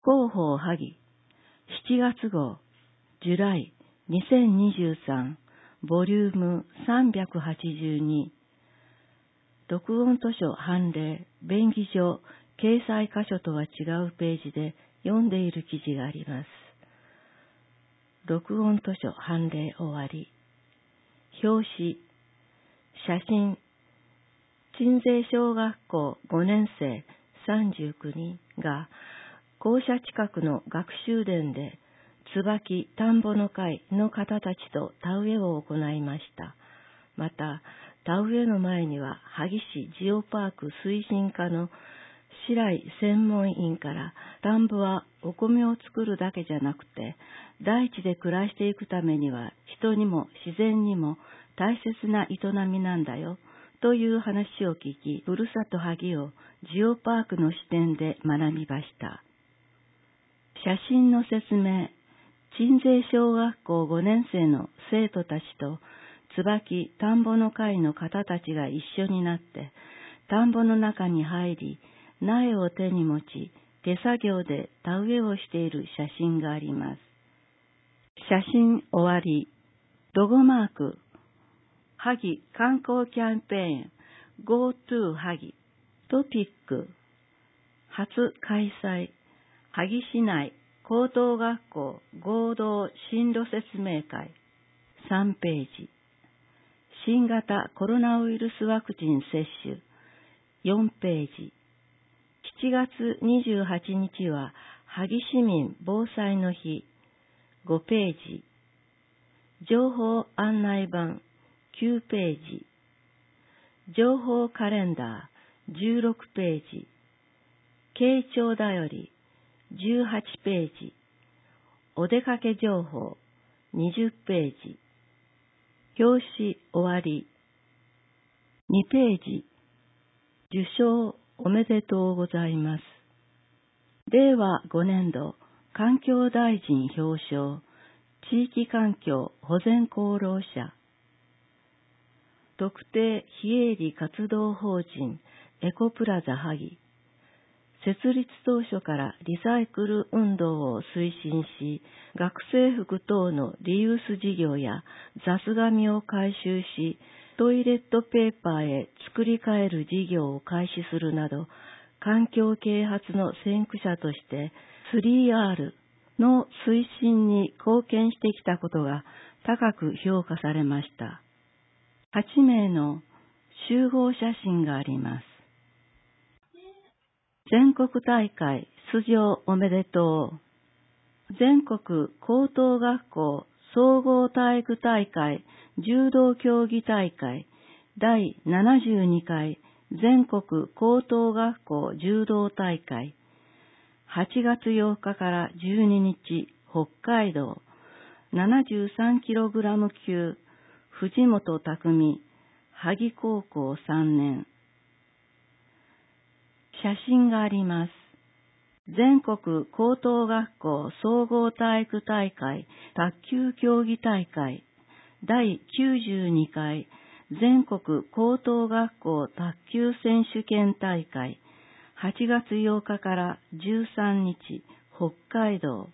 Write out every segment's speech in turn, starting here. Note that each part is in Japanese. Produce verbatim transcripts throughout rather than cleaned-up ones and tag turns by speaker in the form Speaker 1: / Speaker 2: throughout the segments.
Speaker 1: 広報萩しちがつ号ジュライにせんにじゅうさんボリュームさんびゃくはちじゅうに録音図書判例便宜上掲載箇所とは違うページで読んでいる記事があります。録音図書判例終わり。表紙写真鎮西小学校ごねん生さんじゅうきゅうにんが校舎近くの学習殿で椿田んぼの会の方たちと田植えを行いました。また田植えの前には萩市ジオパーク推進課の白井専門員から田んぼはお米を作るだけじゃなくて大地で暮らしていくためには人にも自然にも大切な営みなんだよという話を聞き、ふるさと萩をジオパークの視点で学びました。写真の説明、鎮西小学校ごねん生の生徒たちと椿田んぼの会の方たちが一緒になって田んぼの中に入り、苗を手に持ち手作業で田植えをしている写真があります。写真終わり。ロゴマーク萩観光キャンペーン GoTo 萩トピック初開催萩市内高等学校合同進路説明会さんページ新型コロナウイルスワクチン接種よんページしちがつにじゅうはちにちは萩市民防災の日ごページ情報案内板きゅうページ情報カレンダーじゅうろくページ慶長だよりじゅうはちページお出かけ情報にじゅっページ表紙終わりにページ受賞おめでとうございます。れいわごねんど環境大臣表彰地域環境保全功労者特定非営利活動法人エコプラザ萩設立当初からリサイクル運動を推進し学生服等のリユース事業や雑紙を回収しトイレットペーパーへ作り変える事業を開始するなど環境啓発の先駆者として スリーアール の推進に貢献してきたことが高く評価されました。はちめいの集合写真があります。全国大会出場おめでとう。全国高等学校総合体育大会柔道競技大会だいななじゅうにかい全国高等学校柔道大会はちがつようかからじゅうににち北海道 ななじゅうさんキログラム 級藤本匠萩高校さんねん写真があります。全国高等学校総合体育大会卓球競技大会だいきゅうじゅうにかい全国高等学校卓球選手権大会はちがつようかからじゅうさんにち北海道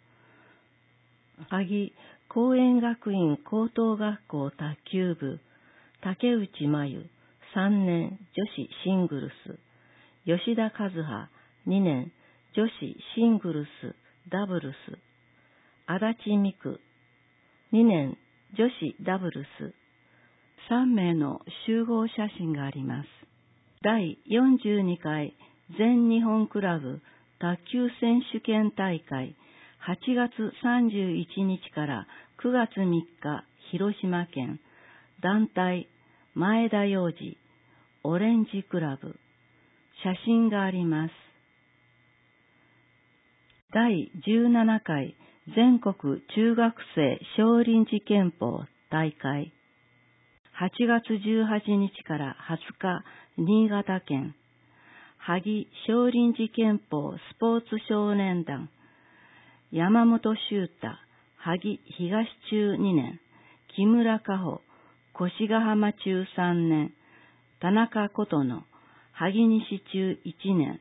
Speaker 1: 萩公園学院高等学校卓球部竹内真由さんねん女子シングルス吉田和葉にねん女子シングルスダブルス足立美久にねん女子ダブルスさんめいの集合写真があります。だいよんじゅうにかい全日本クラブ卓球選手権大会はちがつさんじゅういちにちからくがつみっか広島県団体前田洋次オレンジクラブ写真があります。だいじゅうななかい全国中学生少林寺拳法大会はちがつじゅうはちにちからはつか新潟県萩少林寺拳法スポーツ少年団山本修太萩東中にねん木村佳穂越ヶ浜中さんねん田中琴乃萩西中いちねん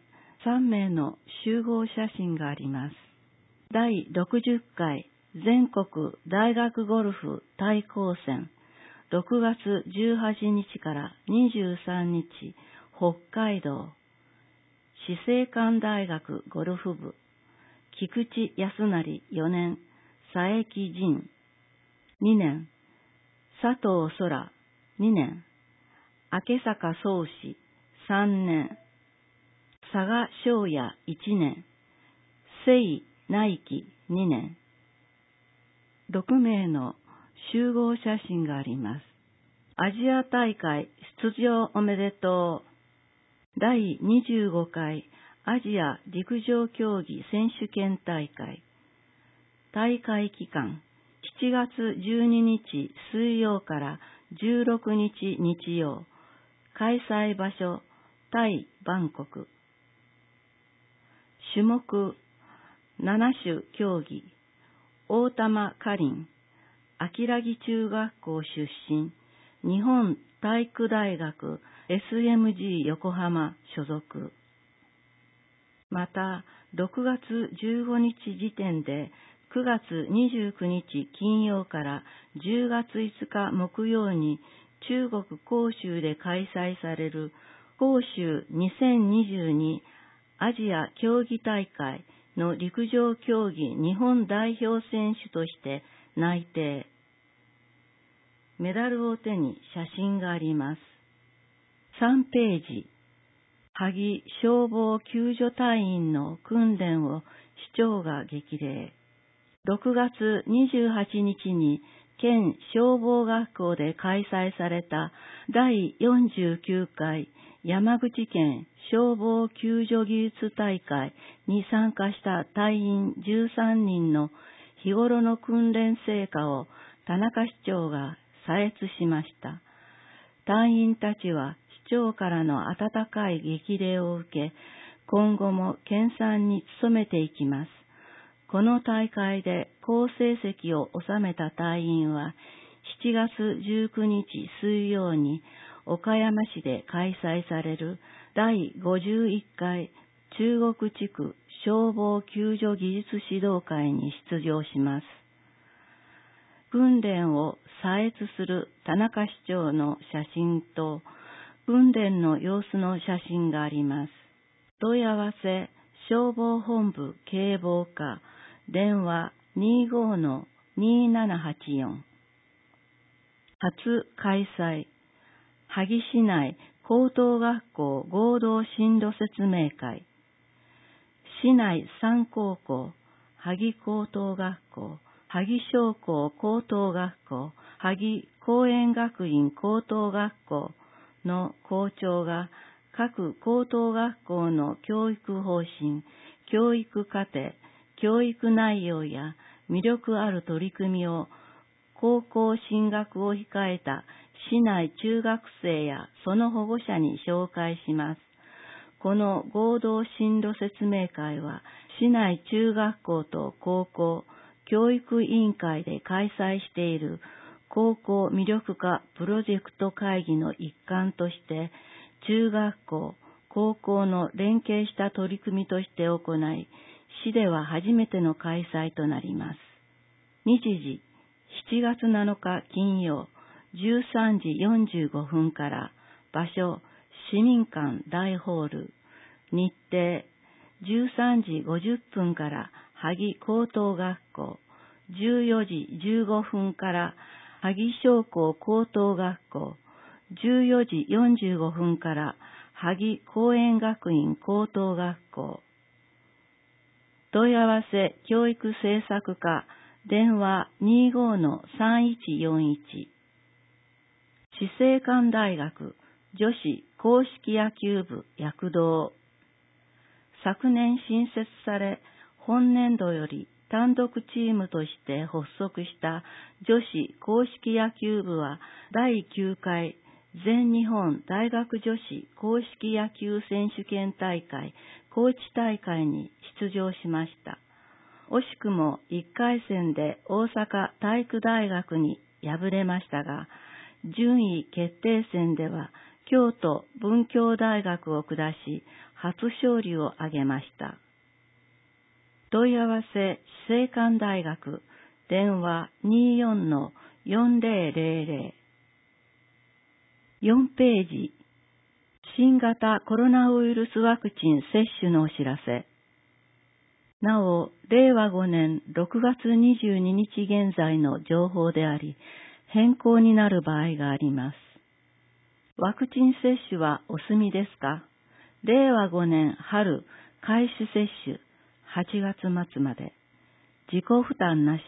Speaker 1: さんめいの集合写真があります。だいろくじゅっかい全国大学ゴルフ対抗戦、ろくがつじゅうはちにちからにじゅうさんにち、北海道、死生館大学ゴルフ部、菊池康成よねん、佐伯仁にねん、佐藤空にねん、明坂宗志さんねん、佐賀翔也いちねん、聖内輝にねん、ろくめいの集合写真があります。アジア大会出場おめでとう。だいにじゅうごかいアジア陸上競技選手権大会。大会期間しちがつじゅうににち水曜からじゅうろくにち日曜。開催場所タイ・バンコク。種目ななしゅ競技。大玉かりん、秋良木中学校出身、日本体育大学 エスエムジー 横浜所属。また、ろくがつじゅうごにち時点でくがつにじゅうくにち金曜からじゅうがついつか木曜に中国広州で開催される広州にせんにじゅうにアジア競技大会の陸上競技日本代表選手として内定。メダルを手に写真があります。さんページ。萩消防救助隊員の訓練を市長が激励。ろくがつにじゅうはちにちに県消防学校で開催されただいよんじゅうきゅうかい山口県消防救助技術大会に参加した隊員じゅうさんにんの日頃の訓練成果を田中市長が査閲しました。隊員たちは市長からの温かい激励を受け、今後も研鑽に努めていきます。この大会で好成績を収めた隊員はしちがつじゅうくにち水曜に岡山市で開催されるだいごじゅういっかい中国地区消防救助技術指導会に出場します。訓練を査閲する田中市長の写真と訓練の様子の写真があります。問い合わせ消防本部警防課電話 にじゅうごのにーななはちよん。初開催萩市内高等学校合同進路説明会。市内さん高校、萩高等学校、萩商工高等学校、萩公園学院高等学校の校長が各高等学校の教育方針、教育課程、教育内容や魅力ある取り組みを高校進学を控えた市内中学生やその保護者に紹介します。この合同進路説明会は市内中学校と高校教育委員会で開催している高校魅力化プロジェクト会議の一環として中学校、高校の連携した取り組みとして行い、市では初めての開催となります。日時、しちがつなのか金曜、じゅうさんじよんじゅうごふんから、場所、市民館大ホール、日程、じゅうさんじごじゅっぷんから萩高等学校、じゅうよじじゅうごふんから萩商工高等学校、じゅうよじよんじゅうごふんから萩公園学院高等学校。問い合わせ教育政策課電話 にじゅうごのさんいちよんいち。死生館大学女子硬式野球部躍動。昨年新設され、本年度より単独チームとして発足した女子硬式野球部はだいきゅうかい全日本大学女子硬式野球選手権大会高知大会に出場しました。惜しくもいっかい戦で大阪体育大学に敗れましたが、順位決定戦では京都文教大学を下し、初勝利を挙げました。問い合わせ、青函大学、電話 にじゅうよんのよんぜろぜろぜろ。よんページ、新型コロナウイルスワクチン接種のお知らせ。なお、れいわごねんろくがつにじゅうににち現在の情報であり、変更になる場合があります。ワクチン接種はお済みですか？れいわごねん春開始接種はちがつまつまで。自己負担なし。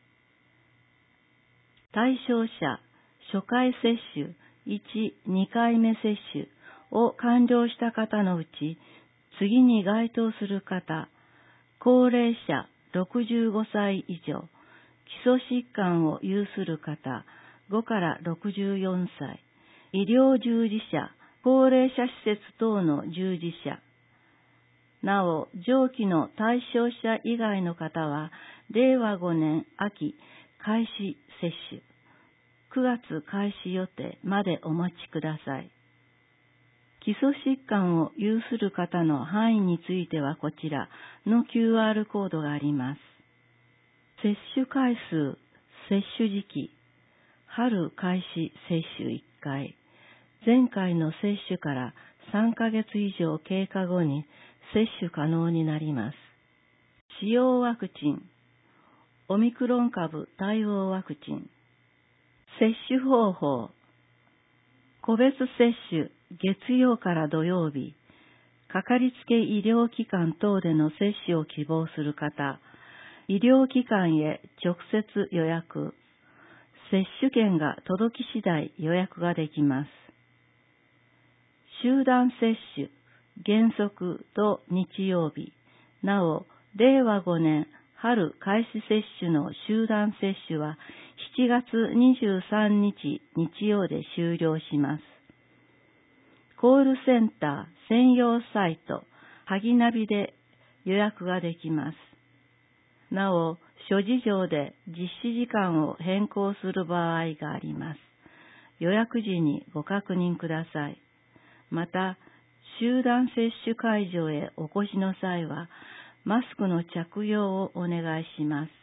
Speaker 1: 対象者、初回接種いち、にかいめ接種を完了した方のうち、次に該当する方、高齢者ろくじゅうごさい以上、基礎疾患を有する方ごからろくじゅうよんさい、医療従事者、高齢者施設等の従事者、なお、上記の対象者以外の方は、れいわごねん秋開始接種、くがつ開始予定までお待ちください。基礎疾患を有する方の範囲についてはこちらの キューアール コードがあります。接種回数、接種時期、春開始接種いっかい、前回の接種からさんかげつ以上経過後に接種可能になります。使用ワクチン、オミクロン株対応ワクチン、接種方法、個別接種、月曜から土曜日、かかりつけ医療機関等での接種を希望する方、医療機関へ直接予約、接種券が届き次第予約ができます。集団接種、原則と日曜日、なお、れいわごねん春開始接種の集団接種はしちがつにじゅうさんにち日曜で終了します。コールセンター専用サイト、はぎナビで予約ができます。なお、諸事情で実施時間を変更する場合があります。予約時にご確認ください。また、集団接種会場へお越しの際は、マスクの着用をお願いします。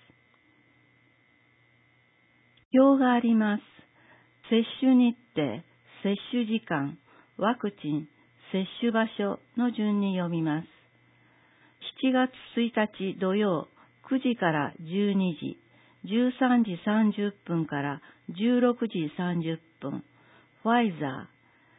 Speaker 1: 表があります。接種日程、接種時間、ワクチン、接種場所の順に読みます。しちがつついたち土曜くじからじゅうにじ、じゅうさんじさんじゅっぷんからじゅうろくじさんじゅっぷん、ファイザー、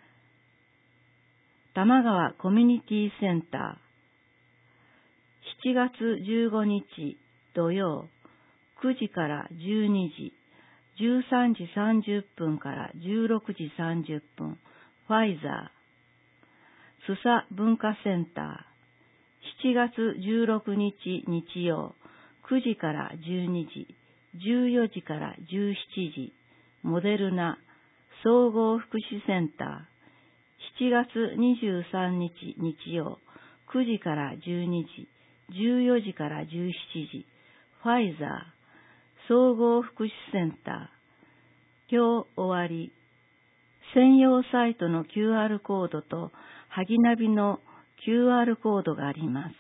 Speaker 1: 玉川コミュニティセンター。しちがつじゅうごにち土曜くじからじゅうにじ、じゅうさんじさんじゅっぷんからじゅうろくじさんじゅっぷん、ファイザー。須佐文化センター。しちがつじゅうろくにち日曜くじからじゅうにじ、じゅうよじからじゅうしちじ、モデルナ総合福祉センター。しちがつにじゅうさんにち日曜くじからじゅうにじ、じゅうよじからじゅうしちじ、ファイザー総合福祉センター。今日終わり。専用サイトの キューアール コードとはぎナビの キューアール コードがあります。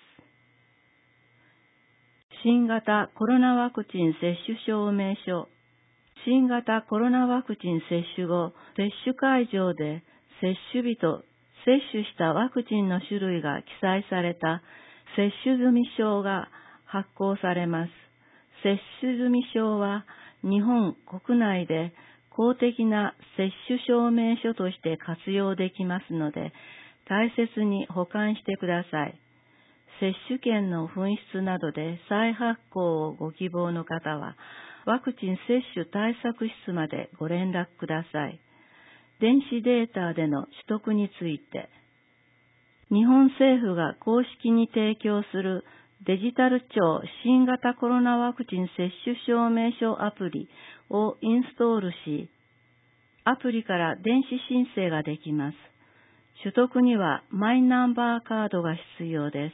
Speaker 1: 新型コロナワクチン接種証明書。新型コロナワクチン接種後、接種会場で接種日と接種したワクチンの種類が記載された接種済証が発行されます。接種済証は日本国内で公的な接種証明書として活用できますので、大切に保管してください。接種券の紛失などで再発行をご希望の方は、ワクチン接種対策室までご連絡ください。電子データでの取得について、日本政府が公式に提供するデジタル庁新型コロナワクチン接種証明書アプリをインストールし、アプリから電子申請ができます。取得にはマイナンバーカードが必要です。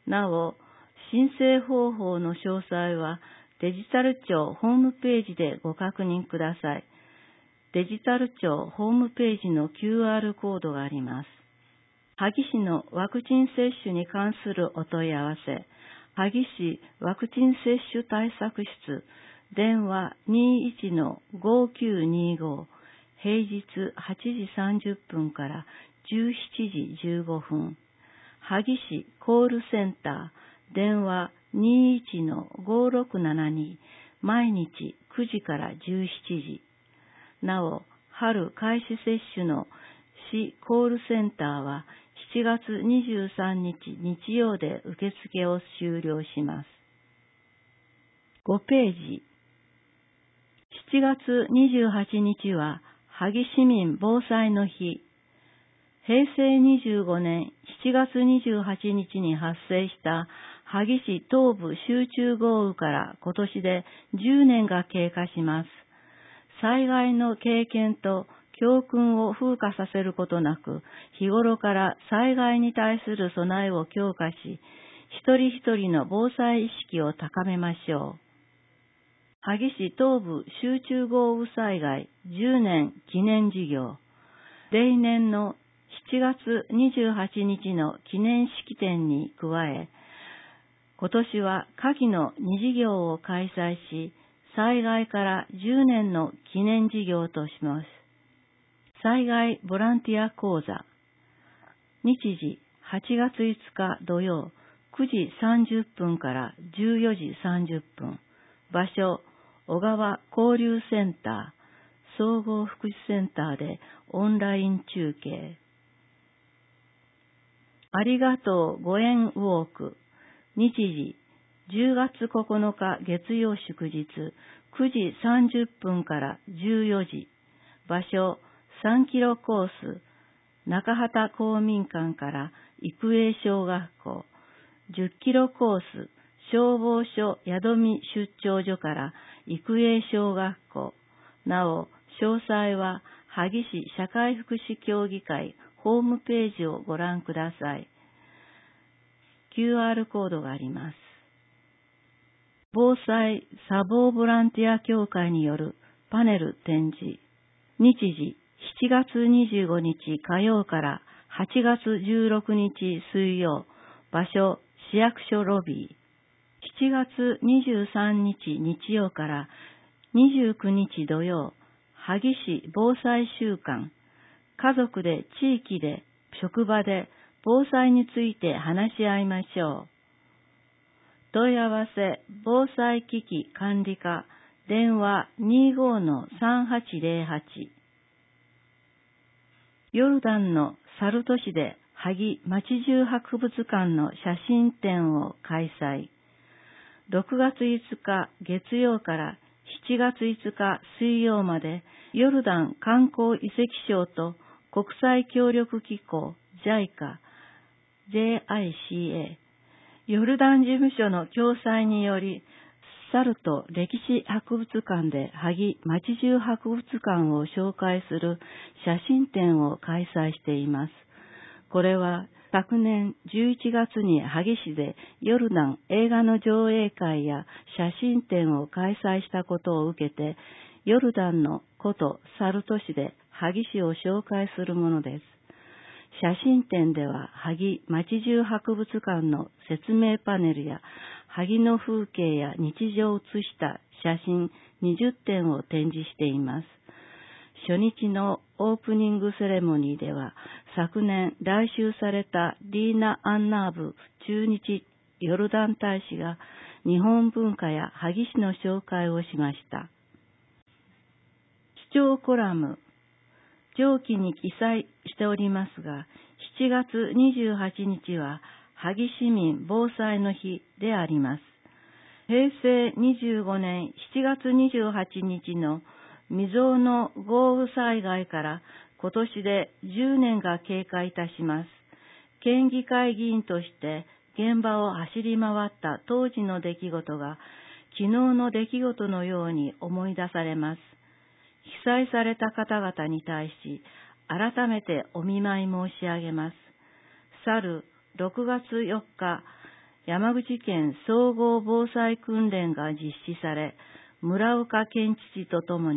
Speaker 1: なお、申請方法の詳細はデジタル庁ホームページでご確認ください。 デジタル庁ホームページの キューアール コードがあります。萩市のワクチン接種に関するお問い合わせ、萩市ワクチン接種対策室、電話 にじゅういちのごきゅうにご、平日はちじさんじゅっぷんからじゅうしちじじゅうごふん、萩市コールセンター、電話 にじゅういちのごろくななに、毎日くじからじゅうしちじ。なお、春開始接種の市コールセンターはしちがつにじゅうさんにち日曜で受付を終了します。ごページ。しちがつにじゅうはちにちは萩市民防災の日。へいせいにじゅうごねんしちがつにじゅうはちにちに発生した萩市東部集中豪雨から今年でじゅうねんが経過します。災害の経験と教訓を風化させることなく、日頃から災害に対する備えを強化し、一人一人の防災意識を高めましょう。萩市東部集中豪雨災害じゅうねん記念事業。例年のしちがつにじゅうはちにちの記念式典に加え、今年は下記のに事業を開催し、災害からじゅうねんの記念事業とします。災害ボランティア講座。日時はちがついつか土曜くじさんじゅっぷんからじゅうよじさんじゅっぷん。場所、小川交流センター、総合福祉センターでオンライン中継。ありがとうご縁ウォーク。日時じゅうがつここのか月曜祝日くじさんじゅっぷんからじゅうよじ。場所さんキロコース中畑公民館から育英小学校。じゅっキロコース消防署宿見出張所から育英小学校。なお、詳細は萩市社会福祉協議会ホームページをご覧ください。キューアール コードがあります。防災砂防ボランティア協会によるパネル展示。日時しちがつにじゅうごにち火曜からはちがつじゅうろくにち水曜。場所市役所ロビー。しちがつにじゅうさんにち日曜からにじゅうくにち土曜。萩市防災週間。家族で地域で職場で防災について話し合いましょう。問い合わせ防災危機管理課電話 にじゅうごのさんはちぜろはち。ヨルダンのサルト市で萩町中博物館の写真展を開催。ろくがついつか月曜からしちがついつか水曜までヨルダン観光遺跡省と国際協力機構 ジャイカ、ジェイアイシーエー、ヨルダン事務所の共催により、サルト歴史博物館で萩町中博物館を紹介する写真展を開催しています。これは昨年じゅういちがつに萩市でヨルダン映画の上映会や写真展を開催したことを受けて、ヨルダンの古都サルト市で萩市を紹介するものです。写真展では萩町中博物館の説明パネルや萩の風景や日常を写した写真にじゅってんを展示しています。初日のオープニングセレモニーでは昨年来襲されたリーナ・アンナーブ駐日ヨルダン大使が日本文化や萩市の紹介をしました。視聴コラム上記に記載しておりますが、しちがつにじゅうはちにちは萩市民防災の日であります。へいせいにじゅうごねんしちがつにじゅうはちにちの未曾有の豪雨災害から今年でじゅうねんが経過いたします。県議会議員として現場を走り回った当時の出来事が昨日の出来事のように思い出されます。被災された方々に対し改めてお見舞い申し上げます。去るろくがつよっか、山口県総合防災訓練が実施され、村岡県知事とともに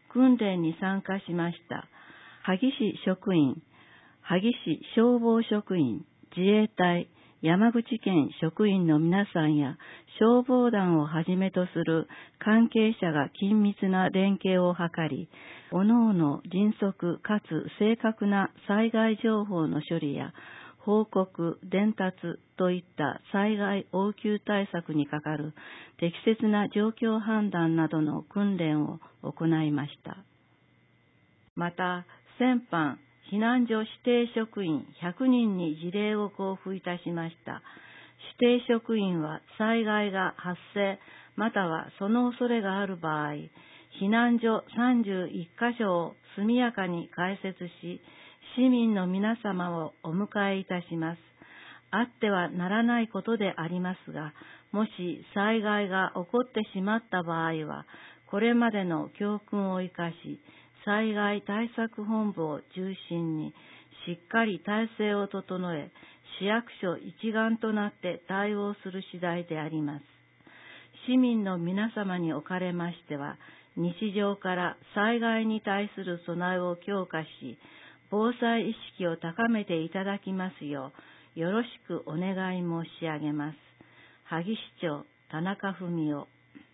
Speaker 1: 訓練に参加しました。萩市職員、萩市消防職員、自衛隊、山口県職員の皆さんや消防団をはじめとする関係者が緊密な連携を図り、各々迅速かつ正確な災害情報の処理や報告、伝達といった災害応急対策にかかる適切な状況判断などの訓練を行いました。また、先般、避難所指定職員ひゃくにんに辞令を交付いたしました。指定職員は災害が発生またはその恐れがある場合、避難所さんじゅういっかしょを速やかに開設し、市民の皆様をお迎えいたします。あってはならないことでありますが、もし災害が起こってしまった場合は、これまでの教訓を生かし、災害対策本部を中心にしっかり体制を整え、市役所一丸となって対応する次第であります。市民の皆様におかれましては、日常から災害に対する備えを強化し、防災意識を高めていただきますよう、よろしくお願い申し上げます。萩市長、田中文夫。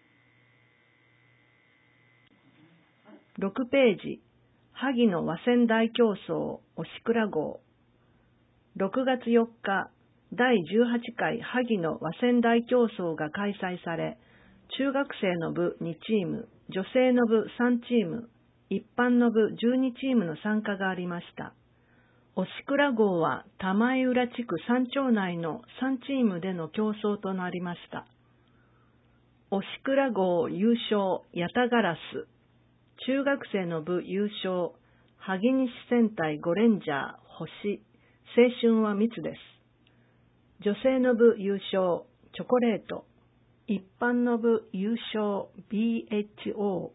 Speaker 2: ろくページ、萩の和船大競争、押倉号。ろくがつよっか、だいじゅうはちかい萩の和船大競争が開催され、中学生の部にチーム、女性の部さんチーム、一般の部じゅうにチームの参加がありました。押倉号は玉井浦地区さん町内のさんチームでの競争となりました。押倉号優勝、八田ガラス。中学生の部優勝、萩西戦隊ゴレンジャー、星、青春は密です。女性の部優勝、チョコレート。一般の部優勝、ビーエイチオー。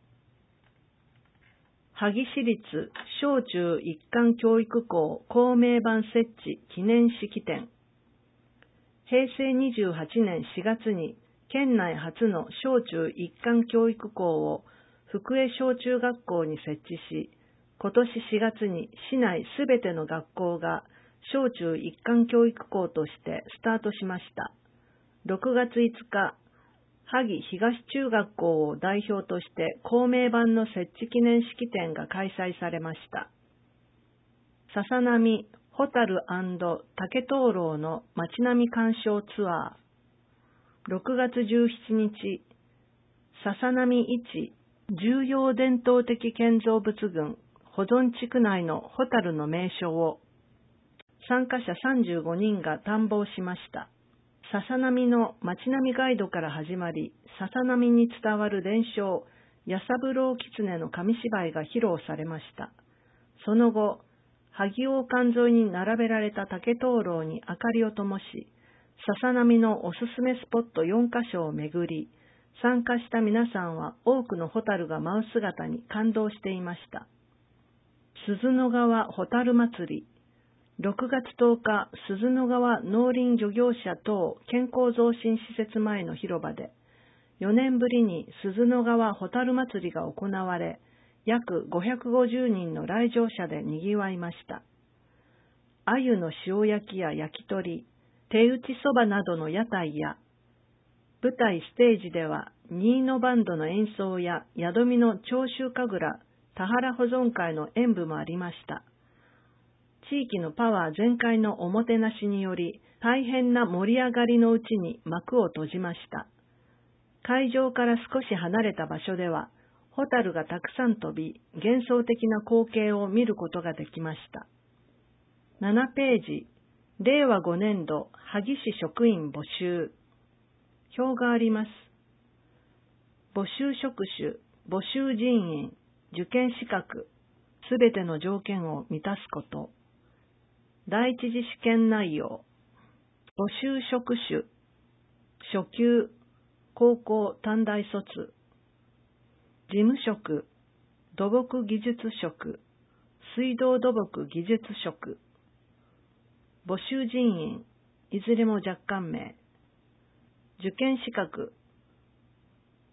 Speaker 2: 萩市立小中一貫教育校校名板設置記念式典。へいせいにじゅうはちねんしがつに県内初の小中一貫教育校を福江小中学校に設置し、今年しがつに市内すべての学校が小中一貫教育校としてスタートしました。ろくがついつか、萩東中学校を代表として校名板の設置記念式典が開催されました。笹波、ホタル&竹灯籠の街並み鑑賞ツアー。ろくがつじゅうしちにち、笹波一重要伝統的建造物群保存地区内のホタルの名所を参加者さんじゅうごにんが探訪しました。笹波の街並みガイドから始まり、笹波に伝わる伝承、八三郎狐の紙芝居が披露されました。その後、萩王館沿いに並べられた竹灯籠に明かりを灯し、笹波のおすすめスポットよんかしょを巡り、参加した皆さんは多くのホタルが舞う姿に感動していました。鈴の川ホタル祭り。ろくがつとおか、鈴の川農林漁業者等健康増進施設前の広場で、よねんぶりに鈴の川ホタル祭りが行われ、約ごひゃくごじゅうにんの来場者で賑わいました。鮎の塩焼きや焼き鳥、手打ちそばなどの屋台や、舞台ステージでは、新野バンドの演奏や宿見の長州神楽、田原保存会の演舞もありました。地域のパワー全開のおもてなしにより、大変な盛り上がりのうちに幕を閉じました。会場から少し離れた場所では、ホタルがたくさん飛び、幻想的な光景を見ることができました。ななページ、れいわごねんど萩市職員募集。表があります。募集職種、募集人員、受験資格、すべての条件を満たすこと。第一次試験内容。募集職種、初級、高校短大卒。事務職、土木技術職、水道土木技術職。募集人員、いずれも若干名。受験資格、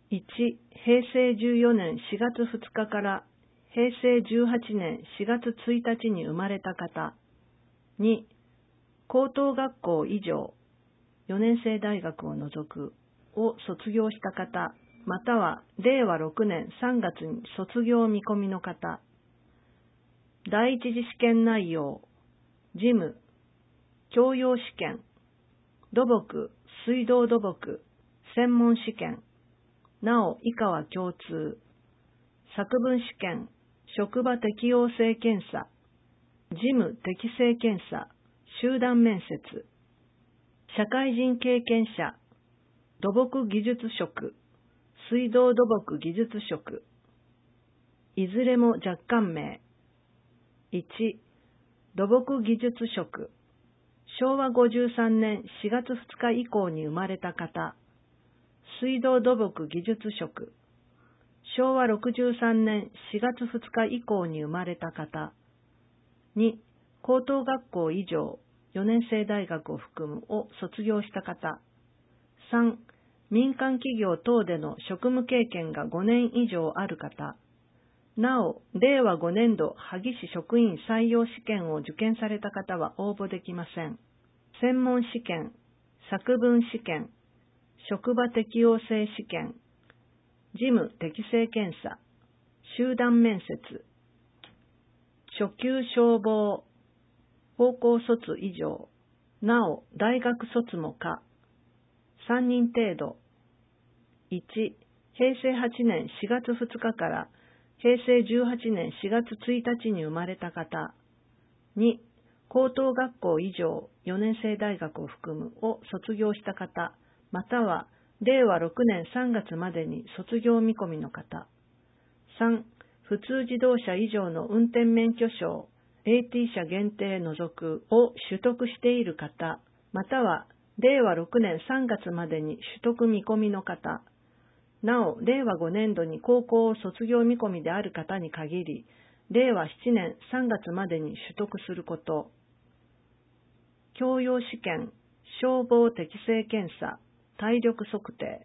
Speaker 2: いち、平成じゅうよねんしがつふつかから平成じゅうはちねんしがつついたちに生まれた方。に、高等学校以上、よねんせい大学を除くを卒業した方、またはれいわろくねんさんがつに卒業見込みの方。第一次試験内容、事務、教養試験、土木、水道土木、専門試験、なお以下は共通。作文試験、職場適応性検査、事務適性検査、集団面接、社会人経験者、土木技術職、水道土木技術職。いずれも若干名。いち、土木技術職、しょうわごじゅうさんねんしがつふつか以降に生まれた方。水道土木技術職、しょうわろくじゅうさんねんしがつふつか以降に生まれた方。に、高等学校以上、よねんせい大学を含むを卒業した方。さん、民間企業等での職務経験がごねん以上ある方。なお、れいわごねんど萩市職員採用試験を受験された方は応募できません。専門試験、作文試験、職場適応性試験、事務適性検査、集団面接、初級消防、高校卒以上、なお大学卒も可、さんにん程度。いち、へいせいはちねんしがつふつかからへいせいじゅうはちねんしがつついたちに生まれた方。に、高等学校以上よねんせい大学を含むを卒業した方、またはれいわろくねんさんがつまでに卒業見込みの方。さん、普通自動車以上の運転免許証、エーティー 車限定除くを取得している方、またはれいわろくねんさんがつまでに取得見込みの方。なお、れいわごねんどに高校を卒業見込みである方に限り、れいわななねんさんがつまでに取得すること。教養試験、消防適性検査、体力測定。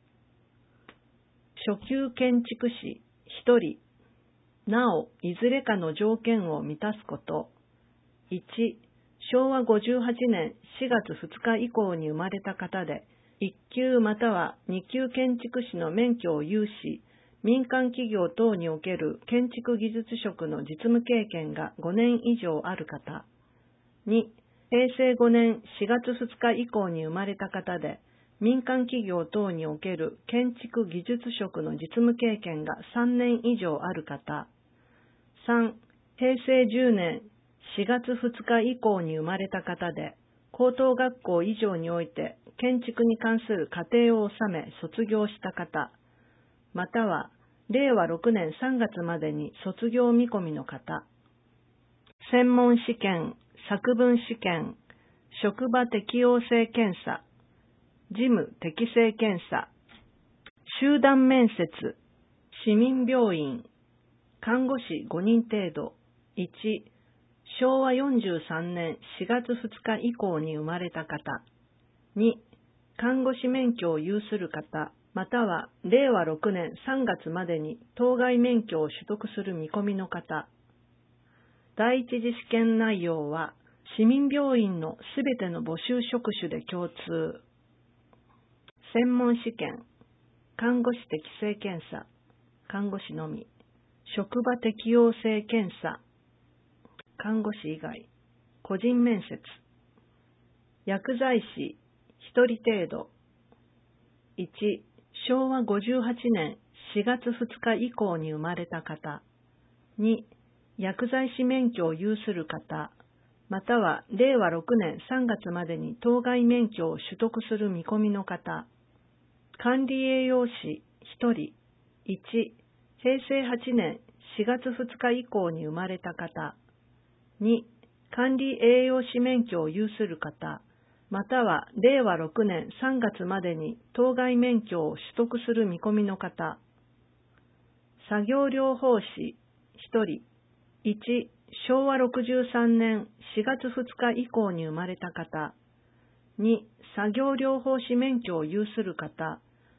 Speaker 2: 初級建築士ひとり。なお、いずれかの条件を満たすこと。いち、しょうわごじゅうはちねんしがつふつか以降に生まれた方で、いっきゅうまたはにきゅう建築士の免許を有し、民間企業等における建築技術職の実務経験がごねん以上ある方。に、へいせいごねんしがつふつか以降に生まれた方で、民間企業等における建築技術職の実務経験がさんねん以上ある方。さん、へいせいじゅうねんしがつふつか以降に生まれた方で、高等学校以上において建築に関する課程を収め卒業した方、またはれいわろくねんさんがつまでに卒業見込みの方。専門試験、作文試験、職場適応性検査、事務適性検査、集団面接、市民病院、看護師ごにん程度。いち、しょうわよんじゅうさんねんしがつふつか以降に生まれた方。に、看護師免許を有する方、またはれいわろくねんさんがつまでに当該免許を取得する見込みの方。第一次試験内容は、市民病院のすべての募集職種で共通。専門試験、看護師適性検査、看護師のみ。職場適応性検査、看護師以外。個人面接。薬剤師ひとり程度。いち、しょうわごじゅうはちねんしがつふつか以降に生まれた方。に、薬剤師免許を有する方、またはれいわろくねんさんがつまでに当該免許を取得する見込みの方。管理栄養士ひとり。いち、へいせいはちねんしがつふつか以降に生まれた方。に、管理栄養士免許を有する方、またはれいわろくねんさんがつまでに当該免許を取得する見込みの方。作業療法士ひとり。いち、しょうわろくじゅうさんねんしがつふつか以降に生まれた方。に、作業療法士免許を有する方、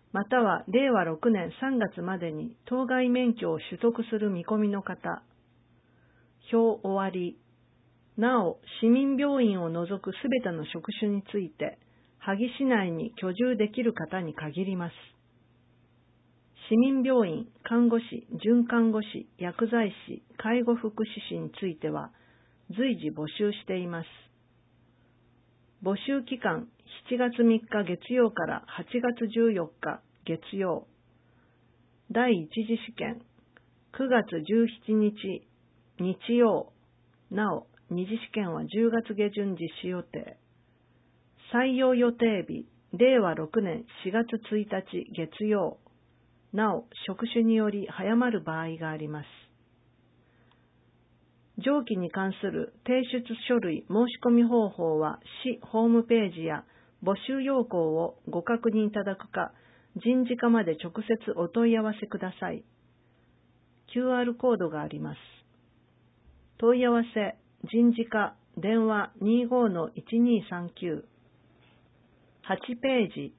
Speaker 2: またはれいわろくねんさんがつまでに当該免許を取得する見込みの方。表終わり。なお、市民病院を除くすべての職種について、萩市内に居住できる方に限ります。市民病院、看護師、准看護師、薬剤師、介護福祉士については、随時募集しています。募集期間、しちがつみっか月曜からはちがつじゅうよっか月曜。第一次試験、くがつじゅうしちにち日曜。なお、二次試験はじゅうがつげじゅん実施予定。採用予定日、れいわろくねんしがつついたち月曜。なお、職種により早まる場合があります。上記に関する提出書類申し込み方法は市ホームページや募集要項をご確認いただくか、人事課まで直接お問い合わせください。キューアール コードがあります。問い合わせ、人事課、電話 にーごーのいちにーさんきゅう。はちページ。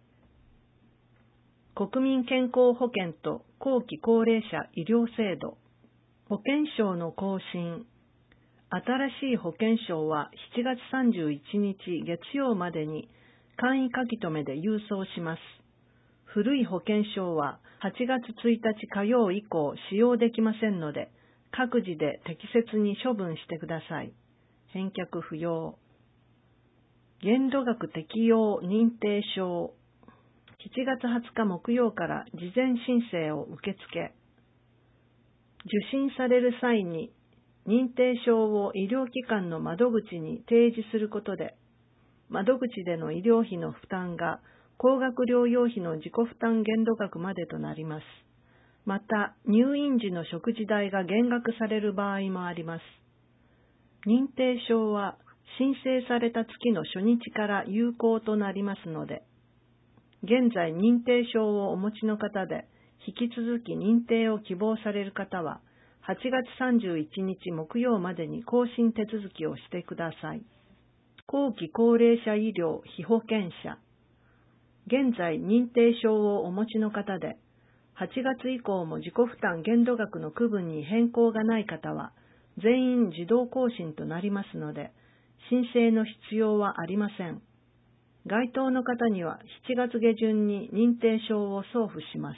Speaker 2: 国民健康保険と後期高齢者医療制度。保険証の更新。新しい保険証はしちがつさんじゅういちにち月曜までに簡易書き留めで郵送します。古い保険証ははちがつついたち火曜以降使用できませんので、各自で適切に処分してください。返却不要。限度額適用認定証。しちがつはつか木曜から事前申請を受付。受診される際に認定証を医療機関の窓口に提示することで、窓口での医療費の負担が高額療養費の自己負担限度額までとなります。また、入院時の食事代が減額される場合もあります。認定証は申請された月の初日から有効となりますので、現在認定証をお持ちの方で、引き続き認定を希望される方は、はちがつさんじゅういちにち木曜までに更新手続きをしてください。後期高齢者医療被保険者。現在認定証をお持ちの方で、はちがつ以降も自己負担限度額の区分に変更がない方は、全員自動更新となりますので、申請の必要はありません。該当の方にはしちがつげじゅんに認定証を送付します。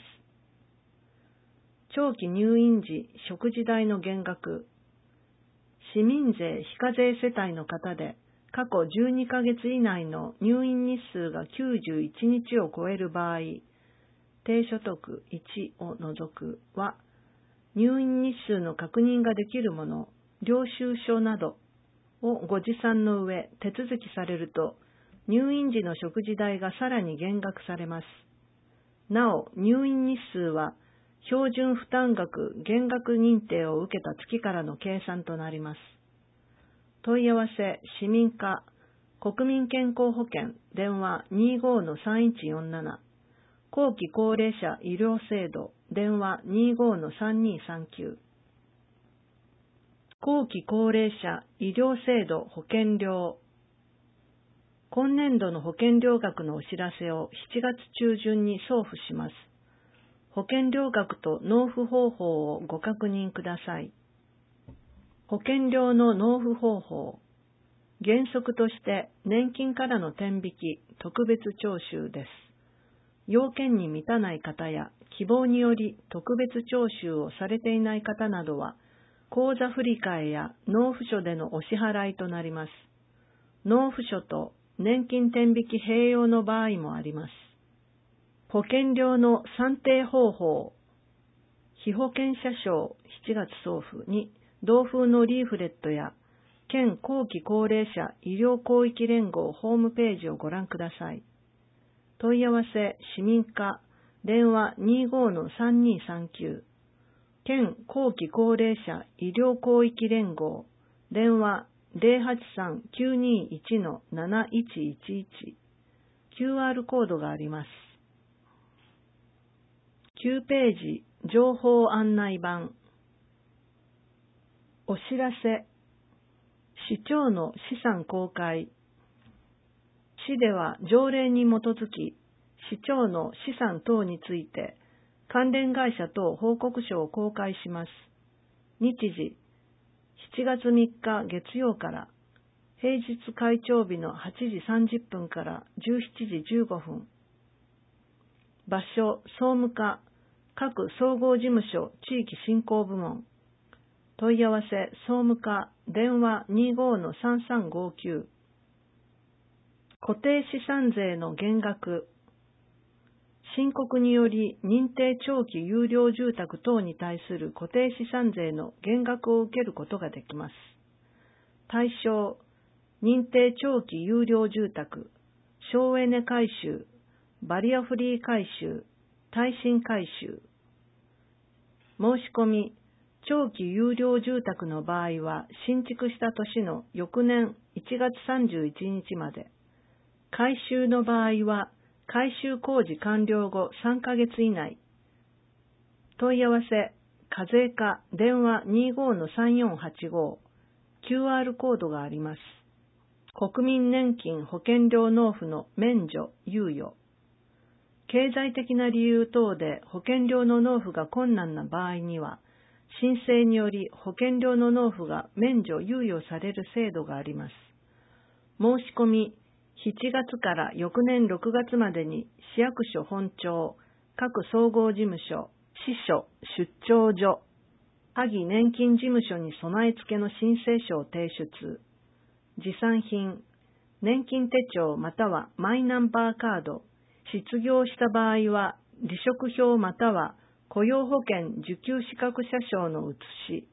Speaker 2: 長期入院時食事代の減額。市民税非課税世帯の方で、過去じゅうにかげつ以内の入院日数がきゅうじゅういちにちを超える場合、低所得いちを除くは、入院日数の確認ができるもの、領収書などをご持参の上、手続きされると、入院時の食事代がさらに減額されます。なお、入院日数は、標準負担額減額認定を受けた月からの計算となります。問い合わせ、市民課、国民健康保険、電話 にーごーのさんいちよんなな、後期高齢者医療制度、電話 にーごーのさんにーさんきゅう、後期高齢者医療制度保険料。今年度の保険料額のお知らせをしちがつちゅうじゅんに送付します。保険料額と納付方法をご確認ください。保険料の納付方法。原則として年金からの天引き、特別徴収です。要件に満たない方や希望により特別徴収をされていない方などは、口座振替や納付書でのお支払いとなります。納付書と年金天引き併用の場合もあります。保険料の算定方法。被保険者証しちがつ送付に同封のリーフレットや県後期高齢者医療広域連合ホームページをご覧ください。問い合わせ市民課、電話 にーごーのさんにーさんきゅう、県後期高齢者医療広域連合、電話 ゼロはちさんきゅうにーいちのなないちいちいち、キューアール コードがあります。きゅうページ、情報案内板。お知らせ。市長の資産公開。市では条例に基づき、 市長の資産等について、関連会社等報告書を公開します。日時、しちがつみっか月曜から、平日会長日のはちじさんじゅっぷんからじゅうしちじじゅうごふん。場所、総務課、各総合事務所地域振興部門。問い合わせ、総務課、電話 にじゅうごのさんさんごきゅう。固定資産税の減額。申告により認定長期有料住宅等に対する固定資産税の減額を受けることができます。対象、認定長期有料住宅、省エネ改修、バリアフリー改修、耐震改修。申し込み、長期有料住宅の場合は新築した年の翌年いちがつさんじゅういちにちまで、改修の場合は改修工事完了後さんかげつ以内。問い合わせ、課税課、電話 にじゅうごのさんよんはちご。キューアール コードがあります。国民年金保険料納付の免除、猶予。経済的な理由等で保険料の納付が困難な場合には、申請により保険料の納付が免除、猶予される制度があります。申し込み、しちがつから翌年ろくがつまでに市役所本庁、各総合事務所、支所、出張所、萩年金事務所に備え付けの申請書を提出。持参品、年金手帳またはマイナンバーカード、失業した場合は離職票または雇用保険受給資格者証の写し。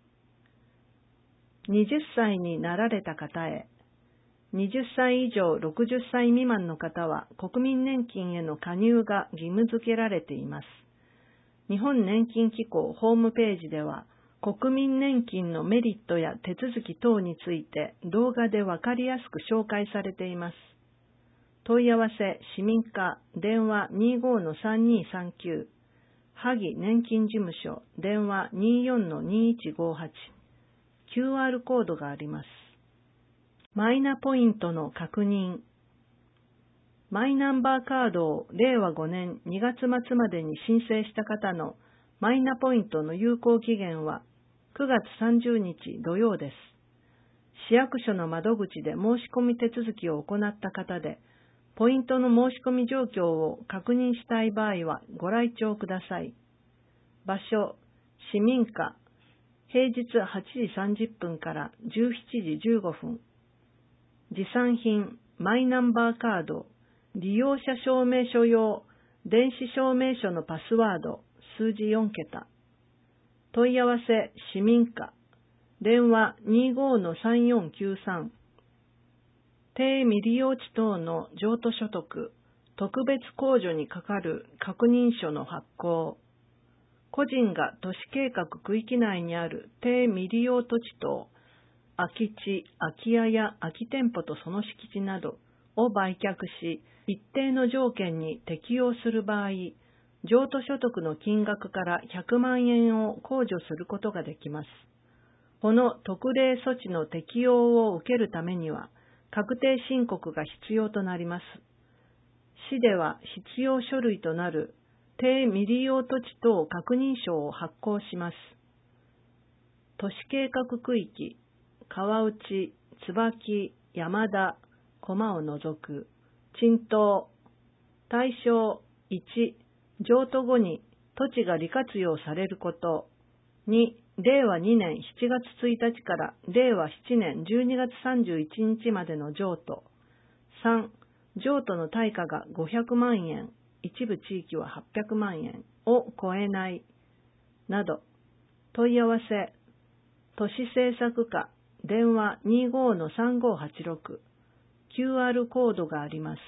Speaker 2: はたちになられた方へ。はたち以上ろくじゅっさい未満の方は国民年金への加入が義務付けられています。日本年金機構ホームページでは国民年金のメリットや手続き等について動画でわかりやすく紹介されています。問い合わせ、市民課、電話 にじゅうごのさんにさんきゅう。萩年金事務所、電話 にじゅうよんのにいちごはち。キューアール コードがあります。マイナポイントの確認。マイナンバーカードをれいわごねんにがつまつまでに申請した方のマイナポイントの有効期限はくがつさんじゅうにち土曜です。市役所の窓口で申し込み手続きを行った方で、ポイントの申し込み状況を確認したい場合はご来庁ください。場所、市民課、平日はちじさんじゅっぷんからじゅうしちじじゅうごふん。持参品、マイナンバーカード、利用者証明書用、電子証明書のパスワード、数字よんけた。問い合わせ、市民課、電話 にじゅうごのさんよんきゅうさん。低未利用地等の譲渡所得、特別控除にかかる確認書の発行。個人が都市計画区域内にある低未利用土地等、空き地、空き家や空き店舗とその敷地などを売却し、一定の条件に適用する場合、譲渡所得の金額からひゃくまんえんを控除することができます。この特例措置の適用を受けるためには、確定申告が必要となります。市では必要書類となる低未利用土地等確認書を発行します。都市計画区域、川内、椿、山田、駒を除く、鎮東、対象いち、譲渡後に土地が利活用されること、に、れいわにねんしちがつついたちかられいわしちねんじゅうにがつさんじゅういちにちまでの譲渡、さん、譲渡の対価がごひゃくまんえん、一部地域ははっぴゃくまんえんを超えない、など、問い合わせ、都市政策課、電話 にじゅうごのさんごはちろく、キューアール コードがあります。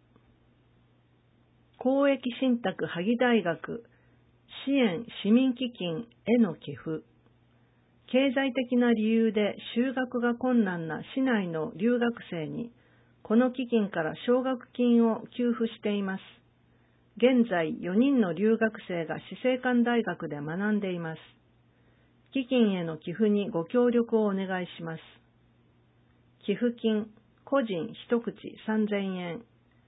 Speaker 2: 公益信託萩大学、支援市民基金への寄付。経済的な理由で就学が困難な市内の留学生に、この基金から奨学金を給付しています。現在よにんの留学生が死生館大学で学んでいます。基金への寄付にご協力をお願いします。寄付金、個人一口さんぜんえん。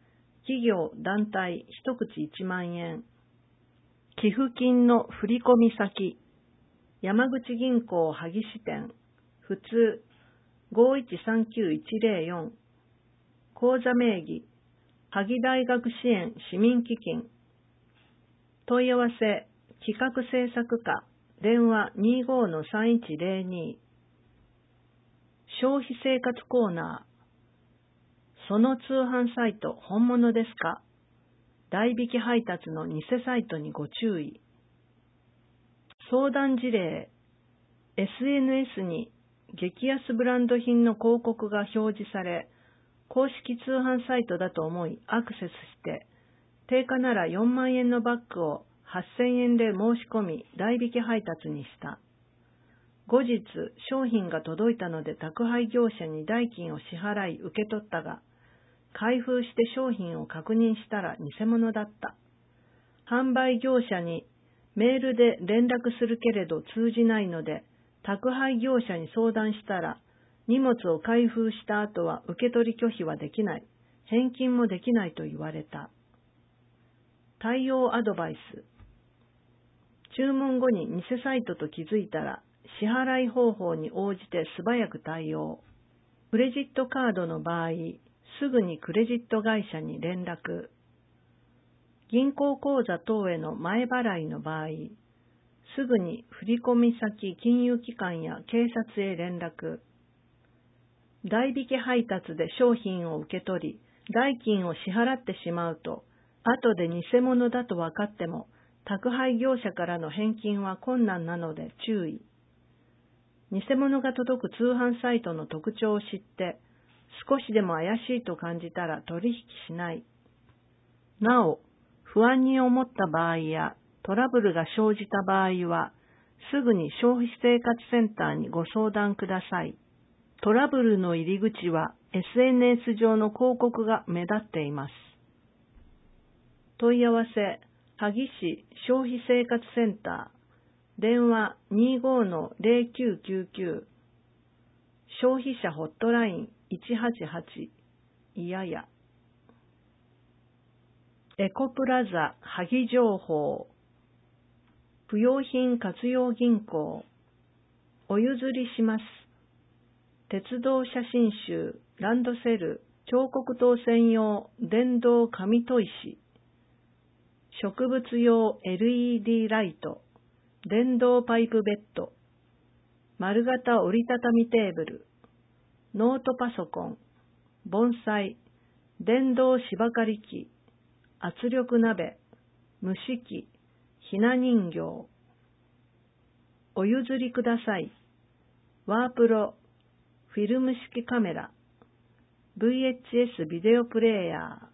Speaker 2: 企業、団体、一口いちまんえん。寄付金の振込先、山口銀行萩支店、普通、ごいちさんきゅういちぜろよん。口座名義、萩大学支援市民基金。問い合わせ、企画制作課、電話 にじゅうごのさんいちぜろに。消費生活コーナー。その通販サイト本物ですか？代引き配達の偽サイトにご注意。相談事例。エスエヌエス に激安ブランド品の広告が表示され、公式通販サイトだと思いアクセスして、定価ならよんまんえんのバッグをはっせんえんで申し込み代引き配達にした。後日、商品が届いたので宅配業者に代金を支払い受け取ったが、開封して商品を確認したら偽物だった。販売業者にメールで連絡するけれど通じないので、宅配業者に相談したら、荷物を開封した後は受け取り拒否はできない、返金もできないと言われた。対応アドバイス。注文後に偽サイトと気づいたら、支払い方法に応じて素早く対応。クレジットカードの場合、すぐにクレジット会社に連絡。銀行口座等への前払いの場合、すぐに振込先、金融機関や警察へ連絡。代引き配達で商品を受け取り、代金を支払ってしまうと、後で偽物だと分かっても、宅配業者からの返金は困難なので注意。偽物が届く通販サイトの特徴を知って、少しでも怪しいと感じたら取引しない。なお、不安に思った場合やトラブルが生じた場合は、すぐに消費生活センターにご相談ください。トラブルの入り口は エスエヌエス 上の広告が目立っています。問い合わせ、萩市消費生活センター、電話 にじゅうごのぜろきゅうきゅうきゅう、消費者ホットラインいちはちはち、いやや。エコプラザ萩情報、不用品活用銀行、お譲りします。鉄道写真集、ランドセル、彫刻刀専用、電動紙砥石、植物用 エルイーディー ライト、電動パイプベッド、丸型折りたたみテーブル、ノートパソコン、盆栽、電動芝刈り機、圧力鍋、蒸し器、ひな人形。お譲りください。ワープロ、フィルム式カメラ、ブイエイチエス ビデオプレイヤー。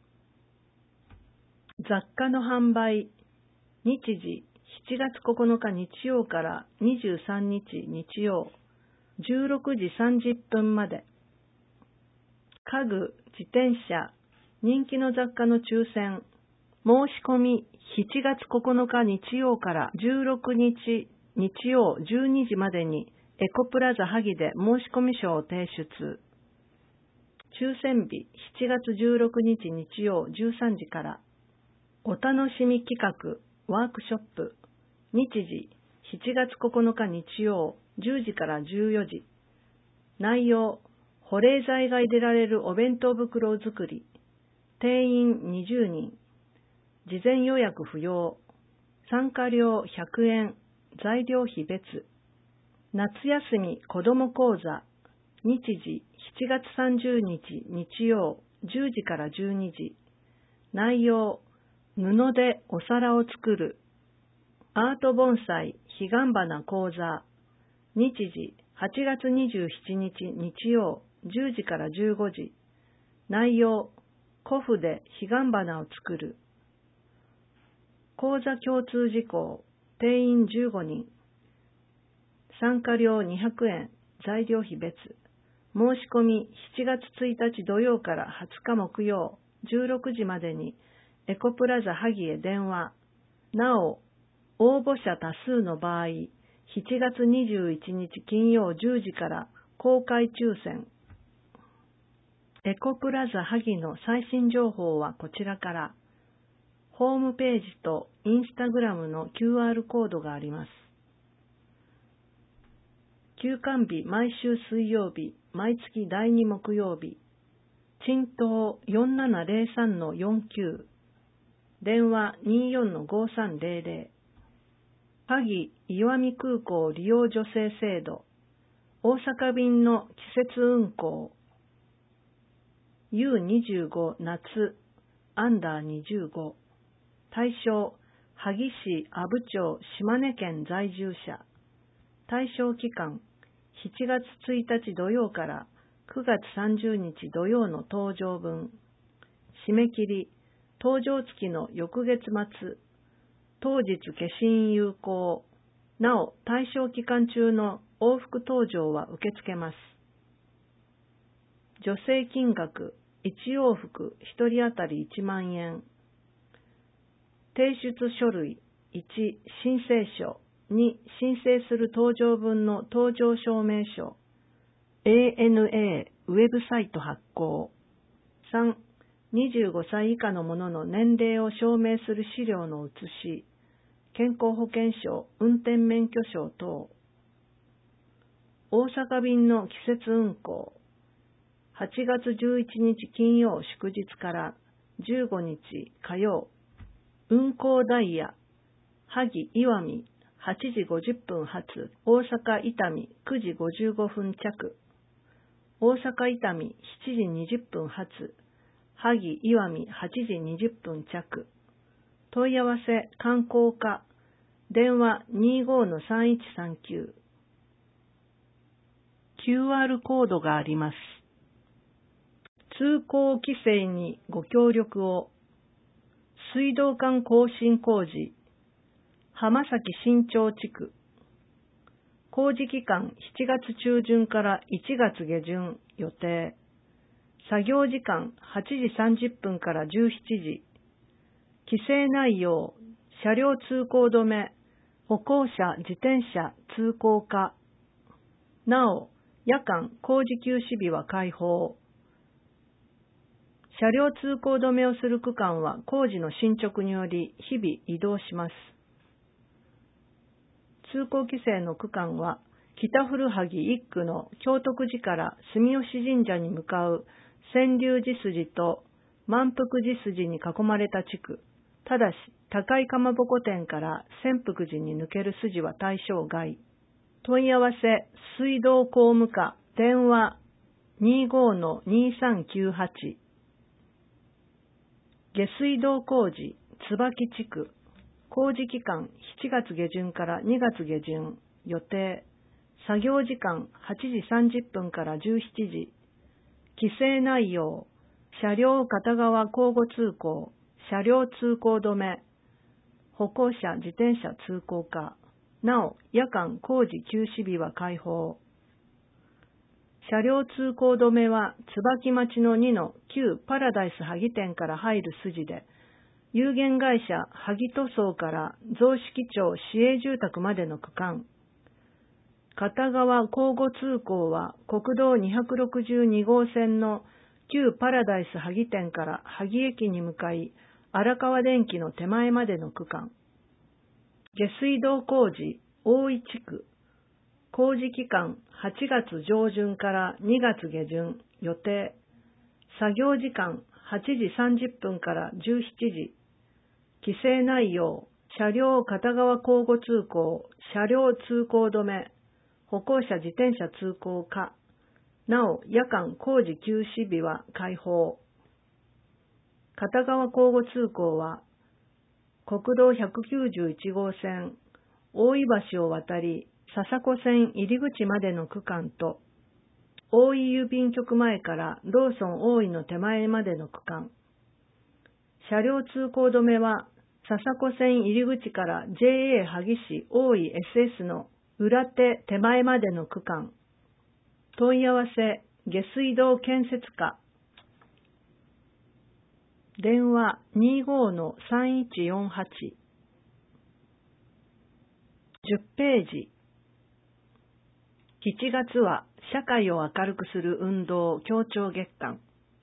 Speaker 2: 雑貨の販売、日時しちがつここのか日曜からにじゅうさんにち日曜、じゅうろくじさんじゅっぷんまで。家具、自転車、人気の雑貨の抽選、申し込みしちがつここのか日曜からじゅうろくにち日曜じゅうにじまでにエコプラザ萩で申し込み書を提出。抽選日しちがつじゅうろくにち日曜じゅうさんじから。お楽しみ企画ワークショップ、日時しちがつここのか日曜じゅうじからじゅうよじ。内容、保冷剤が入れられるお弁当袋作り。定員にじゅうにん。事前予約不要。参加料ひゃくえん。材料費別。夏休み子ども講座。日時しちがつさんじゅうにち日曜じゅうじからじゅうにじ。内容、布でお皿を作る。アート盆栽彼岸花講座。日時はちがつにじゅうしちにち日曜じゅうじからじゅうごじ。内容、古布で彼岸花を作る。講座共通事項、定員じゅうごにん。参加料にひゃくえん、材料費別。申し込みしちがつついたち土曜からはつか木曜じゅうろくじまでにエコプラザ萩へ電話。なお、応募者多数の場合、しちがつにじゅういちにち金曜じゅうじから公開抽選。 エコプラザ萩の最新情報はこちらから。ホームページとインスタグラムの キューアール コードがあります。休館日毎週水曜日、毎月だいに木曜日。鎮東 よんななゼロさんのよんきゅう。電話 にじゅうよんのごさんゼロゼロ。萩石見空港利用助成制度。大阪便の季節運航。ユーにじゅうご 夏、アンダーにじゅうご。対象、萩市阿武町島根県在住者。対象期間、しちがつついたち土曜からくがつさんじゅうにち土曜の搭乗分。締め切り、搭乗月の翌月末。当日消印有効。なお、対象期間中の往復搭乗は受け付けます。助成金額、いち往復ひとり当たりいちまんえん。提出書類、いち、申請書、に、申請する搭乗分の搭乗証明書、エーエヌエー ウェブサイト発行。さん、にじゅうごさい以下の者の年齢を証明する資料の写し、健康保険証、運転免許証等。大阪便の季節運航。はちがつじゅういちにち金曜祝日からじゅうごにち火曜。運行ダイヤ、萩石見はちじごじゅっぷん発、大阪伊丹くじごじゅうごふん着、大阪伊丹しちじにじゅっぷん発、萩石見はちじにじゅっぷん着。問い合わせ観光課、電話 にじゅうごのさんいちさんきゅう。キューアール コードがあります。通行規制にご協力を。水道管更新工事、浜崎新町地区。工事期間しちがつちゅうじゅんからいちがつ下旬予定。作業時間はちじさんじゅっぷんからじゅうしちじ。規制内容、車両通行止め、歩行者、自転車通行可。なお、夜間工事休止日は開放。車両通行止めをする区間は工事の進捗により日々移動します。通行規制の区間は北古萩一区の京徳寺から住吉神社に向かう千龍寺筋と満腹寺筋に囲まれた地区。ただし、高いかまぼこ店から千福寺に抜ける筋は対象外。問い合わせ、水道工務課、電話 にじゅうごのにさんきゅうはち。下水道工事、椿地区。工事期間しちがつ下旬からにがつ下旬予定。作業時間はちじさんじゅっぷんからじゅうしちじ。規制内容、車両片側交互通行、車両通行止め、歩行者自転車通行可。なお、夜間工事休止日は開放。車両通行止めは椿町のにの旧パラダイス萩店から入る筋で、有限会社萩塗装から雑色町市営住宅までの区間。片側交互通行は国道にひゃくろくじゅうにごうせんの旧パラダイス萩店から萩駅に向かい、荒川電機の手前までの区間。下水道工事、大井地区。工事期間はちがつ上旬からにがつ下旬予定。作業時間はちじさんじゅっぷんからじゅうしちじ。規制内容、車両片側交互通行、車両通行止め、歩行者自転車通行可。なお、夜間工事休止日は開放。片側交互通行は、国道ひゃくきゅうじゅういちごうせん、大井橋を渡り、笹子線入り口までの区間と、大井郵便局前からローソン大井の手前までの区間。車両通行止めは、笹子線入り口から ジェーエー 萩市大井 エスエス の裏手手前までの区間。問い合わせ、下水道建設課。電話 にじゅうごのさんいちよんはち。じゅっページ。しちがつは社会を明るくする運動協調月間。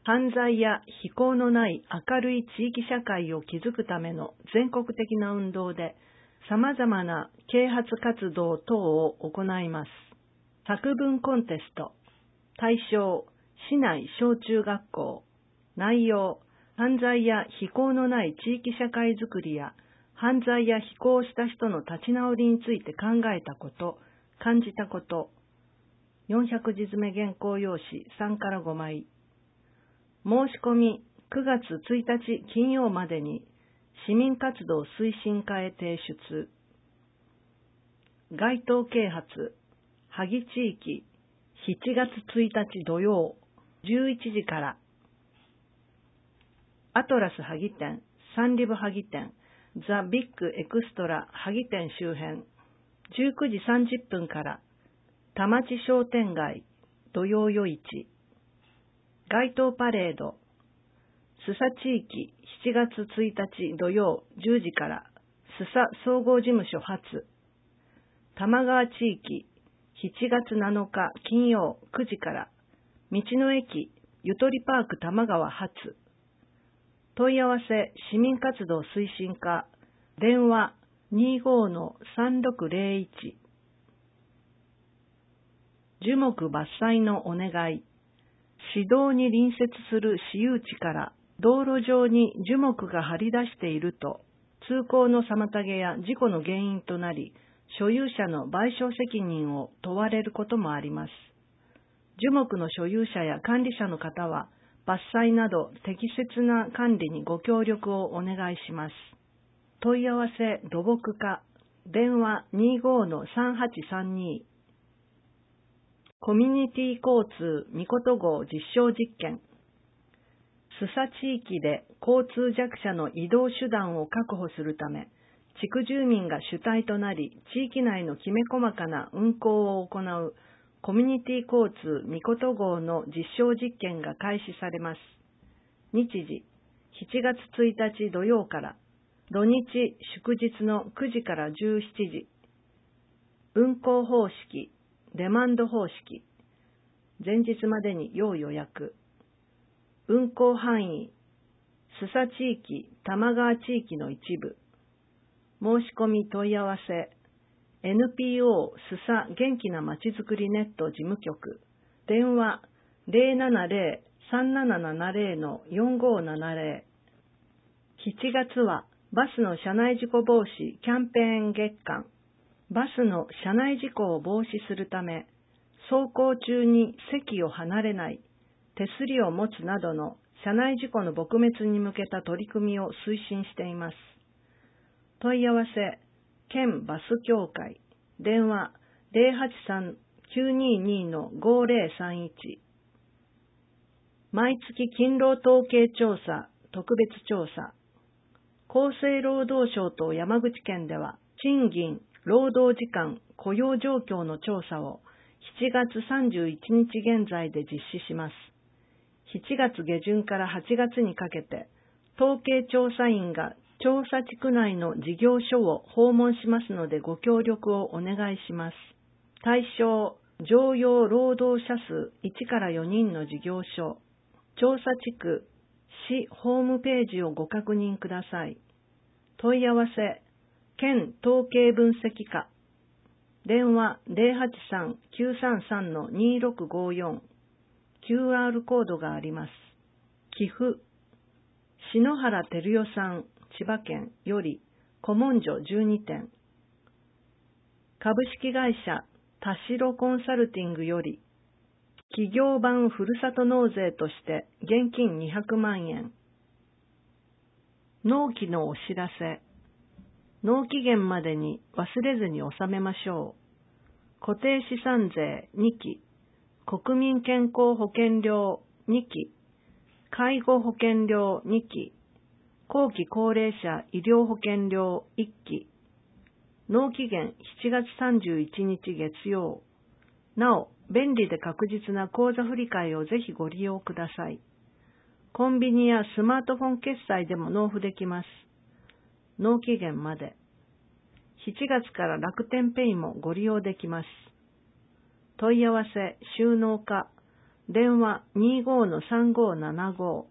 Speaker 2: 犯罪や非行のない明るい地域社会を築くための全国的な運動で、様々な啓発活動等を行います。作文コンテスト。対象、市内小中学校。内容、犯罪や非行のない地域社会づくりや、犯罪や非行をした人の立ち直りについて考えたこと、感じたこと。よんひゃくじつめ原稿用紙さんからごまい。申し込みくがつついたち金曜までに市民活動推進課へ提出。街頭啓発、萩地域、しちがつついたち土曜、じゅういちじから。アトラス萩店、サンリブ萩店、ザ・ビッグエクストラ萩店周辺、じゅうくじさんじゅっぷんから、田町商店街、土曜夜市。街頭パレード、須佐地域しちがつついたち土曜じゅうじから須佐総合事務所発。玉川地域しちがつなのか金曜くじから道の駅ゆとりパーク玉川発。問い合わせ市民活動推進課電話 にじゅうごのさんろくぜろいち。樹木伐採のお願い。市道に隣接する私有地から道路上に樹木が張り出していると、通行の妨げや事故の原因となり、所有者の賠償責任を問われることもあります。樹木の所有者や管理者の方は、伐採など適切な管理にご協力をお願いします。問い合わせ土木課、電話 にじゅうごのさんはちさんに。コミュニティ交通みこと号実証実験。須佐地域で交通弱者の移動手段を確保するため、地区住民が主体となり、地域内のきめ細かな運行を行うコミュニティ交通みこと号の実証実験が開始されます。日時、しちがつついたち土曜から、土日祝日のくじからじゅうしちじ。運行方式、デマンド方式。前日までに要予約。運行範囲、須佐地域、玉川地域の一部。申し込み問い合わせ、エヌピーオー 須佐元気なまちづくりネット事務局。電話 ゼロななゼロ さんななななゼロ のよんごななゼロ。しちがつはバスの車内事故防止キャンペーン月間。バスの車内事故を防止するため、走行中に席を離れない、手すりを持つなどの車内事故の撲滅に向けた取り組みを推進しています。問い合わせ、県バス協会、電話 ゼロはちさん きゅうににのごゼロさんいち。毎月勤労統計調査、特別調査。厚生労働省と山口県では、賃金、労働時間、雇用状況の調査をしちがつさんじゅういちにち現在で実施します。しちがつげじゅんからはちがつにかけて、統計調査員が調査地区内の事業所を訪問しますのでご協力をお願いします。対象、常用労働者数いちからよにんの事業所。調査地区、市ホームページをご確認ください。問い合わせ、県統計分析課。電話 ゼロはちさん きゅうさんさん のにろくごよん。キューアール コードがあります。寄付。篠原照代さん、千葉県より古文書じゅうにてん。株式会社田代コンサルティングより企業版ふるさと納税として現金にひゃくまんえん。納期のお知らせ。納期限までに忘れずに納めましょう。固定資産税にき、国民健康保険料にき、介護保険料にき、後期高齢者医療保険料いっき。納期限しちがつさんじゅういちにち月曜。なお、便利で確実な口座振替をぜひご利用ください。コンビニやスマートフォン決済でも納付できます。納期限まで。しちがつから楽天ペイもご利用できます。問い合わせ、収納課、 電話 にーごーのさんごーななご。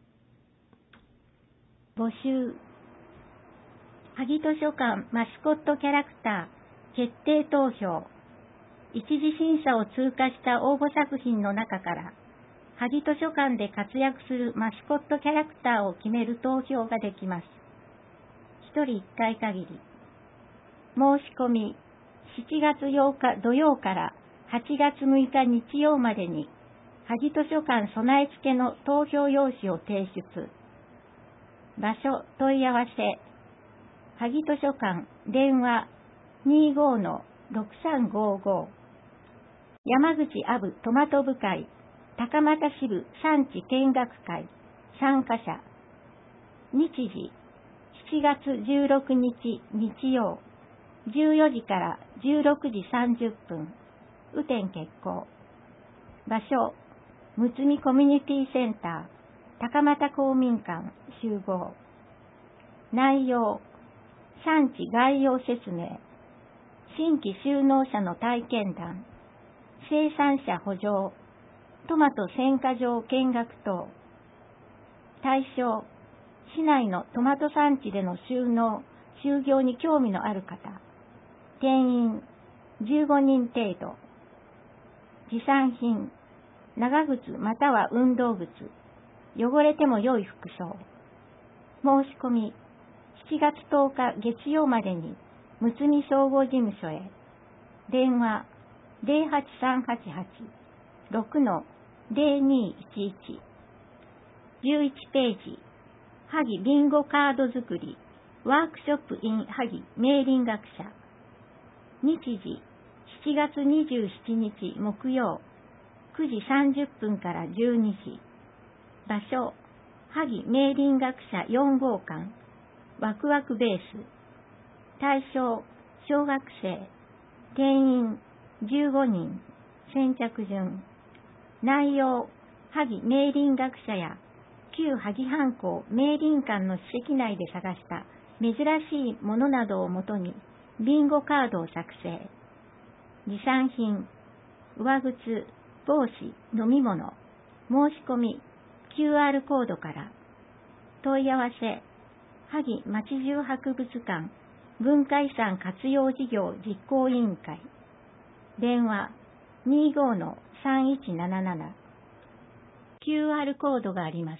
Speaker 3: 募集。萩図書館マスコットキャラクター決定投票。一次審査を通過した応募作品の中から、萩図書館で活躍するマスコットキャラクターを決める投票ができます。一人一回限り。申し込み、しちがつようか土曜からはちがつむいか日曜までに、萩図書館備え付けの投票用紙を提出。場所問い合わせ。萩図書館電話 にーごーのろくさんごーごー。山口阿部トマト部会高俣支部産地見学会参加者。日時しちがつじゅうろくにち日曜じゅうよじからじゅうろくじさんじゅっぷん。雨天決行。場所むつみコミュニティセンター高俣公民館集合。内容産地概要説明。新規就農者の体験談。生産者補助。トマト選果場見学等。対象市内のトマト産地での就農、就業に興味のある方。定員じゅうごにん程度。持参品長靴または運動靴。汚れても良い服装。申し込みしちがつとおか月曜までにむつみ総合事務所へ。電話ゼロはちさんはちはち ろくのゼロにいちいち。じゅういちページ。萩ビンゴカード作りワークショップ in 萩明林学者。日時しちがつにじゅうしちにち木曜くじさんじゅっぷんからじゅうにじ。場所萩明林学者よんごうかんワクワクベース。対象小学生。定員じゅうごにん。先着順。内容萩明林学者や旧萩藩校明林館の史跡内で探した珍しいものなどをもとにビンゴカードを作成。持参品上靴、帽子、飲み物。申し込み キューアール コードから。問い合わせ萩町中博物館文化遺産活用事業実行委員会。電話 にーごーのさんいちなななな。キューアール コードがあります。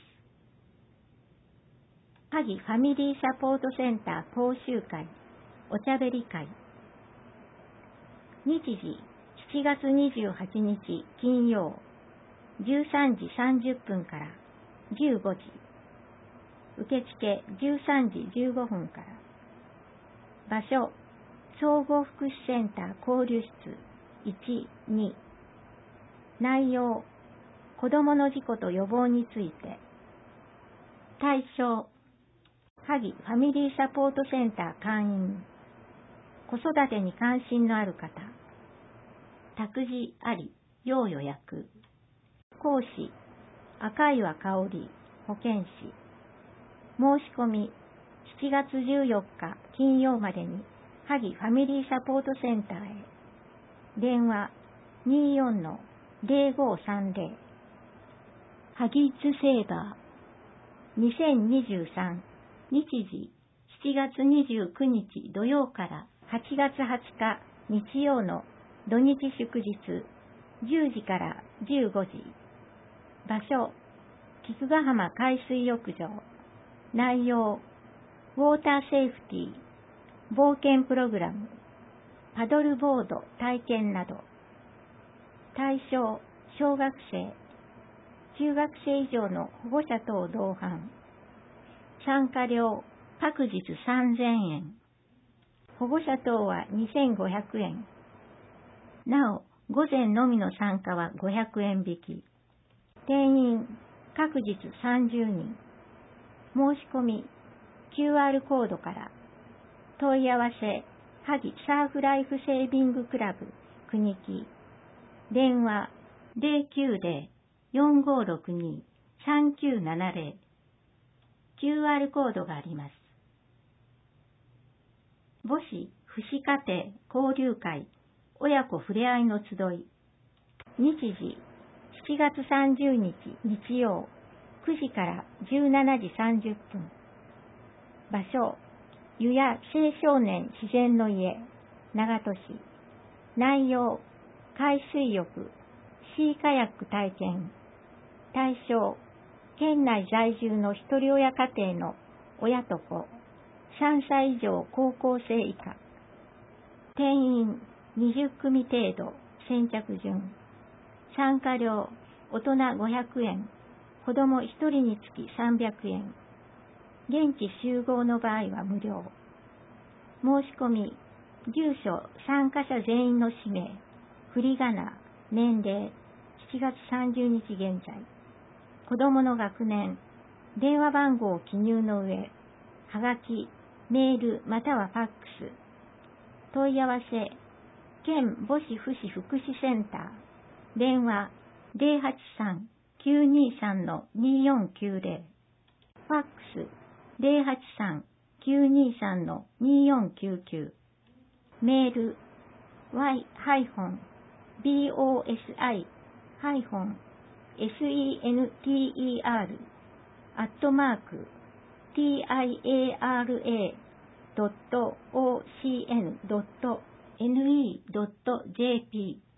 Speaker 3: 萩ファミリーサポートセンター講習会お茶べり会。日時しちがつにじゅうはちにち金曜じゅうさんじさんじゅっぷんからじゅうごじ。受付じゅうさんじじゅうごふんから。場所総合福祉センター交流室いち、に。内容子どもの事故と予防について。対象萩ファミリーサポートセンター会員。子育てに関心のある方。託児あり要予約。講師赤岩香織保健師。申し込みしちがつじゅうよっか金曜までに萩ファミリーサポートセンターへ。電話 にーよんのゼロごーさんゼロ。萩ズセーバーにせんにじゅうさん。日時しちがつにじゅうくにち土曜からはちがつはつか日曜の土日祝日じゅうじからじゅうごじ。場所菊ヶ浜海水浴場。内容ウォーターセーフティー冒険プログラムパドルボード体験など。対象小学生中学生以上の保護者等同伴。参加料各日さんぜんえん。保護者等はにせんごひゃくえん。なお午前のみの参加はごひゃくえん引き。定員各日さんじゅうにん。申し込み キューアール コードから。問い合わせ萩サーフライフセービングクラブ国木。電話ゼロきゅうゼロ よんごーろくに さんきゅうななゼロ。キューアール コードがあります。母子父子家庭交流会親子ふれあいの集い。日時ししちがつさんじゅうにち日曜くじからじゅうしちじさんじゅっぷん。場所、湯屋青少年自然の家、長門市。内容、海水浴、シーカヤック体験。対象、県内在住の一人親家庭の親と子、さんさい以上高校生以下。定員にじゅっくみ程度、先着順。参加料、大人ごひゃくえん、子供ひとりにつきさんびゃくえん。現地集合の場合は無料。申し込み、住所、参加者全員の氏名、振り仮名、年齢、しちがつさんじゅうにち現在。子供の学年、電話番号を記入の上、はがき、メールまたはファックス。問い合わせ、県母子福祉福祉センター。電話 ゼロはちさん きゅうにさん によんきゅうゼロ。ファックス ゼロはちさん きゅうにさん によんきゅうきゅう。メール ワイ ビーオーエスアイ センター アットマーク ティーアイエーアールエー ドット オーシーエヌ ドット エヌイー ドット ジェーピー。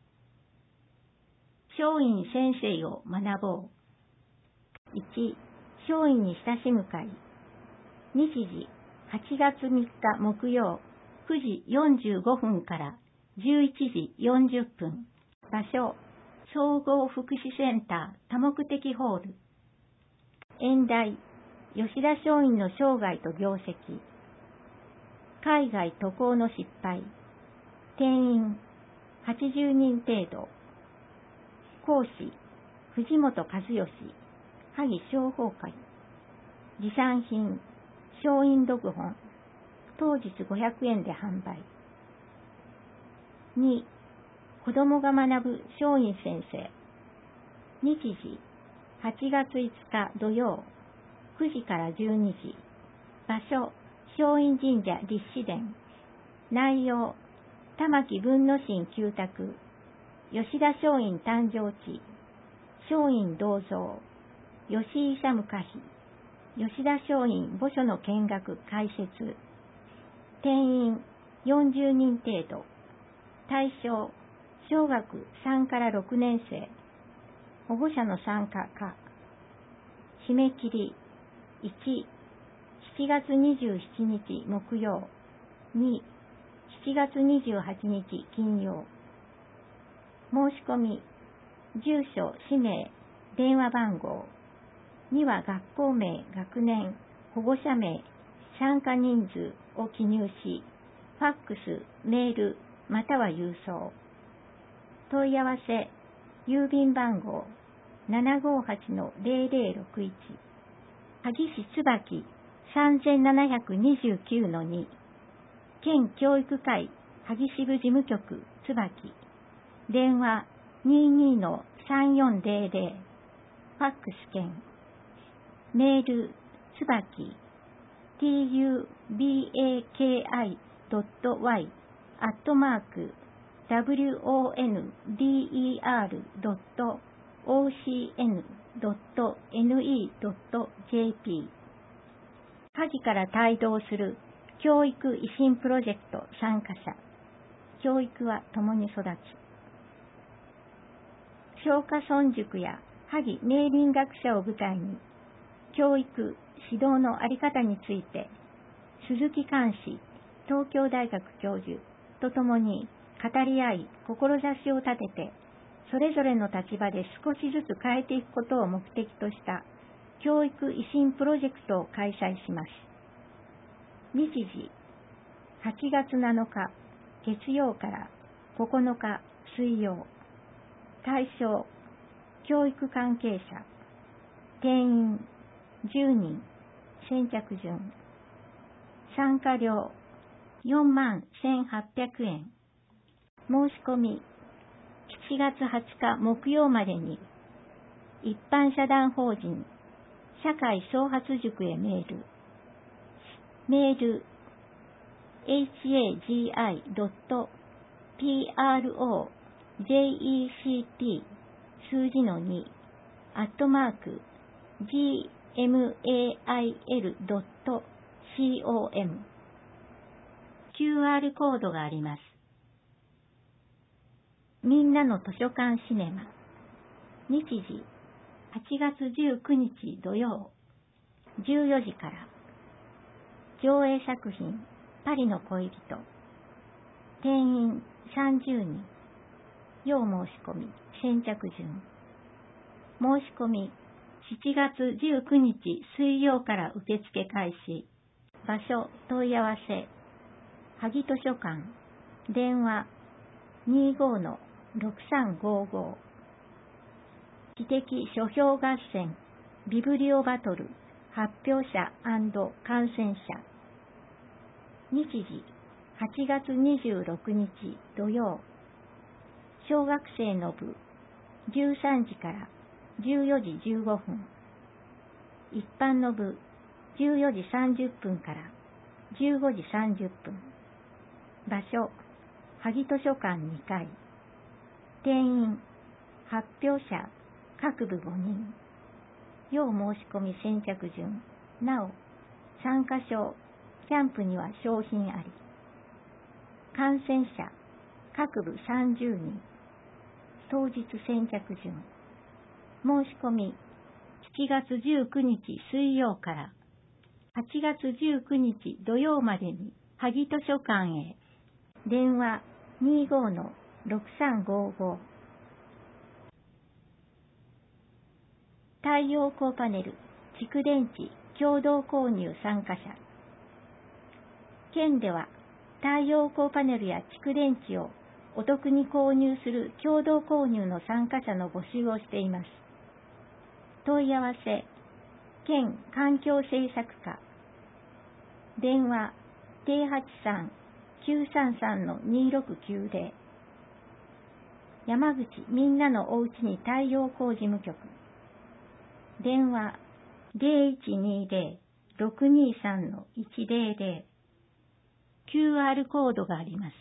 Speaker 3: 松陰先生を学ぼう。いち. 松陰に親しむ会。日時はちがつみっか木曜くじよんじゅうごふんからじゅういちじよんじゅっぷん。場所、総合福祉センター多目的ホール。演題、吉田松陰の生涯と業績。海外渡航の失敗。定員はちじゅうにん程度。講師、藤本和義、萩商法会。持参品、松陰読本。当日ごひゃくえんで販売。に. 子供が学ぶ松陰先生。日時はちがついつか土曜くじからじゅうにじ。場所、松陰神社立志殿。内容、玉木文之進旧宅、吉田松陰誕生地、松陰銅像、吉井勇歌碑、吉田松陰墓所の見学解説。定員よんじゅうにん程度。対象、小学さんからろくねん生。保護者の参加可。締め切りいち. しちがつにじゅうしちにち木曜。に. しちがつにじゅうはちにち金曜。申し込み、住所、氏名、電話番号。には学校名、学年、保護者名、参加人数を記入し、ファックス、メール、または郵送。問い合わせ、郵便番号 ななごはちのゼロゼロろくいち。萩市椿 さんななにきゅうのに。県教育会萩支部事務局椿。電話 にじゅうにのさんよんゼロゼロ。ファックス券。メール、椿 トゥバキ ドットワイ アットマーク ダブリューオーエヌディーイーアール ドット オーシーエヌ ドット エヌイー ドット ジェーピー。 萩から帯同する教育維新プロジェクト参加者。教育は共に育つ。松下村塾や萩明林学者を舞台に、教育、指導のあり方について、鈴木寛氏、東京大学教授とともに語り合い、志を立てて、それぞれの立場で少しずつ変えていくことを目的とした教育維新プロジェクトを開催します。日時、はちがつなのか月曜からここのか水曜。対象、教育関係者。定員じゅうにん。先着順。参加料よんまんせんはっぴゃくえん。申し込みしちがつはちか木曜までに一般社団法人社会創発塾へメール。メール エイチエージーアイドットピーアールオージェイイーシーティー数字のに、アットマーク、ジーエムエーアイエルドットコム。キューアール コードがあります。みんなの図書館シネマ。日時、はちがつじゅうくにち土曜、じゅうよじから。上映作品、パリの恋人。定員さんじゅうにん。要申し込み、先着順。申し込み、しちがつじゅうくにち水曜から受付開始。場所、問い合わせ。萩図書館。電話、にじゅうごのろくさんごご。知的書評合戦、ビブリオバトル、発表者&観戦者。日時、はちがつにじゅうろくにち土曜。小学生の部、じゅうさんじからじゅうよじじゅうごふん。一般の部、じゅうよじさんじゅっぷんからじゅうごじさんじゅっぷん。場所、萩図書館にかい。定員、発表者、各部ごにん。要申し込み先着順。なお、参加賞、キャンプには商品あり。観戦者、各部さんじゅうにん。当日先着順。申し込み、しちがつじゅうくにち水曜からはちがつじゅうくにち土曜までに萩図書館へ。電話にじゅうごのろくさんごご。太陽光パネル、蓄電池、共同購入参加者。県では太陽光パネルや蓄電池をお得に購入する共同購入の参加者の募集をしています。問い合わせ、県環境政策課。電話、ゼロはちさん きゅうさんさんのにろくきゅうゼロ。山口みんなのおうちに太陽光事務局。電話、ゼロいちにゼロ ろくにさんのいちゼロゼロ。キューアール コードがあります。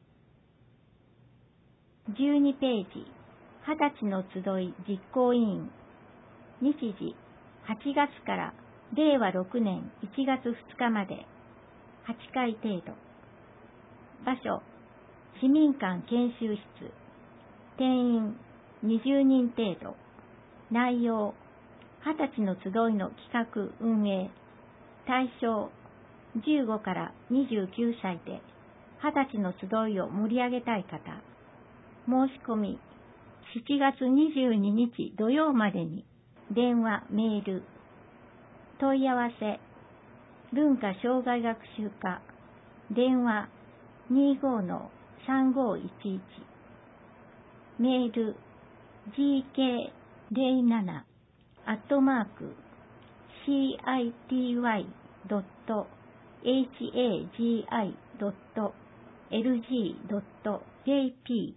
Speaker 3: じゅうにページ、はたちの集い実行委員。日時、はちがつかられいわろくねんいちがつふつかまで、はちかい程度。場所、市民館研修室。定員にじゅうにん程度。内容、はたちの集いの企画運営。対象、じゅうごからにじゅうきゅうさいではたちの集いを盛り上げたい方。申し込み、しちがつにじゅうににち土曜までに。電話、メール。問い合わせ、文化障害学習課。電話、にじゅうごのさんごいちいち。メール、ジーケーゼロなな アットマーク シーアイティーワイ ドット エイチエージーアイ ドット エルジー ドット ジェーピ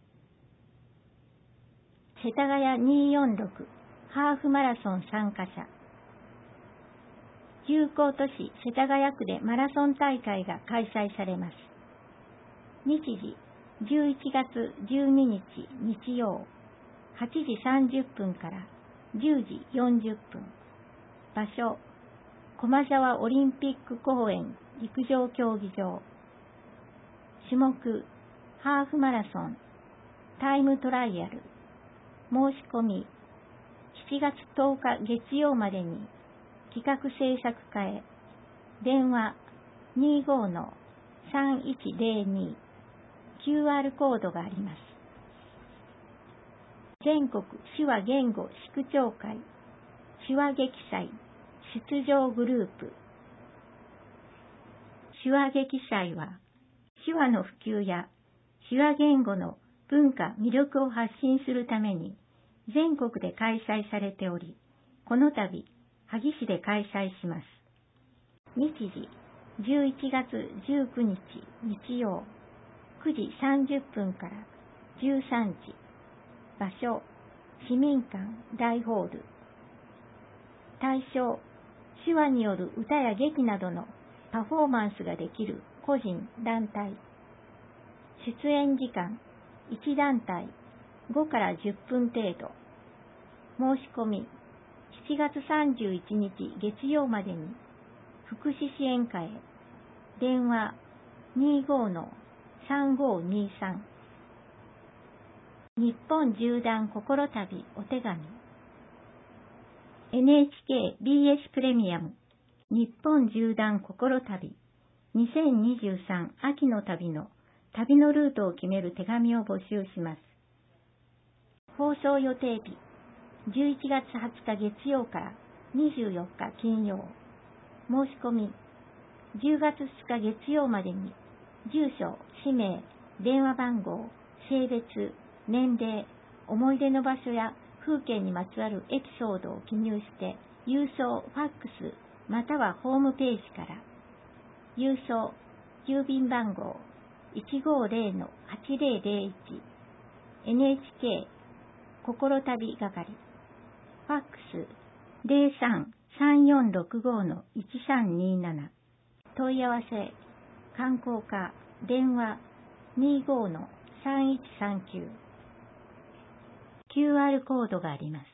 Speaker 3: ー。世田谷にひゃくよんじゅうろくハーフマラソン参加者。友好都市世田谷区でマラソン大会が開催されます。日時、じゅういちがつじゅうににち日曜、はちじさんじゅっぷんからじゅうじよんじゅっぷん。場所、駒沢オリンピック公園陸上競技場。種目、ハーフマラソン、タイムトライアル。申し込み、しちがつとおか月曜までに企画制作課へ。電話、にじゅうごのさんいちゼロに。キューアール コードがあります。全国手話言語市区長会手話劇祭出場グループ。手話劇祭は手話の普及や手話言語の文化魅力を発信するために全国で開催されており、この度萩市で開催します。日時、じゅういちがつじゅうくにち日曜、くじさんじゅっぷんからじゅうさんじ。場所、市民館大ホール。対象、手話による歌や劇などのパフォーマンスができる個人・団体。出演時間、いち団体ごからじゅっぷん程度。申し込み、しちがつさんじゅういちにち月曜までに、福祉支援課へ、電話 にじゅうごのさんごにさん。日本縦断心旅お手紙。エヌエイチケービーエス プレミアム日本縦断心旅にせんにじゅうさん秋の旅の旅のルートを決める手紙を募集します。放送予定日じゅういちがつはつか月曜からにじゅうよっか金曜。申し込みじゅうがつふつか月曜までに住所、氏名、電話番号、性別、年齢、思い出の場所や風景にまつわるエピソードを記入して郵送、ファックスまたはホームページから。郵送、郵便番号 いちごーぜろのはちぜろぜろいち エヌエイチケー 心旅係。ファックス ゼロさん さんよんろくごのいちさんになな。問い合わせ観光課電話 にじゅうごのさんいちさんきゅう。キューアール コードがあります。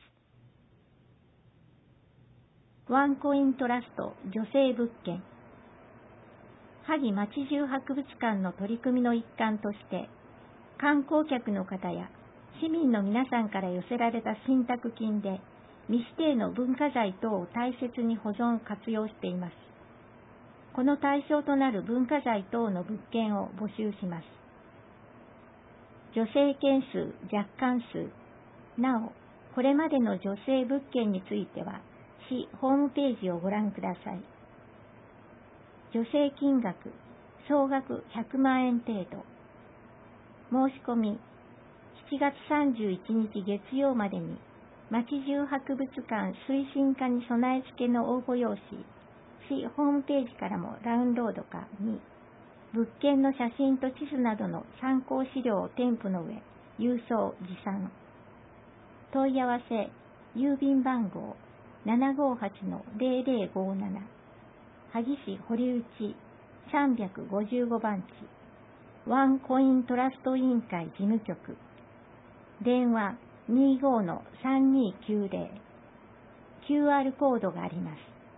Speaker 3: ワンコイントラスト女性物件。萩町中博物館の取り組みの一環として、観光客の方や市民の皆さんから寄せられた信託金で、未指定の文化財等を大切に保存活用しています。この対象となる文化財等の物件を募集します。助成件数、若干数。なお、これまでの助成物件については、市ホームページをご覧ください。助成金額、総額ひゃくまんえん程度。申し込み、しちがつさんじゅういちにち月曜までに、町中博物館推進課に備え付けの応募用紙、市ホームページからもダウンロードかに、物件の写真と地図などの参考資料を添付の上、郵送持参。問い合わせ、郵便番号 ななごはちのぜろぜろごなな。萩市堀内さんびゃくごじゅうごばんち。ワンコイントラスト委員会事務局。電話 にじゅうごのさんにきゅうぜろ。キューアール コードがあります。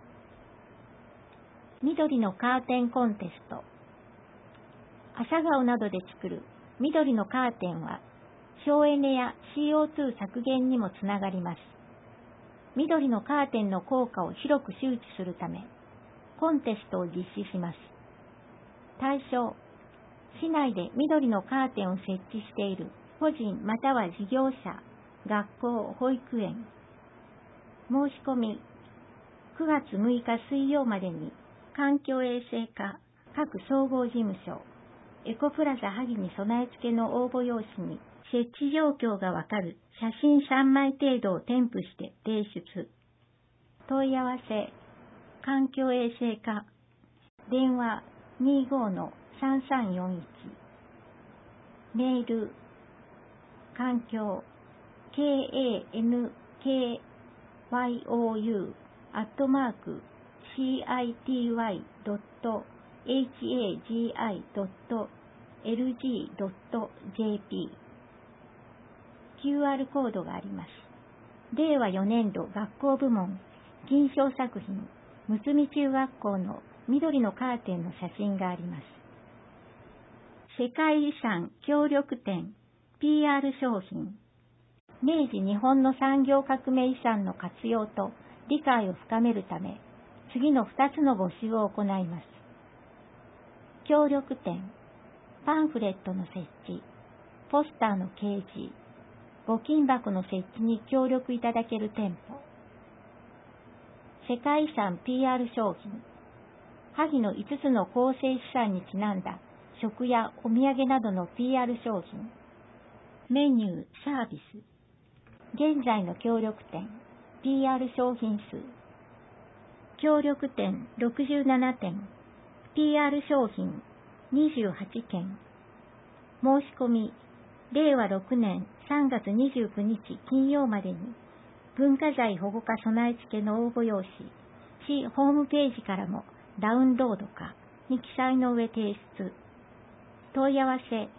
Speaker 3: 緑のカーテンコンテスト。朝顔などで作る緑のカーテンは、省エネや シーオーツー 削減にもつながります。緑のカーテンの効果を広く周知するため、コンテストを実施します。対象、市内で緑のカーテンを設置している個人または事業者、学校、保育園。申し込み、くがつむいか水曜までに環境衛生課各総合事務所、エコプラザ萩に備え付けの応募用紙に設置状況がわかる写真さんまい程度を添付して提出。問い合わせ、環境衛生課、電話 にじゅうごのさんさんよんいち。メール、環境、ケーエーエヌケーワイオーユー アットマーク シーアイティーワイ ドット エイチエージーアイ ドット エルジー ドット ジェーピー。キューアール コードがあります。れいわよねんど学校部門、金賞作品、むつみ中学校の緑のカーテンの写真があります。世界遺産協力展 ピーアール 商品。明治日本の産業革命遺産の活用と理解を深めるため、次のふたつの募集を行います。協力展、パンフレットの設置、ポスターの掲示、募金箱の設置に協力いただける店舗。世界遺産 ピーアール 商品、萩のいつつの構成資産にちなんだ食やお土産などの ピーアール 商品。メニュー、サービス。現在の協力店、ピーアール 商品数。協力店ろくじゅうななてん、ピーアール 商品にじゅうはちけん。申し込み、れいわろくねんさんがつにじゅうくにち金曜までに、文化財保護課備え付けの応募用紙、市ホームページからもダウンロードかに記載の上提出。問い合わせ、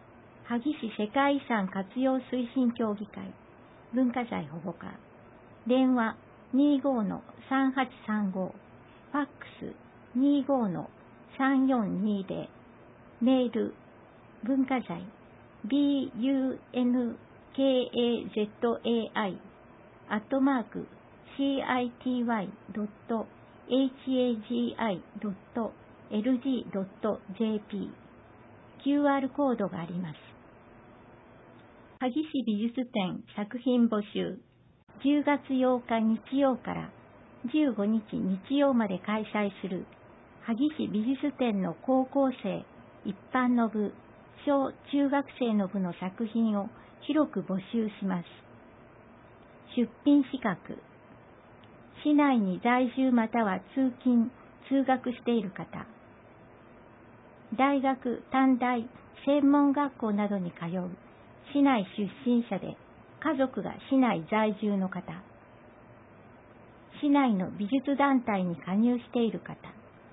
Speaker 3: 萩市世界遺産活用推進協議会文化財保護課、電話 にじゅうごのさんはちさんご、ファックス にじゅうごのさんよんにぜろ、メール文化財 ビーユーエヌケーエーゼットエーアイ アットマーク シーアイティーワイ ドット エイチエージーアイ ドット エルジー ドット ジェーピー キューアール コードがあります。萩市美術展作品募集じゅうがつようか日曜からじゅうごにち日曜まで開催する萩市美術展の高校生、一般の部、小中学生の部の作品を広く募集します。出品資格、市内に在住または通勤・通学している方、大学、短大、専門学校などに通う市内出身者で家族が市内在住の方、市内の美術団体に加入している方、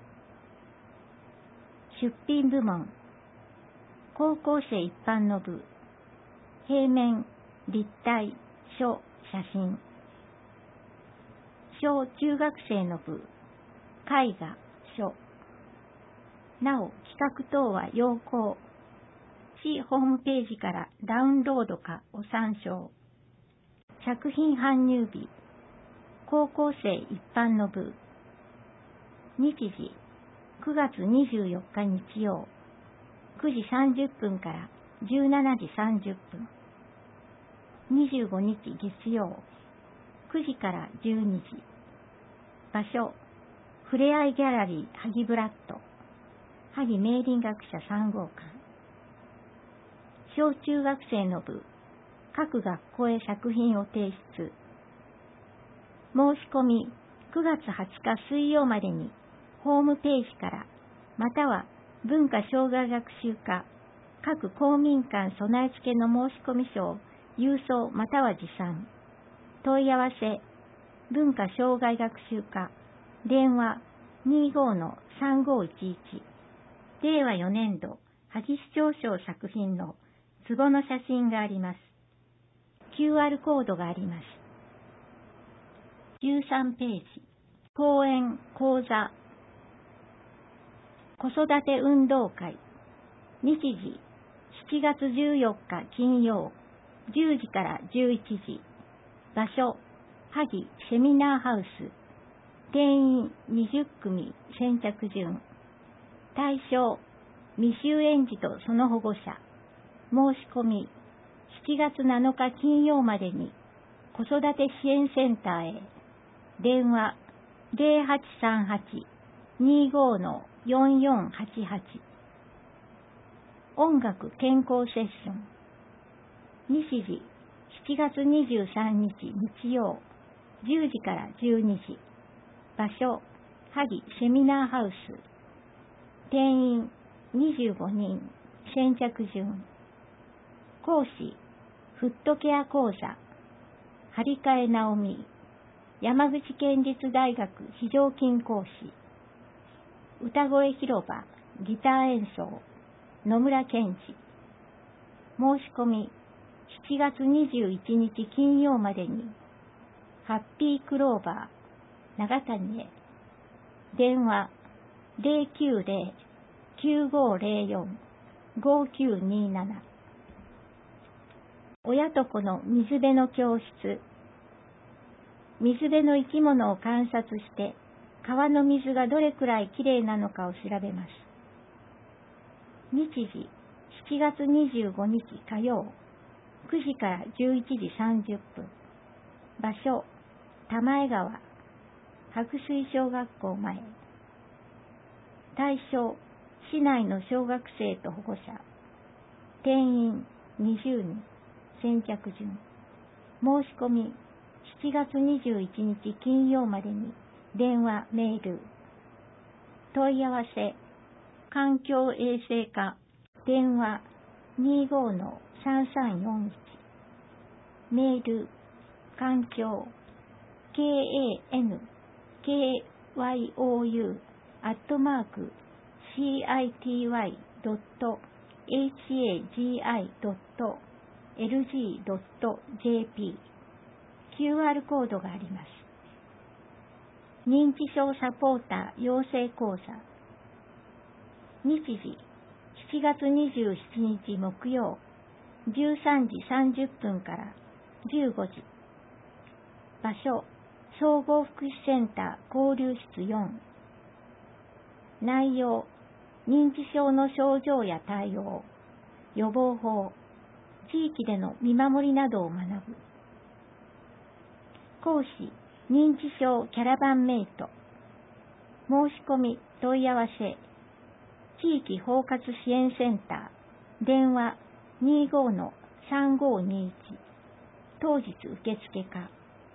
Speaker 3: 出品部門、高校生一般の部、平面、立体、書、写真、小中学生の部、絵画、書、なお企画等は要項、市ホームページからダウンロードかお参照。作品搬入日、高校生一般の部、日時、くがつにじゅうよっか日曜、くじさんじゅっぷんからじゅうしちじさんじゅっぷん、にじゅうごにち月曜、くじからじゅうにじ、場所、ふれあいギャラリー萩ブラッド、萩明林学者さんごうかん、小中学生の部、各学校へ作品を提出。申し込みくがつはつか水曜までにホームページからまたは文化障害学習課各公民館備え付けの申込書を郵送または持参。問い合わせ文化障害学習課電話 にじゅうごのさんごいちいち れいわよねんど萩市町賞作品の壺の写真があります。キューアール コードがあります。じゅうさんページ、講演、講座、子育て運動会、日時、しちがつじゅうよっか金曜、じゅうじからじゅういちじ、場所、萩セミナーハウス、定員にじゅっくみ先着順、対象、未就園児とその保護者、申し込み、しちがつなのか金曜までに子育て支援センターへ電話 ゼロはちさんはち にじゅうごのよんよんはちはち 音楽健康セッション日時しちがつにじゅうさんにち日曜じゅうじからじゅうにじ場所萩セミナーハウス定員にじゅうごにん先着順講師フットケア講座張替直美山口県立大学非常勤講師歌声広場ギター演奏野村健二申し込みしちがつにじゅういちにち金曜までにハッピークローバー長谷へ電話 ゼロきゅうゼロ きゅうごゼロよん ごきゅうになな親と子の水辺の教室水辺の生き物を観察して川の水がどれくらいきれいなのかを調べます。日時しちがつにじゅうごにち火曜くじからじゅういちじさんじゅっぷん場所玉江川白水小学校前対象市内の小学生と保護者定員にじゅうにん先着順申し込みしちがつにじゅういちにち金曜までに電話メール問い合わせ環境衛生課電話 にじゅうごのさんさんよんいち メール環境 ケーエーエヌケーワイオーユー アットマーク シーアイティーワイ ドットエイチエージーアイドットエルジードットジェーピー キューアール コードがあります。認知症サポーター養成講座。日時しちがつにじゅうしちにち木曜じゅうさんじさんじゅっぷんからじゅうごじ。場所総合福祉センター交流室よん。内容認知症の症状や対応、予防法、地域での見守りなどを学ぶ。講師認知症キャラバンメイト。申し込み問い合わせ地域包括支援センター電話 にじゅうごのさんごにいち 当日受付か。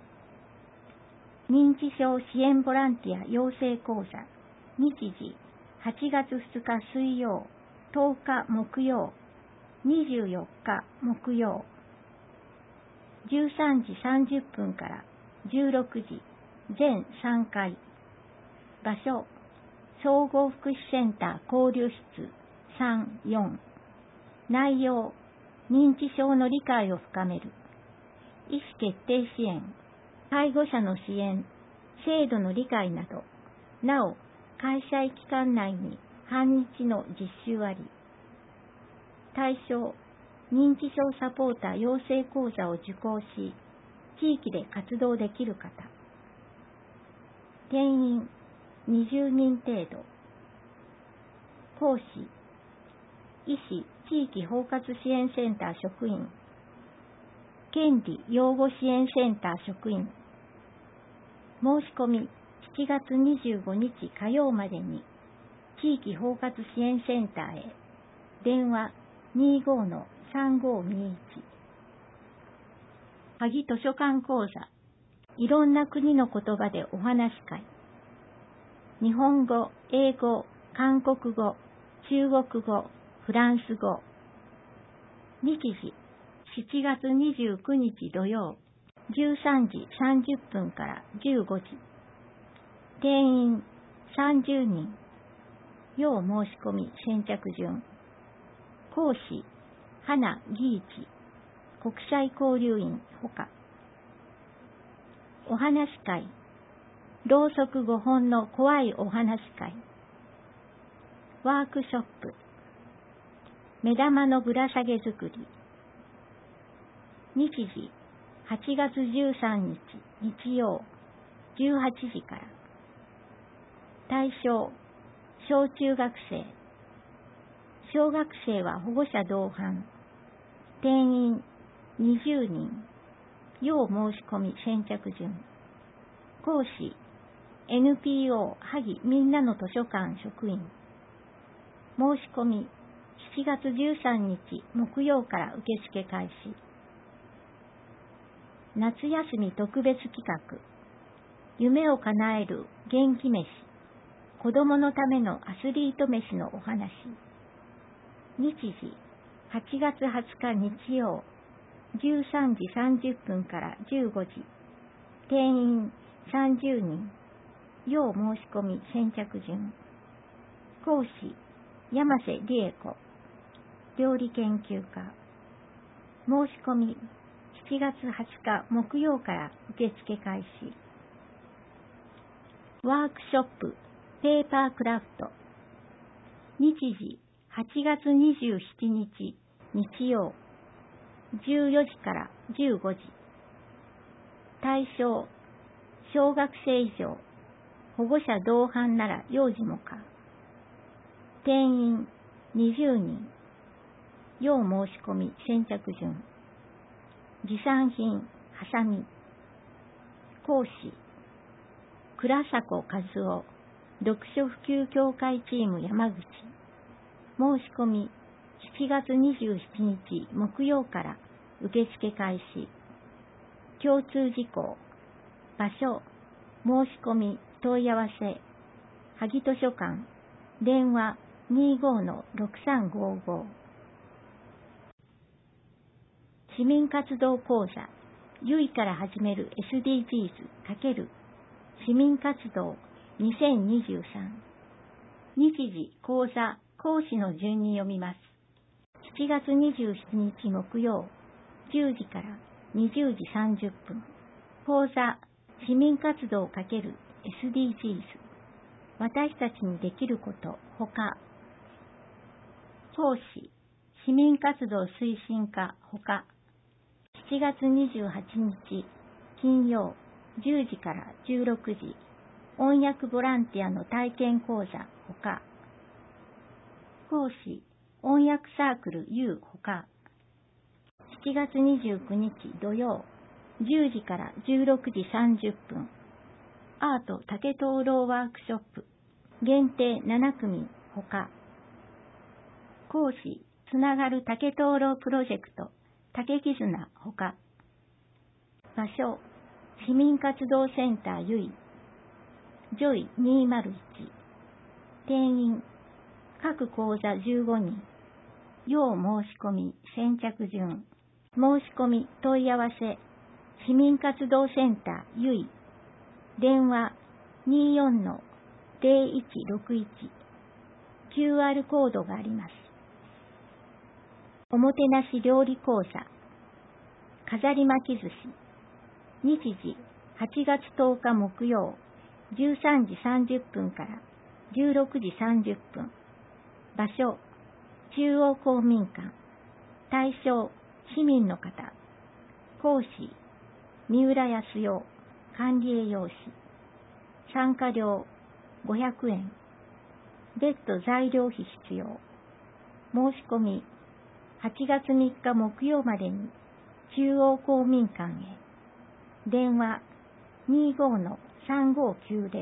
Speaker 3: 認知症支援ボランティア養成講座。日時はちがつふつか水曜とおか木曜にじゅうよっか木曜じゅうさんじさんじゅっぷんからじゅうろくじ全さんかい。場所総合福祉センター交流室さん、よん。内容認知症の理解を深める。意思決定支援、介護者の支援、制度の理解など。なお、開催期間内に半日の実習あり。対象、認知症サポーター養成講座を受講し、地域で活動できる方。定員にじゅうにん程度。講師、医師地域包括支援センター職員、権利養護支援センター職員。申し込みしちがつにじゅうごにち火曜までに地域包括支援センターへ。電話 にじゅうごのさんごにいち。萩図書館講座。いろんな国の言葉でお話し会。日本語、英語、韓国語、中国語、フランス語。日時しちがつにじゅうくにち土曜じゅうさんじさんじゅっぷんからじゅうごじ。定員さんじゅうにん。要申し込み先着順。講師花義一国際交流員ほか。お話会ろうそくごほんの怖いお話会。ワークショップ目玉のぶら下げ作り。日時はちがつじゅうさんにち日曜じゅうはちじから。対象小中学生。小学生は保護者同伴。定員にじゅうにん。要申し込み先着順。講師 エヌピーオー 萩みんなの図書館職員。申し込みしちがつじゅうさんにち木曜から受付開始。夏休み特別企画夢を叶える元気飯子どものためのアスリート飯のお話。日時はちがつはつか日曜じゅうさんじさんじゅっぷんからじゅうごじ。定員さんじゅうにん。要申し込み先着順。講師山瀬理恵子料理研究家。申し込みしちがつはつか木曜から受付開始。ワークショップペーパークラフト。日時はちがつにじゅうしちにち日曜じゅうよじからじゅうごじ。対象小学生以上保護者同伴なら幼児もか。定員にじゅうにん。要申し込み先着順。持参品ハサミ。講師倉迫和夫読書普及協会チーム山口。申し込みしちがつにじゅうしちにち木曜から受付開始。共通事項場所申し込み問い合わせ萩図書館電話 にじゅうごのろくさんごご。市民活動講座ゆいから始める エスディージーズ× 市民活動にせんにじゅうさん。日時講座講師の順に読みます。 しちがつにじゅうしちにち木曜じゅうじからにじゅうじさんじゅっぷん、講座市民活動×エスディージーズ 私たちにできることほか、講師市民活動推進課ほか、しちがつにじゅうはちにち金曜じゅうじからじゅうろくじ、翻訳ボランティアの体験講座ほか、講師翻訳サークル U ほか、しちがつにじゅうくにち土曜じゅうじからじゅうろくじさんじゅっぷん、アート竹灯籠ワークショップ限定ななくみほか、講師つながる竹灯籠プロジェクト竹絆ほか、場所市民活動センターゆいジョイにーまるいち、定員各講座じゅうごにん、要申し込み先着順、申し込み問い合わせ市民活動センターゆい、電話 にーよんのゼロいちろくいち、キューアール コードがあります。おもてなし料理講座飾り巻き寿司、日時はちがつとおか木曜じゅうさんじさんじゅっぷんからじゅうろくじさんじゅっぷん、場所中央公民館、対象市民の方、講師三浦康代管理栄養士、参加料ごひゃくえん、別途材料費必要、申し込みはちがつみっか木曜までに中央公民館へ、電話 にーごのさんごきゅうゼロ、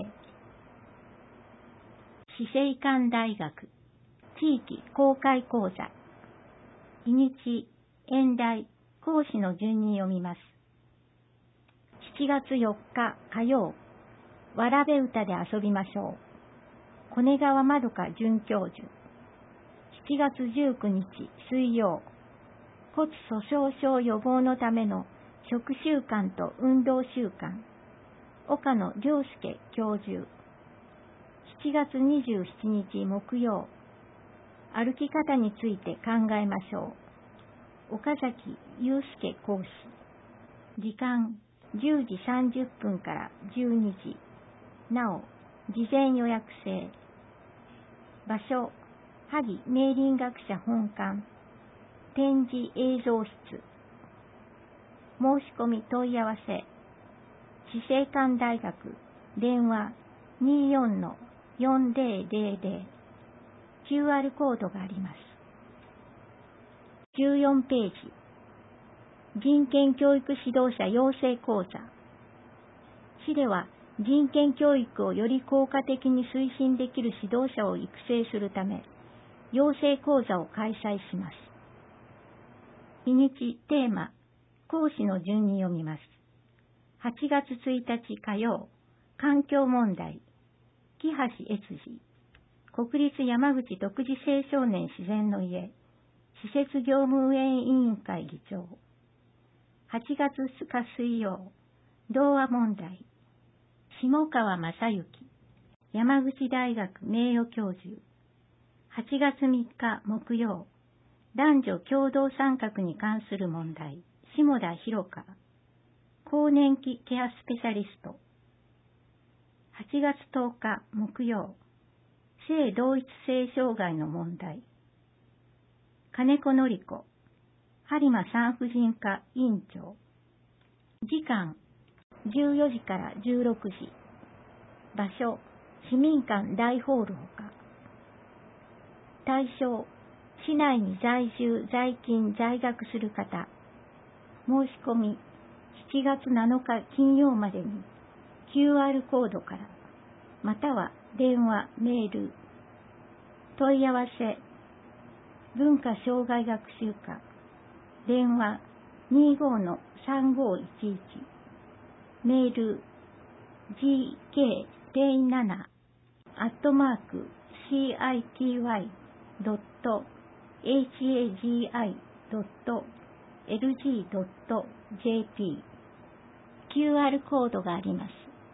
Speaker 3: 死生館大学地域公開講座、日にち、演題、講師の順に読みます。しちがつよっか火曜、わらべ歌で遊びましょう。利根川まどか准教授。しちがつじゅうくにち水曜、骨粗鬆症予防のための食習慣と運動習慣。岡野良介教授。しちがつにじゅうしちにち木曜、歩き方について考えましょう。岡崎祐介講師。時間じゅうじさんじゅっぷんからじゅうにじ。なお、事前予約制。場所、萩明林学者本館。展示映像室。申し込み問い合わせ。死生館大学、電話 にーよんのよんぜろぜろぜろ、キューアール コードがあります。じゅうよんページ、人権教育指導者養成講座。市では人権教育をより効果的に推進できる指導者を育成するため、養成講座を開催します。日にち、テーマ、講師の順に読みます。はちがつついたち火曜、環境問題、木橋悦司、国立山口独自青少年自然の家、施設業務運営委員会議長。はちがつふつか水曜、童話問題、下川正幸、山口大学名誉教授。はちがつみっか木曜、男女共同参画に関する問題、下田博香、更年期ケアスペシャリスト。はちがつとおか木曜、性同一性障害の問題、金子典子、播磨産婦人科委員長。時間、じゅうよじからじゅうろくじ。場所、市民館大ホールほか。対象、市内に在住、在勤、在学する方。申し込み、しちがつなのか金曜までに キューアール コードから、または電話、メール。問い合わせ、文化障害学習課。電話 にーごのさんごいちいち。メール ジーケーゼロなな アットマーク シーアイティーワイ ドット エイチエージーアイ ドット エルジー ドット ジェーピー。 キューアール コードがあります。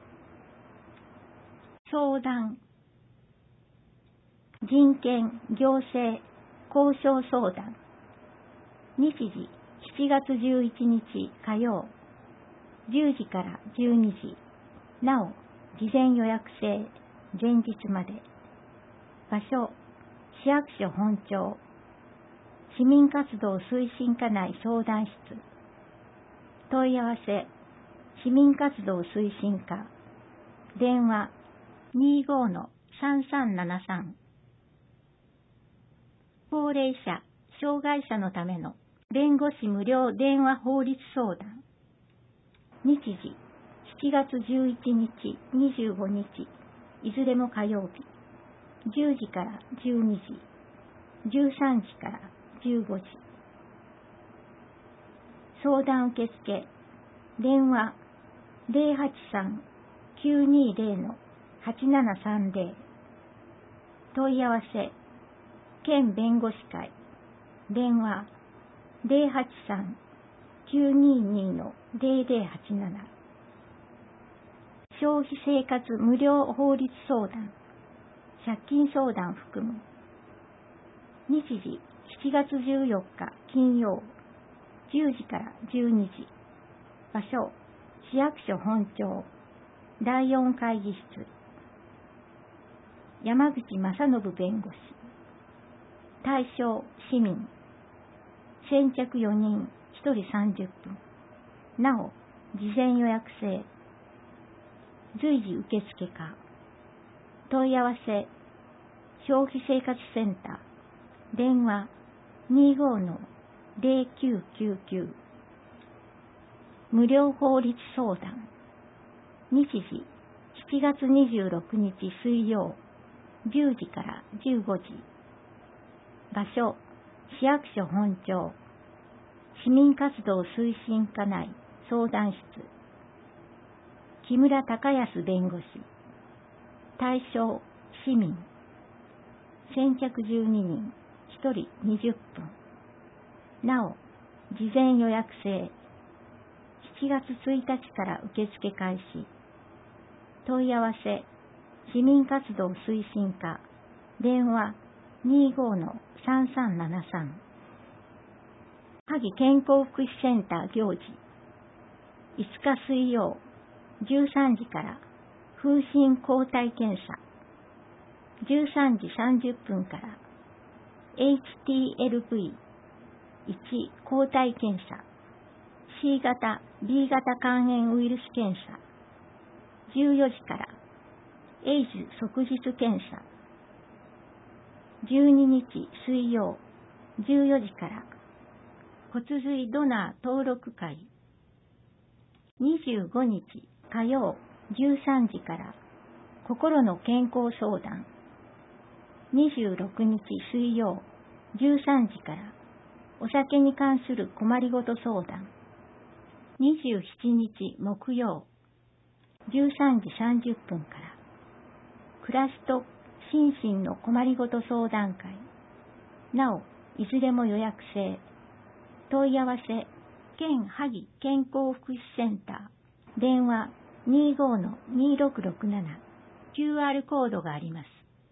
Speaker 3: 相談、人権、行政、交渉相談、 日時しちがつじゅういちにち火曜じゅうじからじゅうにじ、なお事前予約制、前日まで。場所市役所本庁、市民活動推進課内相談室。問い合わせ市民活動推進課、電話 にじゅうごのさんさんななさん。高齢者、障害者のための弁護士無料電話法律相談。日時しちがつじゅういちにち、にじゅうごにち、いずれも火曜日、じゅうじからじゅうにじ、じゅうさんじからじゅうごじ。相談受付、電話 ゼロはちさん きゅうにゼロ のはちななさんゼロ。問い合わせ県弁護士会、電話 ゼロはちさん きゅうにに のゼロゼロはちなな。消費生活無料法律相談、借金相談含む。日時しちがつじゅうよっか金曜じゅうじからじゅうにじ。場所市役所本庁だいよん会議室。山口正信弁護士。対象市民。先着よにん、ひとりさんじゅっぷん。なお事前予約制。随時受付可。問い合わせ消費生活センター、電話 にじゅうごのゼロきゅうきゅうきゅう。無料法律相談。日時しちがつにじゅうろくにち水曜じゅうじからじゅうごじ。場所市役所本庁、市民活動推進課内相談室。木村隆康弁護士。対象市民。先着じゅうににん、ひとりにじゅっぷん。なお事前予約制。しちがつついたちから受付開始。問い合わせ市民活動推進課、電話 にじゅうごのさんさんななさん。萩健康福祉センター行事。いつか水曜じゅうさんじから風疹抗体検査。じゅうさんじさんじゅっぷんから エイチティーエルブイいち 抗体検査。C 型、B 型肝炎ウイルス検査。じゅうよじからエイズ即日検査。じゅうににち水曜じゅうよじから骨髄ドナー登録会。にじゅうごにち火曜じゅうさんじから心の健康相談。にじゅうろくにち水曜じゅうさんじからお酒に関する困りごと相談。にじゅうしちにち木曜じゅうさんじさんじゅっぷんから暮らしと心身の困りごと相談会。なおいずれも予約制。問い合わせ県萩健康福祉センター、電話 にじゅうごのにろくろくなな。 キューアール コードがあります。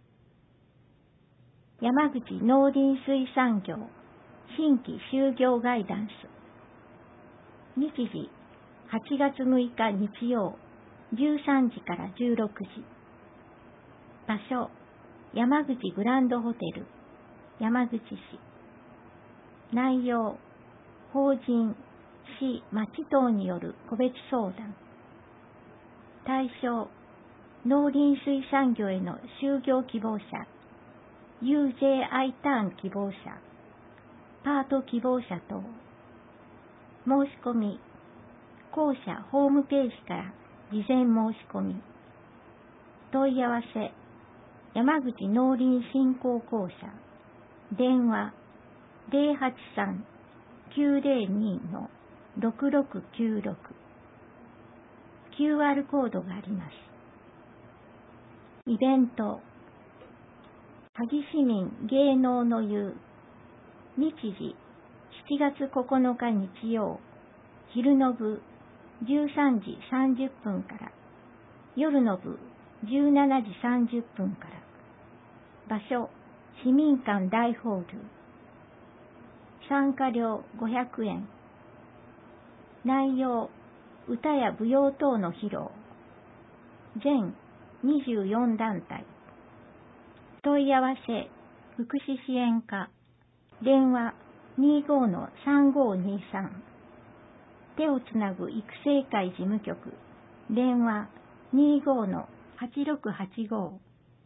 Speaker 3: 山口農林水産業新規就業ガイダンス。日時はちがつむいか日曜じゅうさんじからじゅうろくじ。場所山口グランドホテル山口市。内容法人市町等による個別相談。対象農林水産業への就業希望者、 ユージェーアイ ターン希望者、パート希望者等。申し込み公社ホームページから事前申し込み。問い合わせ山口農林振興公社、電話 ゼロはちさん きゅうゼロにのろくろくきゅうろく。 キューアール コードがあります。イベント萩市民芸能の湯。日時しちがつここのか日曜昼の部じゅうさんじさんじゅっぷんから夜の部じゅうしちじさんじゅっぷんから。場所市民館大ホール。 参加料ごひゃくえん。内容、歌や舞踊等の披露。全にじゅうよん団体。問い合わせ、福祉支援課。電話 にじゅうごのさんごにさん。手をつなぐ育成会事務局。電話 にじゅうごのはちろくはちご。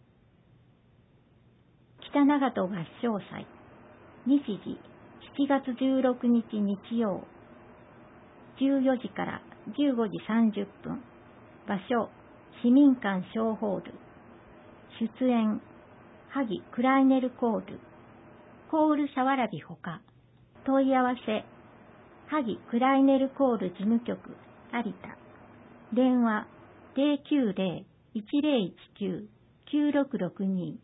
Speaker 3: 北長門合唱祭。日時しちがつじゅうろくにち日曜。じゅうよじからじゅうごじさんじゅっぷん。場所、市民館小ホール。出演、萩クライネルコール。コールさわらびほか。問い合わせ、萩クライネルコール事務局、有田。電話、ゼロきゅうゼロ いちゼロいちきゅう きゅうろくろくに。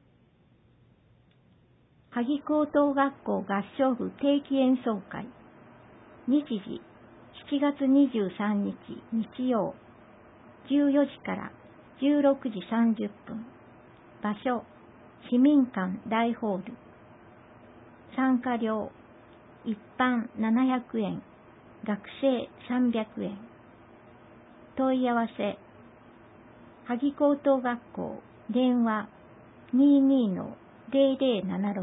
Speaker 3: 萩高等学校合唱部定期演奏会。日時、しちがつにじゅうさんにち日曜。じゅうよじからじゅうろくじさんじゅっぷん。場所、市民館大ホール。参加料、一般ななひゃくえん、学生さんびゃくえん。問い合わせ、萩高等学校、電話 にじゅうにのゼロゼロななろく。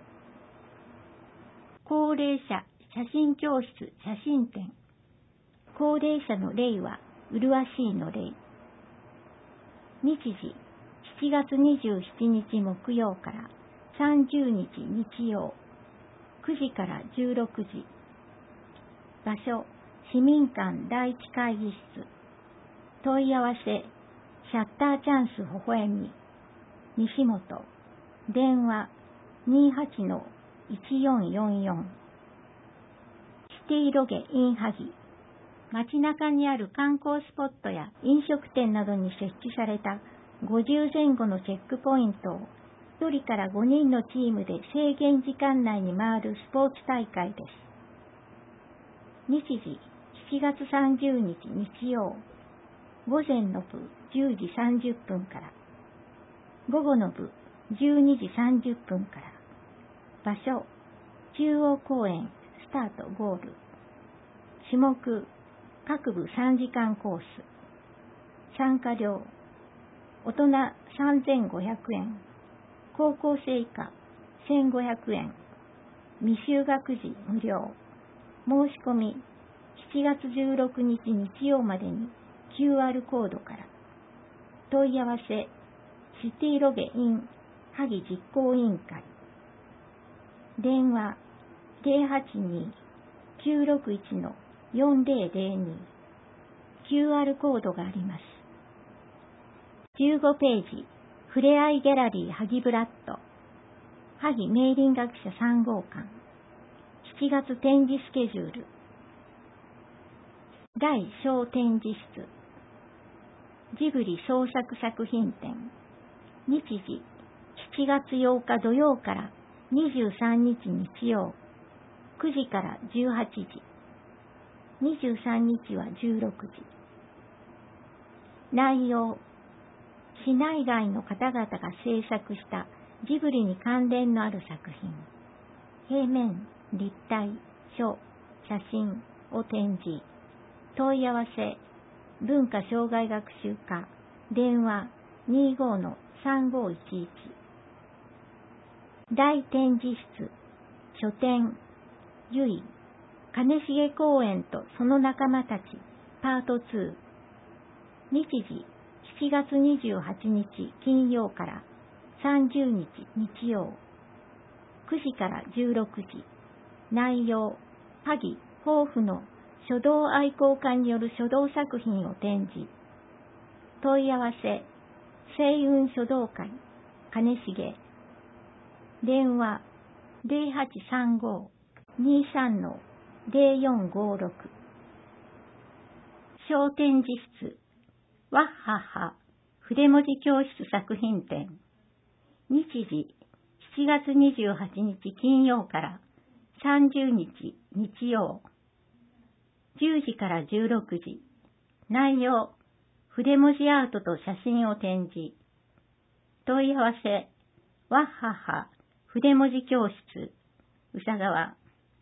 Speaker 3: 高齢者写真教室写真展。高齢者の霊は麗しいの霊。日時、しちがつにじゅうしちにち木曜からさんじゅうにち日曜。くじからじゅうろくじ。場所、市民館第一会議室。問い合わせ、シャッターチャンス微笑み。西本。電話、にじゅうはちのいちよんよんよん。シティロゲインハギ。街中にある観光スポットや飲食店などに設置されたごじゅうぜん後のチェックポイントをひとりからごにんのチームで制限時間内に回るスポーツ大会です。日時、しちがつさんじゅうにち日曜。午前の部じゅうじさんじゅっぷんから。午後の部じゅうにじさんじゅっぷんから。場所、中央公園、スタートゴール。種目、各部さんじかんコース。参加料、大人さんぜんごひゃくえん。高校生以下せんごひゃくえん。未就学児無料。申し込みしちがつじゅうろくにち日曜までに キューアール コードから。問い合わせ、シティロゲイン萩実行委員会。電話ゼロはちに きゅうろくいちのよんゼロゼロに。キューアール コードがあります。じゅうごページ、ふれあいギャラリー萩ブラッド。萩明林学者さん号館。しちがつ展示スケジュール。大小展示室。ジブリ創作作品展。日時、しちがつようか土曜からにじゅうさんにち日曜。くじからじゅうはちじ。にじゅうさんにちはじゅうろくじ。内容、市内外の方々が制作したジブリに関連のある作品。平面、立体、書、写真を展示。問い合わせ、文化障害学習課。電話にじゅうごのさんごいちいち。大展示室、書店、ゆい、金重公園とその仲間たち、パートツー。日時、しちがつにじゅうはちにち金曜からさんじゅうにち日曜。くじからじゅうろくじ。内容、萩甲府の書道愛好家による書道作品を展示。問い合わせ、星雲書道会、金重。電話、ゼロはちさんご にさんのゼロよんごろく。小展示室、わっはっは筆文字教室作品展。日時、しちがつにじゅうはちにち金曜からさんじゅうにち日曜。じゅうじからじゅうろくじ。内容、筆文字アートと写真を展示。問い合わせ、わっはっは筆文字教室、宇佐川。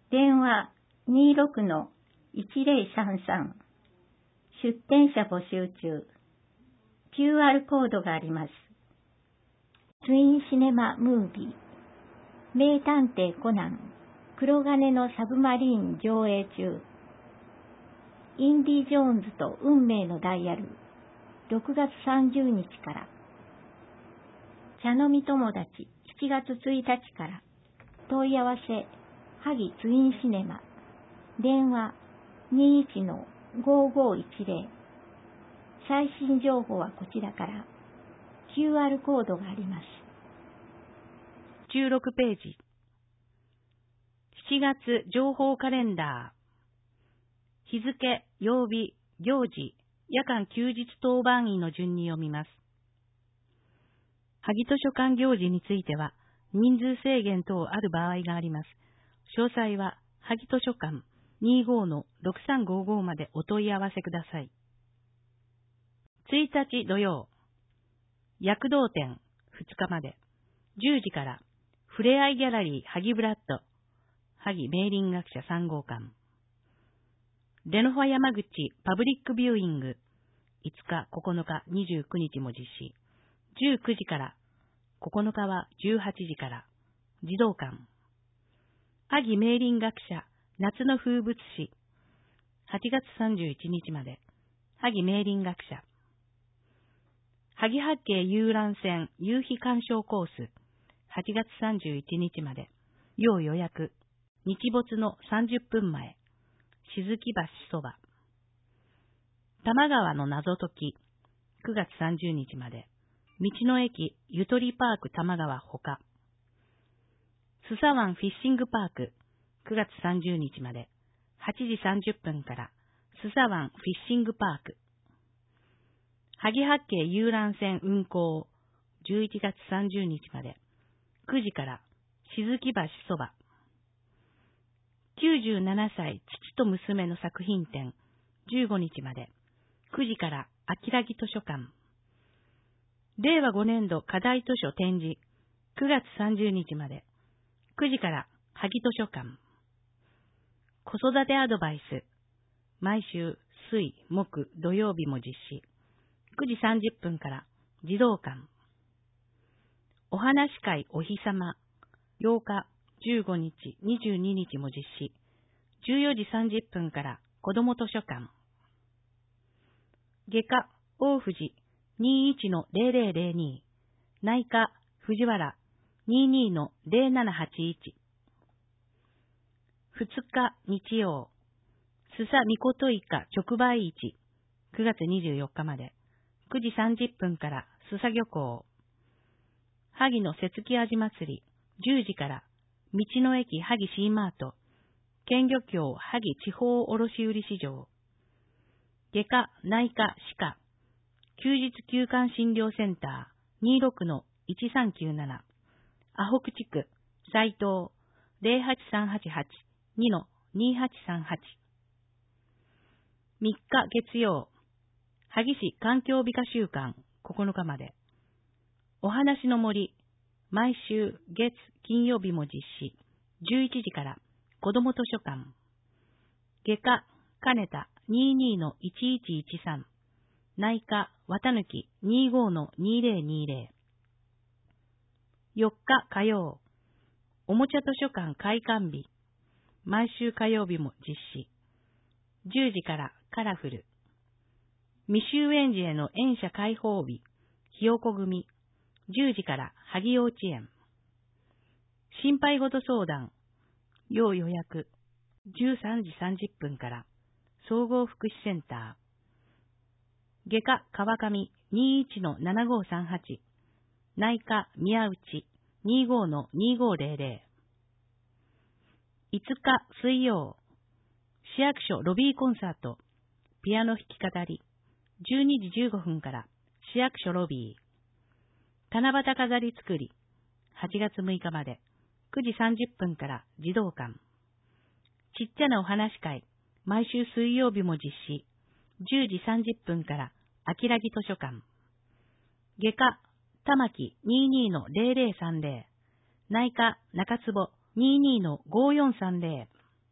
Speaker 3: 電話 にじゅうろくのいちぜろさんさん。出店者募集中。キューアール コードがあります。ツインシネマムービー。名探偵コナン。黒金のサブマリーン上映中。インディ・ジョーンズと運命のダイヤル。ろくがつさんじゅうにちから。茶飲み友達しちがつついたちから。問い合わせ、萩ツインシネマ。電話 にじゅういちのごーごーいちぜろ。最新情報はこちらから。キューアール コードがあります。
Speaker 1: じゅうろくページ。しちがつ情報カレンダー。日付、曜日、行事、夜間休日当番員の順に読みます。萩図書館行事については、人数制限等ある場合があります。詳細は、萩図書館 にじゅうごのろくさんごーごー までお問い合わせください。ついたち土曜、躍動展ふつかまで、じゅうじから、ふれあいギャラリー萩ブラッド、萩名林学者さんごうかん。レノファ山口パブリックビューイング、いつか、ここのか、にじゅうくにちも実施。じゅうくじから、ここのかはじゅうはちじから、児童館。萩名林学者夏の風物詩、はちがつさんじゅういちにちまで、萩名林学者。萩八景遊覧船夕日鑑賞コース、はちがつさんじゅういちにちまで、要予約、日没のさんじゅっぷんまえ、静木橋そば。多摩川の謎解き、くがつさんじゅうにちまで、道の駅ゆとりパーク多摩川ほか。須佐湾フィッシングパーク、くがつさんじゅうにちまで、はちじさんじゅっぷんから、須佐湾フィッシングパーク。萩八景遊覧船運航、じゅういちがつさんじゅうにちまで、くじから、静木橋そば。きゅうじゅうななさい父と娘の作品展、じゅうごにちまで、くじから、あきらぎ図書館。れいわごねんど課題図書展示、くがつさんじゅうにちまで、くじから、萩図書館。子育てアドバイス、毎週、水、木、土曜日も実施。くじさんじゅっぷんから、児童館。お話会お日様、ようか、じゅうごにち、にじゅうににちも実施。じゅうよじさんじゅっぷんから、子ども図書館。外科、大藤、にじゅういちのぜろぜろぜろに。内科、藤原、にじゅうにのぜろななはちいち。ふつか日曜、須佐みこといか直売市、くがつにじゅうよっかまで、くじさんじゅっぷんから須佐漁港。萩の節木味祭り、じゅうじから、道の駅萩シーマート、県漁協萩地方卸売市場。外科、内科、歯科、休日休館診療センター、にじゅうろくのいちさんきゅうなな、アホク地区、斉藤、ぜろはちさんはちはち、にのにはちさんはち。みっか月曜、萩市環境美化週間、ここのかまで。お話の森、毎週月金曜日も実施、じゅういちじから、子ども図書館。外科、金田にじゅうにのいちいちいちさん、内科、綿抜にじゅうごのにぜろにぜろ。よっか火曜、おもちゃ図書館開館日、毎週火曜日も実施。じゅうじからカラフル。未就園児への園舎開放日、ひよこ組、じゅうじから萩幼稚園。心配事相談、要予約、じゅうさんじさんじゅっぷんから、総合福祉センター。外科川上にじゅういちのななごーさんはち、内科宮内にじゅうごのにごーぜろぜろ。いつか水曜、市役所ロビーコンサート、ピアノ弾き語り、じゅうにじじゅうごふんから市役所ロビー。七夕飾り作り、はちがつむいかまで、くじさんじゅっぷんから児童館。ちっちゃなお話会、毎週水曜日も実施、じゅうじさんじゅっぷんからあきらぎ図書館。外科、玉木にじゅうにのぜろぜろさんぜろ、内科、中坪にじゅうにのごーよんさんぜろ。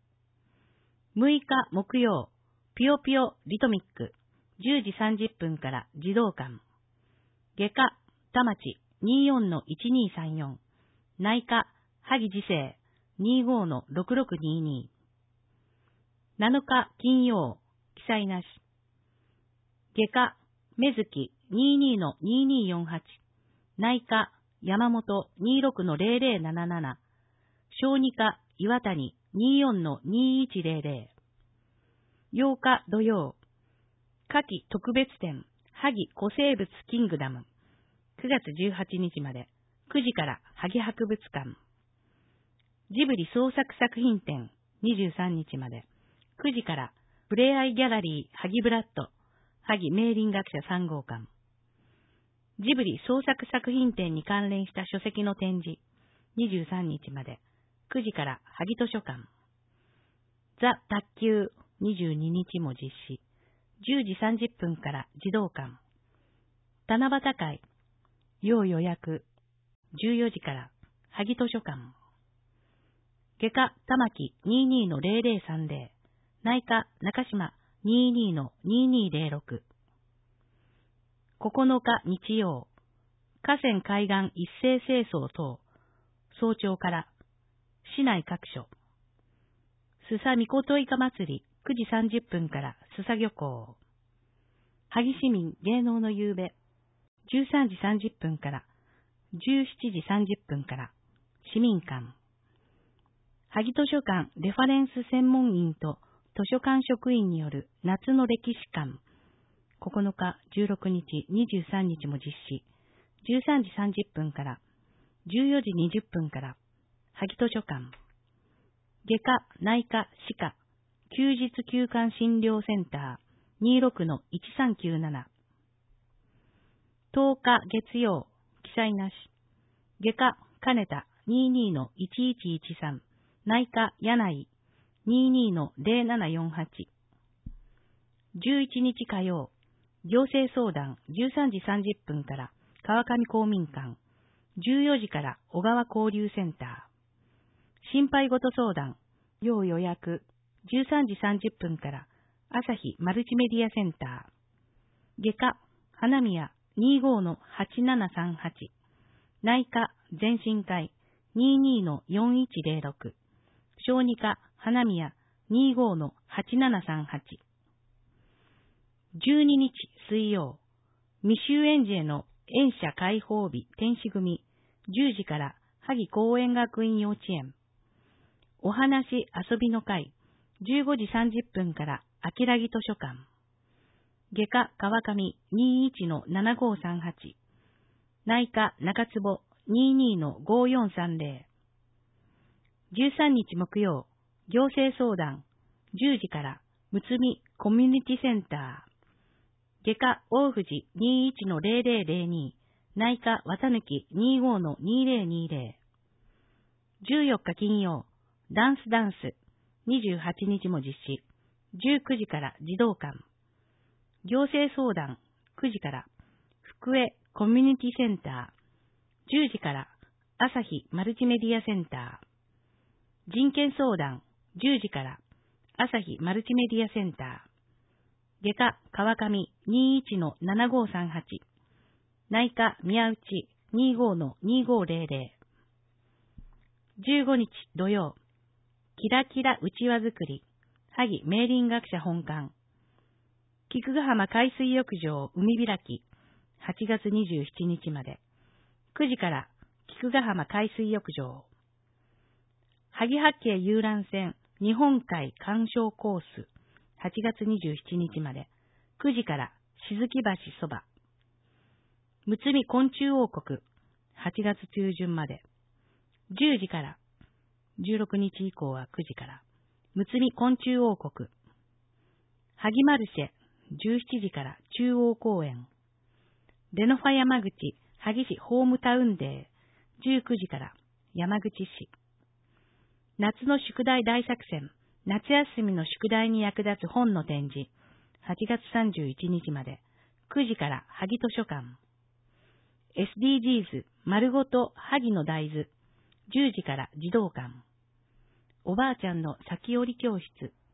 Speaker 4: むいか木曜、ぴよぴよリトミック、じゅうじさんじゅっぷんから児童館。外科、田町 にじゅうよんのいちにーさんよん、内科、萩時世 にじゅうごのろくろくにーにー。なのか金曜、記載なし。外科、目月 にじゅうにのにーにーよんはち、内科、山本 にじゅうろくのぜろぜろなななな、小児科、岩谷 にじゅうよんのにーいちぜろぜろ。ようか土曜、夏季特別展、萩古生物キングダム、くがつじゅうはちにちまで、くじから萩博物館。ジブリ創作作品展、にじゅうさんにちまで、くじからプレイアイギャラリー萩ブラッド、萩明林学者さんごうかん。ジブリ創作作品展に関連した書籍の展示、にじゅうさんにちまで、くじから萩図書館。ザ・卓球、にじゅうににちも実施、じゅうじさんじゅっぷんから児童館。七夕会、要予約、じゅうよじから萩図書館。外科玉木 にじゅうにのぜろぜろさんぜろ、内科中島 にじゅうにのにーにーぜろろく。ここのか日曜、河川海岸一斉清掃等、早朝から市内各所。須佐みこといか祭りくじさんじゅっぷんから須佐漁港。萩市民芸能の夕べ、じゅうさんじさんじゅっぷんからじゅうしちじさんじゅっぷんから市民館。萩図書館レファレンス専門員と図書館職員による夏の歴史館。ここのかじゅうろくにちにじゅうさんにちも実施、じゅうさんじさんじゅっぷんからじゅうよじにじゅっぷんから萩図書館。外科、内科、歯科、休日休館診療センター にじゅうろくのいちさんきゅうなな。とおか月曜、記載なし。外科、金田 にじゅうにのいちいちいちさん、内科、柳井 にじゅうにのぜろななよんはち。じゅういちにち火曜、行政相談じゅうさんじさんじゅっぷんから川上公民館、じゅうよじから小川交流センター。心配事相談、要予約、じゅうさんじさんじゅっぷんから朝日マルチメディアセンター。外科、花宮 にじゅうごのはちななさんはち、内科、全身会 にじゅうにのよんいちぜろろく、小児科、花宮 にじゅうごのはちななさんはち。じゅうににち水曜、未就園児への園舎開放日天使組、じゅうじから萩公園学院幼稚園。お話遊びの会、じゅうごじさんじゅっぷんから秋良木図書館。外科川上にじゅういちのななごさんはち、内科中坪 にじゅうにのごよんさんぜろ。じゅうさんにち木曜、行政相談、じゅうじからむつみコミュニティセンター。外科大藤にじゅういちのぜろぜろぜろに、内科綿貫にじゅうごのにぜろにぜろ。じゅうよっか金曜、ダンスダンス、にじゅうはちにちも実施、じゅうくじから児童館。行政相談、くじから福江コミュニティセンター、じゅうじから朝日マルチメディアセンター。人権相談、じゅうじから朝日マルチメディアセンター。外科川上にじゅういちのななごさんはち、内科宮内にじゅうごのにごぜろぜろ。じゅうごにち土曜、キラキラうちわ作り、萩明林学者本館。菊ヶ浜海水浴場海開き、はちがつにじゅうしちにちまで、くじから菊ヶ浜海水浴場。萩八景遊覧船日本海鑑賞コース、はちがつにじゅうしちにちまで、くじから静木橋そば。むつみ昆虫王国、はちがつちゅうじゅんまで、じゅうじから、じゅうろくにち以降はくじから、むつみ昆虫王国。萩マルシェ、じゅうしちじから中央公園。レノファ山口、萩市ホームタウンデー、じゅうくじから山口市。夏の宿題大作戦、夏休みの宿題に役立つ本の展示、はちがつさんじゅういちにちまで、くじから萩図書館。エスディージーズ 丸ごと萩の大豆、じゅうじから児童館。おばあちゃんの先折り教室、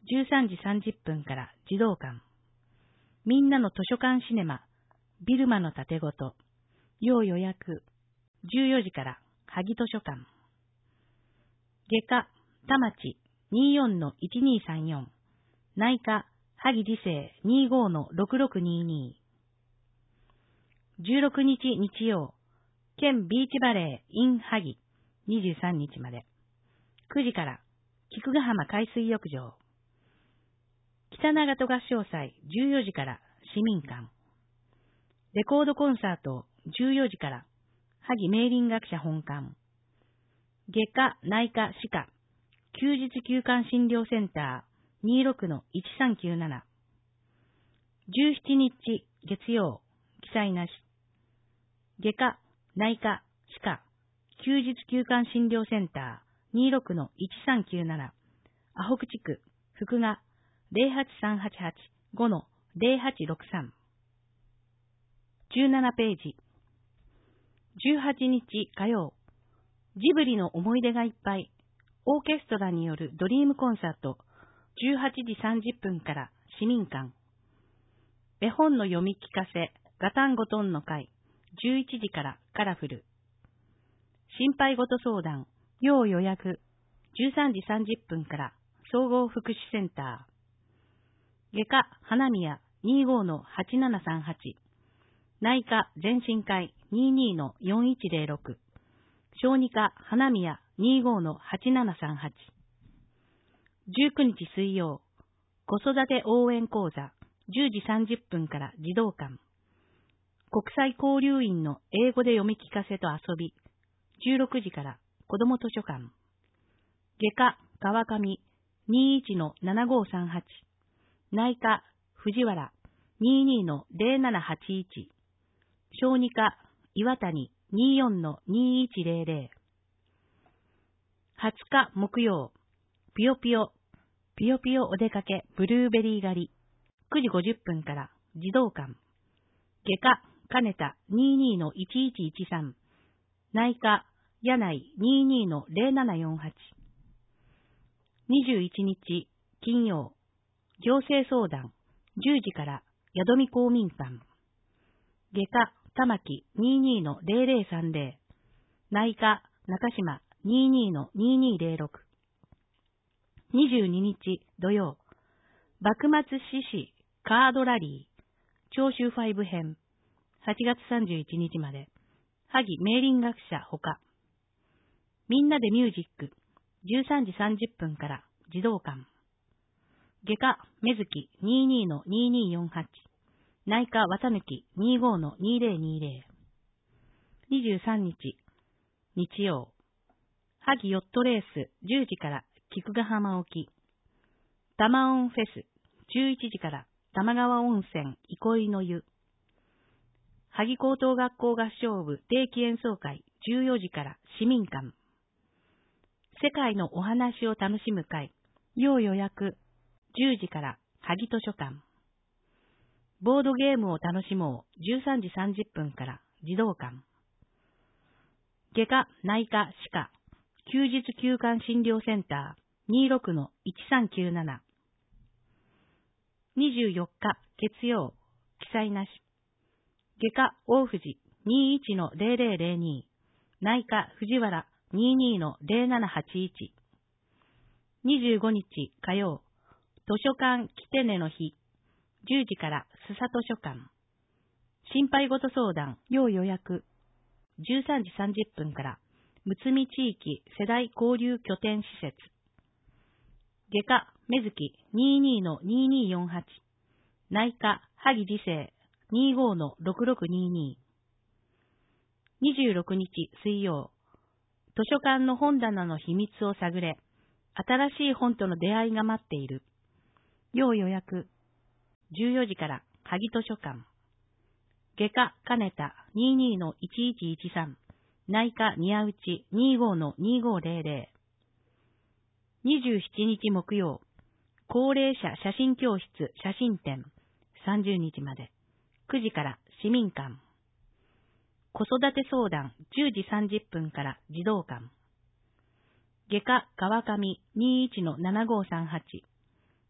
Speaker 4: じゅうさんじさんじゅっぷんから児童館。みんなの図書館シネマ、ビルマの盾ごと、要予約、じゅうよじから萩図書館。外科、田町 にじゅうよんのいちにーさんよん、内科、萩理性 にじゅうごのろくろくにーにー。じゅうろくにち日曜、県ビーチバレー in 萩、にじゅうさんにちまで。くじから、菊ヶ浜海水浴場。北長戸合唱祭じゅうよじから市民館。レコードコンサートじゅうよじから萩明林学者本館。外科、内科、歯科、休日休館診療センター にじゅうろくのいちさんきゅうなな。じゅうしちにち月曜、記載なし。外科、内科、歯科、休日休館診療センター にじゅうろくのいちさんきゅうなな。アホク地区、福賀 ゼロはちさんはちはち ごのゼロはちろくさん。じゅうななページ。じゅうはちにち火曜、ジブリの思い出がいっぱい、オーケストラによるドリームコンサート、じゅうはちじさんじゅっぷんから市民館。絵本の読み聞かせ、ガタンゴトンの会、じゅういちじからカラフル。心配事相談、要予約、じゅうさんじさんじゅっぷんから総合福祉センター。外科、花宮 にじゅうごのはちななさんはち。内科、全身会 にじゅうにのよんいちゼロろく。小児科、花宮 にじゅうごのはちななさんはち。じゅうくにち水曜、子育て応援講座、じゅうじさんじゅっぷんから児童館。国際交流員の英語で読み聞かせと遊び、じゅうろくじから子ども図書館。外科、川上 にじゅういちのななごさんはち。内科、藤原 にじゅうにのゼロななはちいち。小児科、岩谷 にじゅうよんのにいちゼロゼロ。はつか木曜、ぴよぴよ、ぴよぴよお出かけブルーベリー狩り、くじごじゅっぷんから児童館。外科、金田 にじゅうにのいちいちいちさん。内科、柳井 にじゅうにのゼロななよんはち。にじゅういちにち金曜、行政相談、じゅうじから宿見公民館。外科、玉木 にじゅうにのゼロゼロさんゼロ。内科、中島 にじゅうにのにじゅうにゼロろく。にじゅうににち土曜、幕末志士カードラリー、長州ファイブ編、はちがつさんじゅういちにちまで、萩明林学者ほか。みんなでミュージック、じゅうさんじさんじゅっぷんから児童館。外科、目月 にじゅうにのにじゅうによんはち。内科、綿抜き にじゅうごのにゼロにゼロ。にじゅうさんにち日曜、萩ヨットレースじゅうじから菊ヶ浜沖。玉温フェスじゅういちじから玉川温泉憩いの湯。萩高等学校合唱部定期演奏会じゅうよじから市民館。世界のお話を楽しむ会、要予約じゅうじから萩図書館。ボードゲームを楽しもうじゅうさんじさんじゅっぷんから児童館。外科、内科、歯科、休日休館診療センター にじゅうろくのいちさんきゅうなな。にじゅうよっか月曜、記載なし。外科、大藤 にじゅういちのゼロゼロゼロに。内科、藤原 にじゅうにのゼロななはちいち。にじゅうごにち火曜、図書館来てねの日、じゅうじから須佐図書館。心配事相談、要予約。じゅうさんじさんじゅっぷんからむつみ地域世代交流拠点施設。外科、目月 にじゅうにのにじゅうによんはち。内科、萩理性 にじゅうごのろくろくにーにー。にじゅうろくにち水曜、図書館の本棚の秘密を探れ、新しい本との出会いが待っている。要予約。じゅうよじから萩図書館。外科、金田 にじゅうにのいちいちいちさん。内科、宮内 にじゅうごのにごゼロゼロ。にじゅうしちにち木曜、高齢者写真教室写真展さんじゅうにちまで、くじから市民館。子育て相談じゅうじさんじゅっぷんから児童館。外科、川上 にじゅういちのななごさんはち。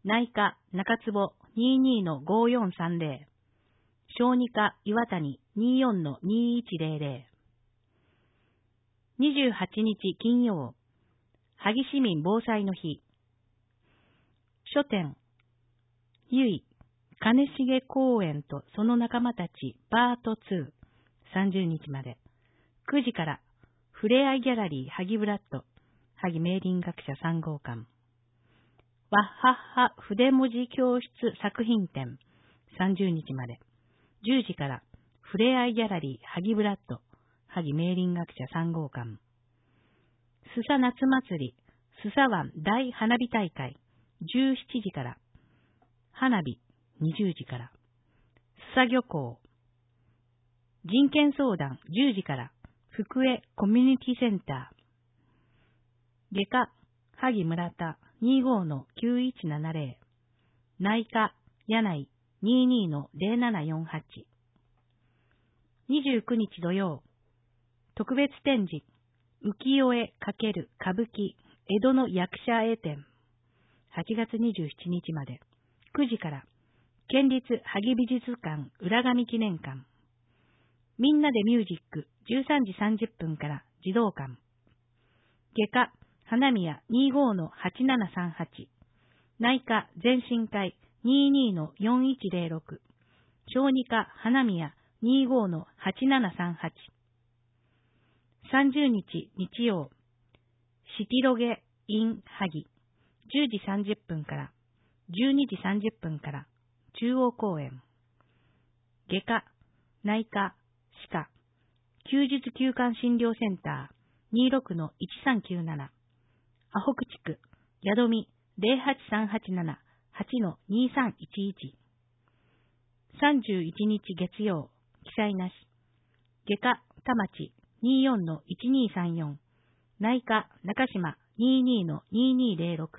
Speaker 4: 内科中坪 にじゅうにのごよんさんぜろ、小児科岩谷 にじゅうよんのにいちぜろぜろ。にじゅうはちにち金曜、萩市民防災の日。書店、ゆい、金重公園とその仲間たちパートに、さんじゅうにちまで。くじから、ふれあいギャラリー萩ブラッド、萩明林学者さんごうかん。わっはっは筆文字教室作品展、さんじゅうにちまで。じゅうじから、ふれあいギャラリー萩ブラッド、萩明林学者さんごうかん。すさ夏祭り、すさ湾大花火大会、じゅうしちじから。花火、にじゅうじから。すさ漁港。人権相談、じゅうじから。福江コミュニティセンター。外科、萩村田 にじゅうごのきゅういちななぜろ。内科、柳井 にじゅうにのぜろななよんはち。にじゅうくにち土曜、特別展示、浮世絵×歌舞伎、江戸の役者絵展。はちがつにじゅうしちにちまで。くじから、県立萩美術館浦上記念館。みんなでミュージックじゅうさんじさんじゅっぷんから児童館。外科、花宮 にじゅうごのはちななさんはち。内科、全身会 にじゅうにのよんいちぜろろく。小児科、花宮 にじゅうごのはちななさんはち。さんじゅうにち日曜、シティロゲ in 萩。じゅうじさんじゅっぷんから、じゅうにじさんじゅっぷんから、中央公園。外科、内科、歯科、休日休館診療センター にじゅうろくのいちさんきゅうなな。アホク地区、宿見 ぜろはちさんはちなな はちのにさんいちいち。さんじゅういちにち月曜、記載なし。外科、田町 にじゅうよんのいちにさんよん。内科、中島 にじゅうにのににぜろろく。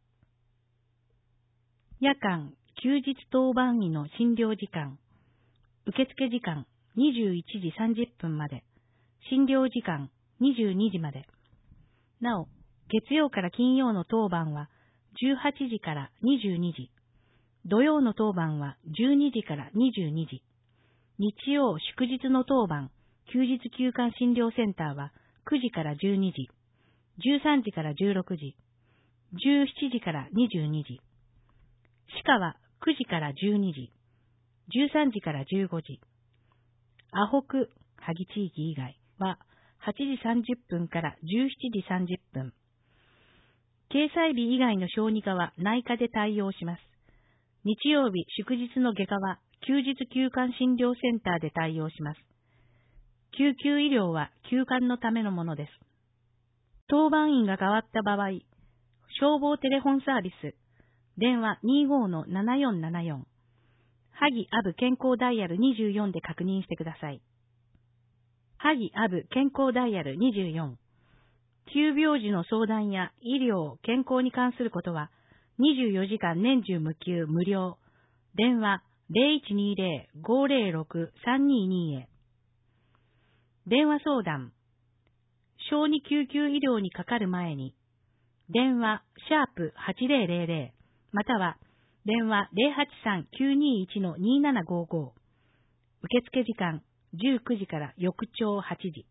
Speaker 4: 夜間、休日当番医の診療時間。受付時間にじゅういちじさんじゅっぷんまで。診療時間にじゅうにじまで。なお、月曜から金曜の当番はじゅうはちじからにじゅうにじ。土曜の当番はじゅうにじからにじゅうにじ。日曜祝日の当番、休日休館診療センターはくじからじゅうにじ。じゅうさんじからじゅうろくじ。じゅうしちじからにじゅうにじ。歯科はくじからじゅうにじ。じゅうさんじからじゅうごじ。アホク、萩地域以外ははちじさんじゅっぷんからじゅうしちじさんじゅっぷん。掲載日以外の小児科は内科で対応します。日曜日祝日の外科は休日休館診療センターで対応します。救急医療は休館のためのものです。当番員が変わった場合、消防テレフォンサービス、電話 にじゅうごのななよんななよん。萩アブ健康ダイヤルにじゅうよんで確認してください。萩アブ健康ダイヤルにじゅうよん。急病時の相談や医療、健康に関することはにじゅうよじかん年中無休無料。電話 ゼロいちにゼロ ごゼロろく さんにーにー へ。電話相談。小児救急医療にかかる前に、電話シャープはちぜろぜろぜろまたは電話 ゼロはちさんきゅうにいちのにななごご。受付時間じゅうくじから翌朝はちじ。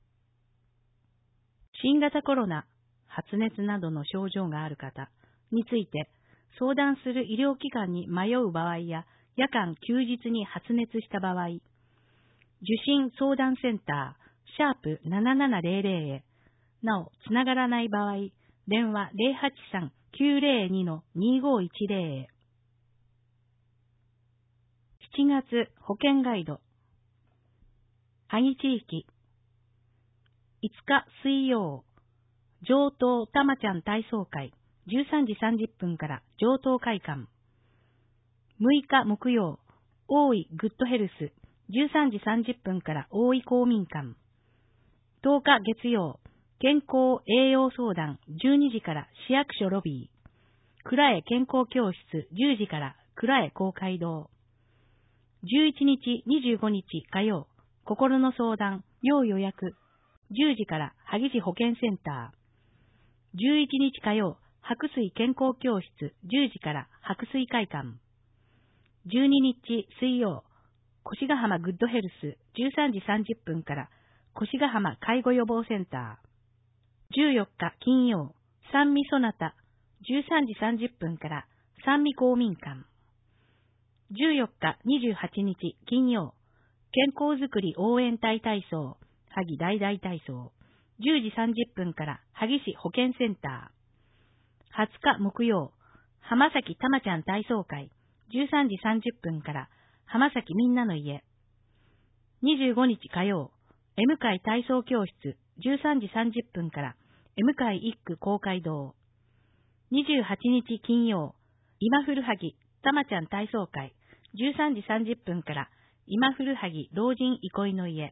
Speaker 4: 新型コロナ、発熱などの症状がある方について相談する医療機関に迷う場合や夜間休日に発熱した場合、受診相談センターシャープななななぜろぜろへ、なおつながらない場合、電話 ゼロはちさんきゅうゼロにのにごいちゼロへ。しちがつ保健ガイド。萩地域。いつか水曜、上東たまちゃん体操会、じゅうさんじさんじゅっぷんから上東会館。むいか木曜、大井グッドヘルス、じゅうさんじさんじゅっぷんから大井公民館。とおか月曜、健康栄養相談、じゅうにじから市役所ロビー。蔵江健康教室、じゅうじから蔵江公会堂。じゅういちにちにじゅうごにち火曜、心の相談、要予約。じゅうじから萩市保健センター。じゅういちにち火曜、白水健康教室、じゅうじから白水会館。じゅうににち水曜、越ヶ浜グッドヘルスじゅうさんじさんじゅっぷんから越ヶ浜介護予防センター。じゅうよっか金曜、三味そなたじゅうさんじさんじゅっぷんから三味公民館。じゅうよっかにじゅうはちにち金曜、健康づくり応援隊体操、萩大々体操、じゅうじさんじゅっぷんから萩市保健センター。はつか木曜、浜崎たまちゃん体操会、じゅうさんじさんじゅっぷんから浜崎みんなの家。にじゅうごにち火曜、M 会体操教室、じゅうさんじさんじゅっぷんから M 会一区公会堂。にじゅうはちにち金曜、今古萩たまちゃん体操会、じゅうさんじさんじゅっぷんから今古萩老人憩いの家。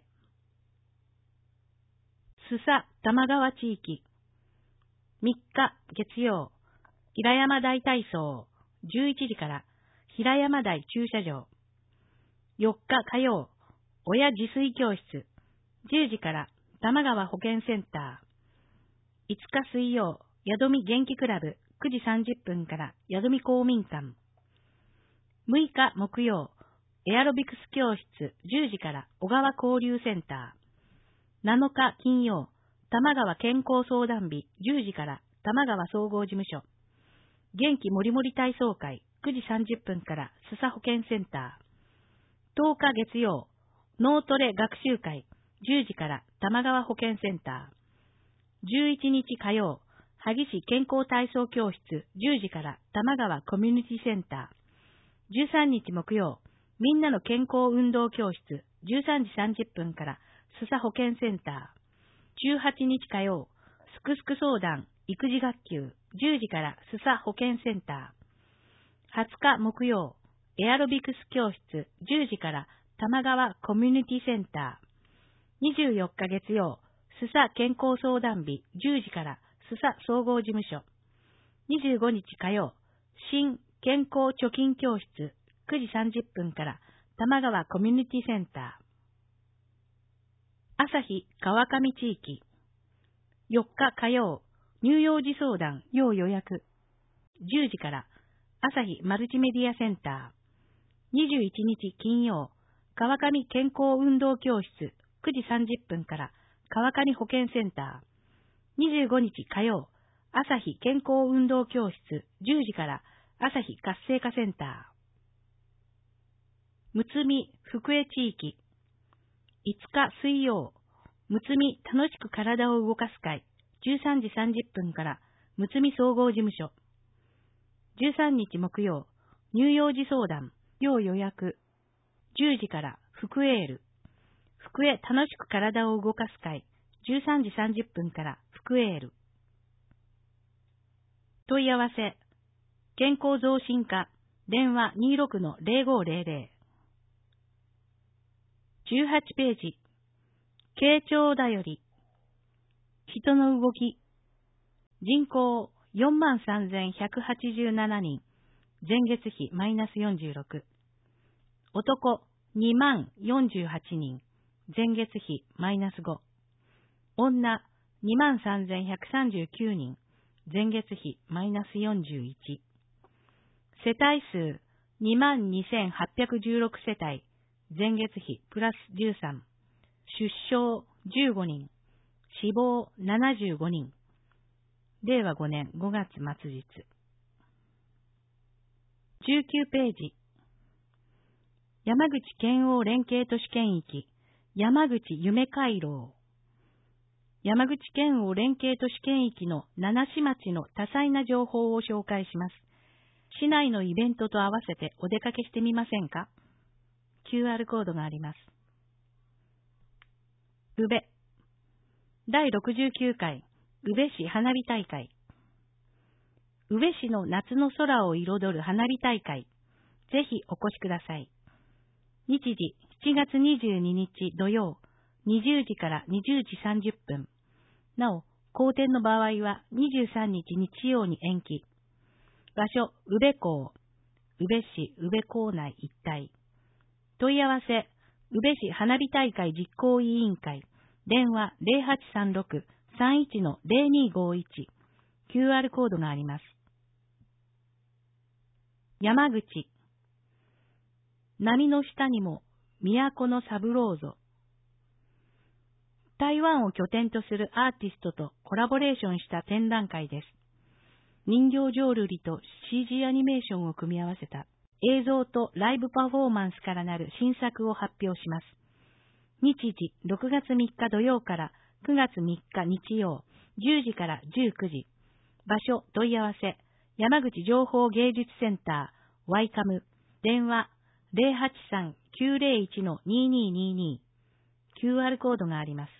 Speaker 4: 須佐玉川地域。みっか月曜、平山台体操、じゅういちじから平山台駐車場。よっか火曜、親自炊教室、じゅうじから玉川保健センター。いつか水曜、宿見元気クラブ、くじさんじゅっぷんから宿見公民館。むいか木曜、エアロビクス教室、じゅうじから小川交流センター。なのか金曜、玉川健康相談日、じゅうじから玉川総合事務所。元気もりもり体操会、くじさんじゅっぷんから須佐保健センター。とおか月曜、脳トレ学習会、じゅうじから玉川保健センター。じゅういちにち火曜、萩市健康体操教室、じゅうじから玉川コミュニティセンター。じゅうさんにち木曜、みんなの健康運動教室、じゅうさんじさんじゅっぷんから須佐保健センター。じゅうはちにち火曜、すくすく相談、育児学級、じゅうじから須佐保健センター。はつか木曜、エアロビクス教室、じゅうじから玉川コミュニティセンター。にじゅうよっか月曜、須佐健康相談日、じゅうじから須佐総合事務所。にじゅうごにち火曜、新健康貯金教室、くじさんじゅっぷんから玉川コミュニティセンター。朝日川上地域。よっか火曜、乳幼児相談要予約。じゅうじから朝日マルチメディアセンター。にじゅういちにち金曜、川上健康運動教室、くじさんじゅっぷんから川上保健センター。にじゅうごにち火曜、朝日健康運動教室、じゅうじから朝日活性化センター。むつみ福江地域。いつか水曜、むつみ楽しく体を動かす会、じゅうさんじさんじゅっぷんからむつみ総合事務所。じゅうさんにち木曜、乳幼児相談要予約。じゅうじから福エール。福江楽しく体を動かす会、じゅうさんじさんじゅっぷんから福エール。問い合わせ、健康増進課、電話 にじゅうろくのゼロごゼロゼロ。じゅうはちページ、傾聴だより、人の動き、人口 よんまんさんぜんひゃくはちじゅうななにん、前月比マイナスよんじゅうろく。男にまんよんじゅうはちにん、前月比マイナスご。女にまんさんぜんひゃくさんじゅうきゅうにん、前月比マイナスよんじゅういち。世帯数にまんにせんはっぴゃくじゅうろくせたい、前月比プラスじゅうさん。出生じゅうごにん、死亡ななじゅうごにん。れいわごねんごがつ末日。じゅうきゅうページ。山口県央連携都市圏域、山口夢回廊。山口県央連携都市圏域の七市町の多彩な情報を紹介します。市内のイベントと合わせてお出かけしてみませんか？ キューアール コードがあります。宇部。だいろくじゅうきゅうかい宇部市花火大会。宇部市の夏の空を彩る花火大会。ぜひお越しください。日時しちがつにじゅうににち土曜、にじゅうじからにじゅうじさんじゅっぷん。なお、好天の場合はにじゅうさんにち日曜に延期。場所、宇部港。宇部市宇部港内一帯。問い合わせ、宇部市花火大会実行委員会。電話 ゼロはちさんろく さんいちのゼロにごいち。キューアール コードがあります。 山口。波の下にも都の三郎ぞ。台湾を拠点とするアーティストとコラボレーションした展覧会です。人形浄瑠璃と シージー アニメーションを組み合わせた映像とライブパフォーマンスからなる新作を発表します。日時ろくがつみっか土曜からくがつみっか日曜、じゅうじからじゅうくじ。場所問い合わせ、山口情報芸術センター、ワイカム、電話 ゼロはちさん きゅうゼロいち にーにーにーにー、キューアール コードがあります。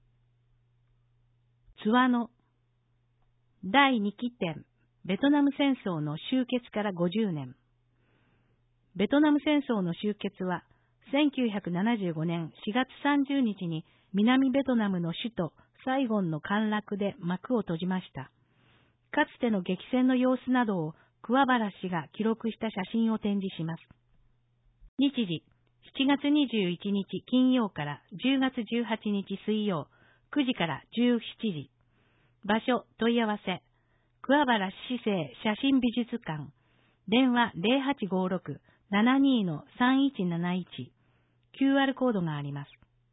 Speaker 4: 津和野。だいにきてん、ベトナム戦争の終結からごじゅうねん。ベトナム戦争の終結は、せんきゅうひゃくななじゅうごねんしがつさんじゅうにちに南ベトナムの首都サイゴンの陥落で幕を閉じました。かつての激戦の様子などを桑原氏が記録した写真を展示します。日時、しちがつにじゅういちにち金曜からじゅうがつじゅうはちにち水曜、くじからじゅうしちじ。場所問い合わせ、桑原市政写真美術館、電話 ゼロはちごろく ななにー さんいちなないち、キューアール コードがあります。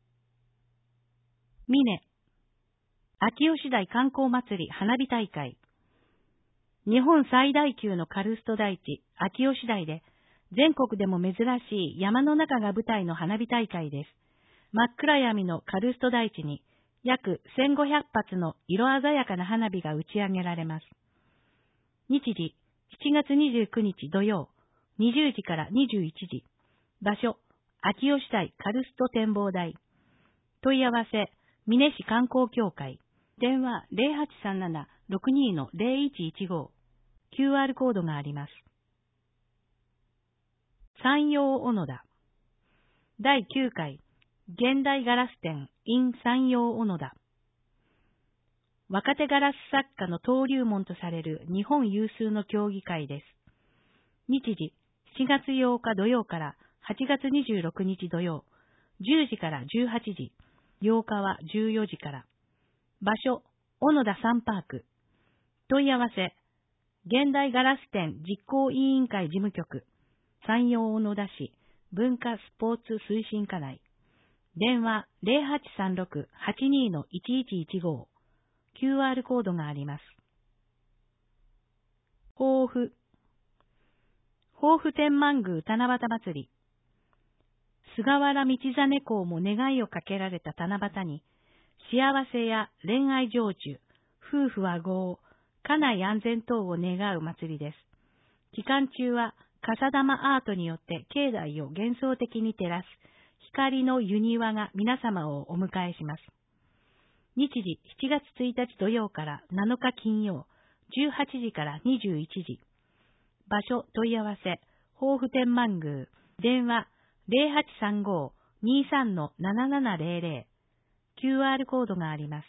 Speaker 4: 美祢。秋吉台観光祭り花火大会。日本最大級のカルスト台地、秋吉台で、全国でも珍しい山の中が舞台の花火大会です。真っ暗闇のカルスト台地に、約せんごひゃくはつの色鮮やかな花火が打ち上げられます。日時、しちがつにじゅうくにち土曜、にじゅうじからにじゅういちじ。場所、秋吉台カルスト展望台。問い合わせ、美祢市観光協会。電話 ゼロはちさんなな ろくにー ゼロいちいちご。キューアール コードがあります。山陽小野田。だいきゅうかい現代ガラス展 in 山陽小野田。若手ガラス作家の登竜門とされる日本有数の競技会です。日時、しちがつようか土曜からはちがつにじゅうろくにち土曜、じゅうじからじゅうはちじ、ようかはじゅうよじから。場所、小野田サンパーク。問い合わせ、現代ガラス展実行委員会事務局、山陽小野田市文化スポーツ推進課内。電話 ゼロはちさんろく はちにー いちいちいちご。キューアール コードがあります。抱負。抱負天満宮七夕祭り。菅原道真公も願いをかけられた七夕に、幸せや恋愛成就、夫婦和合、家内安全等を願う祭りです。期間中は笠玉アートによって境内を幻想的に照らす光の湯庭が皆様をお迎えします。日時しちがつついたち土曜からなのか金曜、じゅうはちじからにじゅういちじ。場所問い合わせ、抱負天満宮、電話 ゼロはちさんご にーさん ななななゼロゼロ。キューアール コードがあります。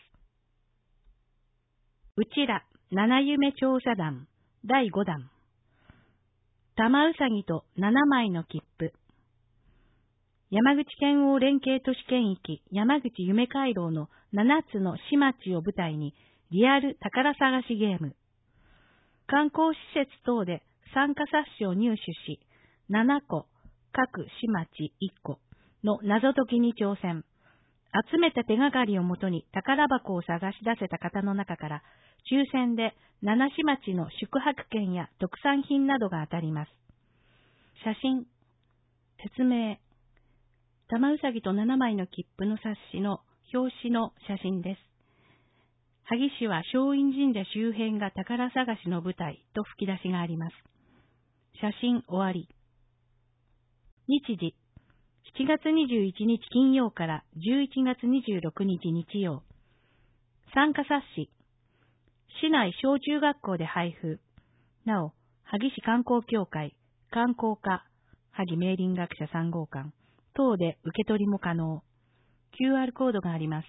Speaker 4: うちら七夢調査団だいごだん。玉うさぎとななまいの切符。山口県央連携都市圏域山口夢回廊のななつの市町を舞台にリアル宝探しゲーム。観光施設等で参加冊子を入手し、ななこ、各市町いっこの謎解きに挑戦。集めた手がかりをもとに宝箱を探し出せた方の中から、抽選でなな市町の宿泊券や特産品などが当たります。写真、説明。玉うさぎとななまいの切符の冊子の表紙の写真です。萩市は松陰神社周辺が宝探しの舞台と吹き出しがあります。写真終わり。日時、しちがつにじゅういちにち金曜からじゅういちがつにじゅうろくにち日曜。参加冊子。市内小中学校で配布。なお、萩市観光協会、観光課、萩明林学者さんごうかん等で受け取りも可能。キューアール コードがあります。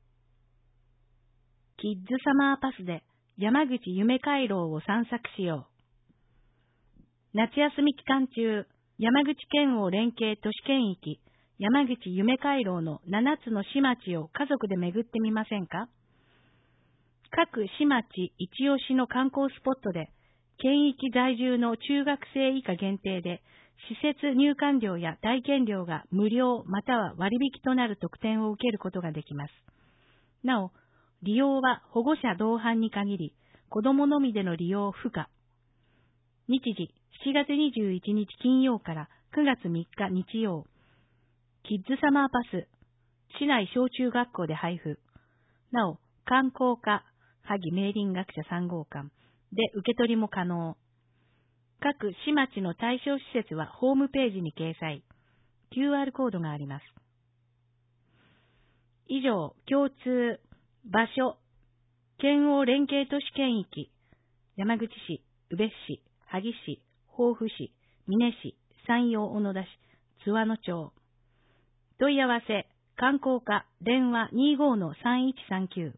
Speaker 4: キッズサマーパスで山口夢回廊を散策しよう。夏休み期間中、山口県央連携都市圏域山口夢回廊のななつの市町を家族で巡ってみませんか？各市町一押しの観光スポットで県域在住の中学生以下限定で、施設入館料や体験料が無料または割引となる特典を受けることができます。なお、利用は保護者同伴に限り、子供のみでの利用不可。日時、しちがつにじゅういちにち金曜からくがつみっか日曜。キッズサマーパス、市内小中学校で配布。なお、観光課、萩明林学者さん号館で受け取りも可能。各市町の対象施設はホームページに掲載。キューアール コードがあります。以上、共通、場所、県央連携都市圏域、山口市、宇部市、萩市、防府市、美祢市、山陽小野田市、津和野町。問い合わせ、観光課、電話 にじゅうごのさんいちさんきゅう。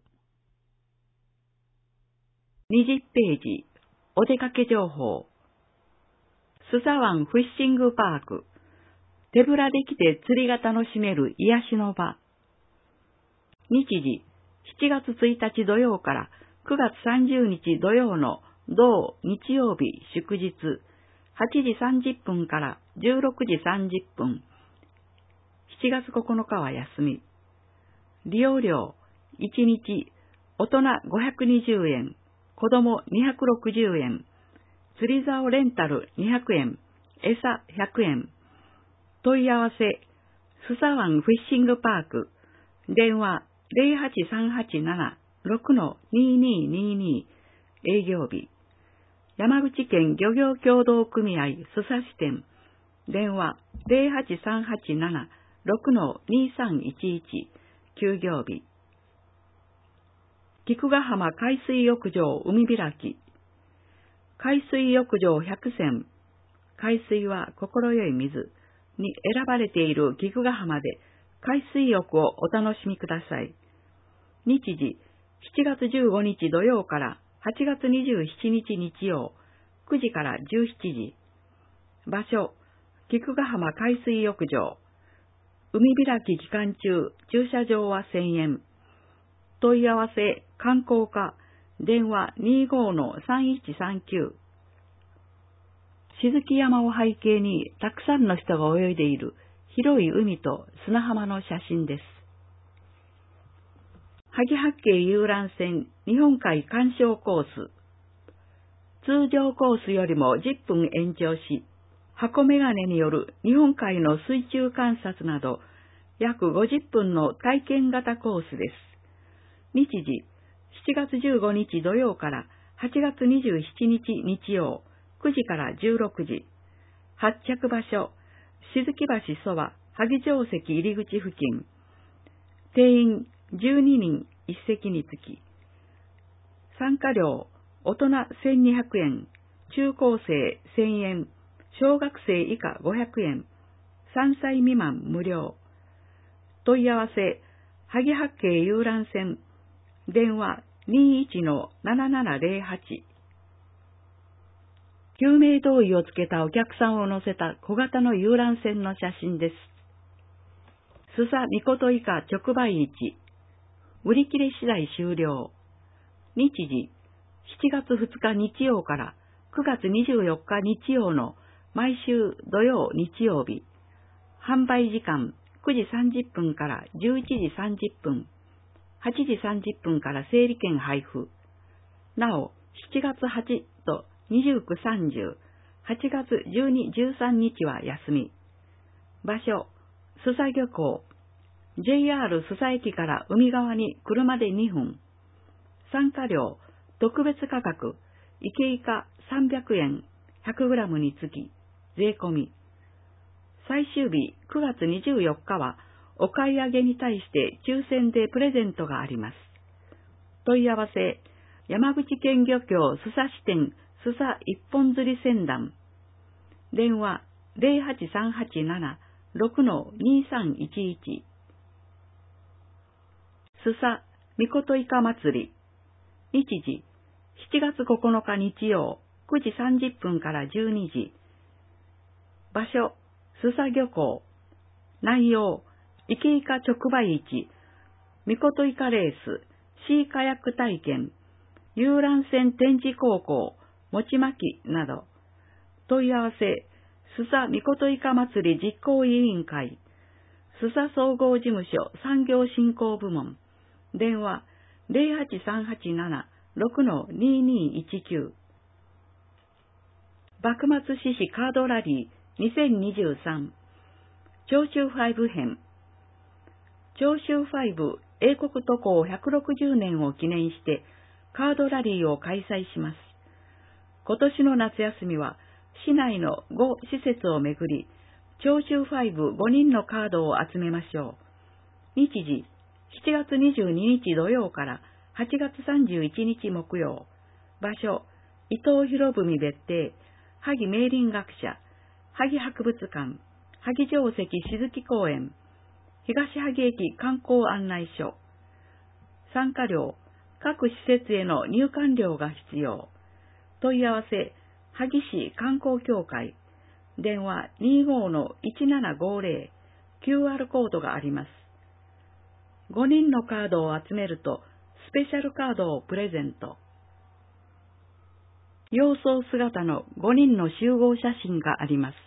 Speaker 1: にじゅっページ、お出かけ情報。須佐湾フィッシングパーク。手ぶらで来て釣りが楽しめる癒しの場。日時、しちがつついたち土曜からくがつさんじゅうにち土曜の同日曜日祝日、はちじさんじゅっぷんからじゅうろくじさんじゅっぷん。しちがつここのかは休み。利用料、いちにち、大人ごひゃくにじゅうえん、子供にひゃくろくじゅうえん、釣り竿レンタルにひゃくえん、餌ひゃくえん。問い合わせ、須佐湾フィッシングパーク、電話ゼロはちさんはちなな ろくのにににに、営業日。山口県漁業協同組合須佐支店、電話ゼロはちさんはちなな ろくのにさんいちいち、休業日。菊ヶ浜海水浴場海開き。海水浴場百選、海水は心よい水に選ばれている菊ヶ浜で海水浴をお楽しみください。日時、しちがつじゅうごにち土曜からはちがつにじゅうしちにち日曜、くじからじゅうしちじ。場所、菊ヶ浜海水浴場。海開き期間中、駐車場はせんえん。問い合わせ、観光課、電話にじゅうごのさんいちさんきゅう。静木山を背景にたくさんの人が泳いでいる広い海と砂浜の写真です。萩八景遊覧船日本海鑑賞コース。通常コースよりもじゅっぷん延長し、箱メガネによる日本海の水中観察など約ごじゅっぷんの体験型コースです。日時、しちがつじゅうごにち土曜からはちがつにじゅうしちにち日曜、くじからじゅうろくじ。発着場所、静木橋そば萩城跡入り口付近。定員じゅうににんいっせきにつき。参加料、大人せんにひゃくえん、中高生せんえん、小学生以下ごひゃくえん、さんさい未満無料。問い合わせ、萩八景遊覧船、電話にじゅういちのななななゼロはち。救命胴衣をつけたお客さんを乗せた小型の遊覧船の写真です。須佐みこと以下直売市。売り切れ次第終了。日時、しちがつふつか日曜からくがつにじゅうよっか日曜の毎週土曜日曜日。販売時間くじさんじゅっぷんからじゅういちじさんじゅっぷん。はちじさんじゅっぷんから整理券配布。なお、しちがつはちとにじゅうく、さんじゅう、はちがつじゅうに、じゅうさんにちは休み。場所、須佐漁港。ジェイアール 須佐駅から海側に車でにふん。参加料、特別価格、イケイカさんびゃくえん、ひゃくグラムにつき、税込み。最終日くがつにじゅうよっかは、お買い上げに対して抽選でプレゼントがあります。問い合わせ、山口県漁協須佐支店須佐一本釣り船団。電話ゼロはちさんはちなな ろくのにさんいちいち。須佐みこといか祭り。日時、しちがつここのか日曜、くじさんじゅっぷんからじゅうにじ。場所、須佐漁港。内容、イケイカ直売市、みこといかレース、シーカヤック体験、遊覧船展示航行、
Speaker 5: 餅巻きなど。問い合わせ、須佐みこといか祭り実行委員会、須佐総合事務所産業振興部門、電話 ゼロはちさんはちなな ろく ににいちきゅう。幕末志士カードラリーにせんにじゅうさん、長州ファイブ編。長州ファイブ英国渡航ひゃくろくじゅうねんを記念してカードラリーを開催します。今年の夏休みは市内のご施設をめぐり、長州ファイブごにんのカードを集めましょう。日時、しちがつにじゅうににち土曜からはちがつさんじゅういちにち木曜。場所、伊藤博文別邸、萩明林学者、萩博物館、萩定石静木公園、東萩駅観光案内所。参加料、各施設への入館料が必要。問い合わせ、萩市観光協会。電話 にじゅうごのいちななごぜろ、キューアール コードがあります。ごにんのカードを集めると、スペシャルカードをプレゼント。洋装姿のごにんの集合写真があります。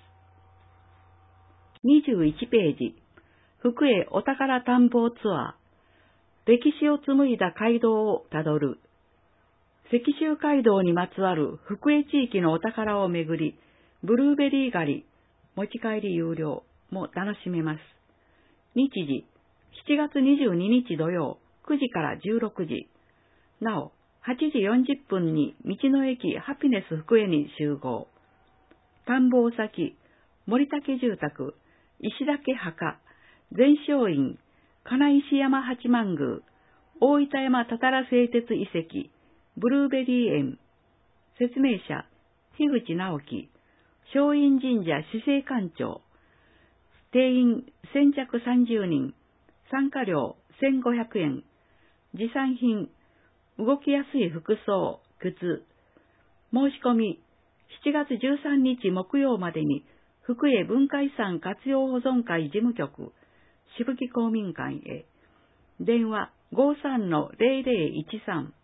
Speaker 5: にじゅういちページ、福江お宝探訪ツアー。歴史を紡いだ街道をたどる。石州街道にまつわる福江地域のお宝をめぐり、ブルーベリー狩り、持ち帰り有料も楽しめます。日時、しちがつにじゅうににち土曜、くじからじゅうろくじ。なお、はちじよんじゅっぷんに道の駅ハピネス福江に集合。探訪先、森竹住宅、石岳墓、全松院、金石山八幡宮、大分山たたら製鉄遺跡、ブルーベリー園。説明者、樋口直樹、松陰神社司政官庁。定員先着さんじゅうにん、参加料せんごひゃくえん。持参品、動きやすい服装、靴。申し込み、しちがつじゅうさんにち木曜までに、福江文化遺産活用保存会事務局、渋木公民館へ。電話 ごじゅうさんのぜろぜろいちさん。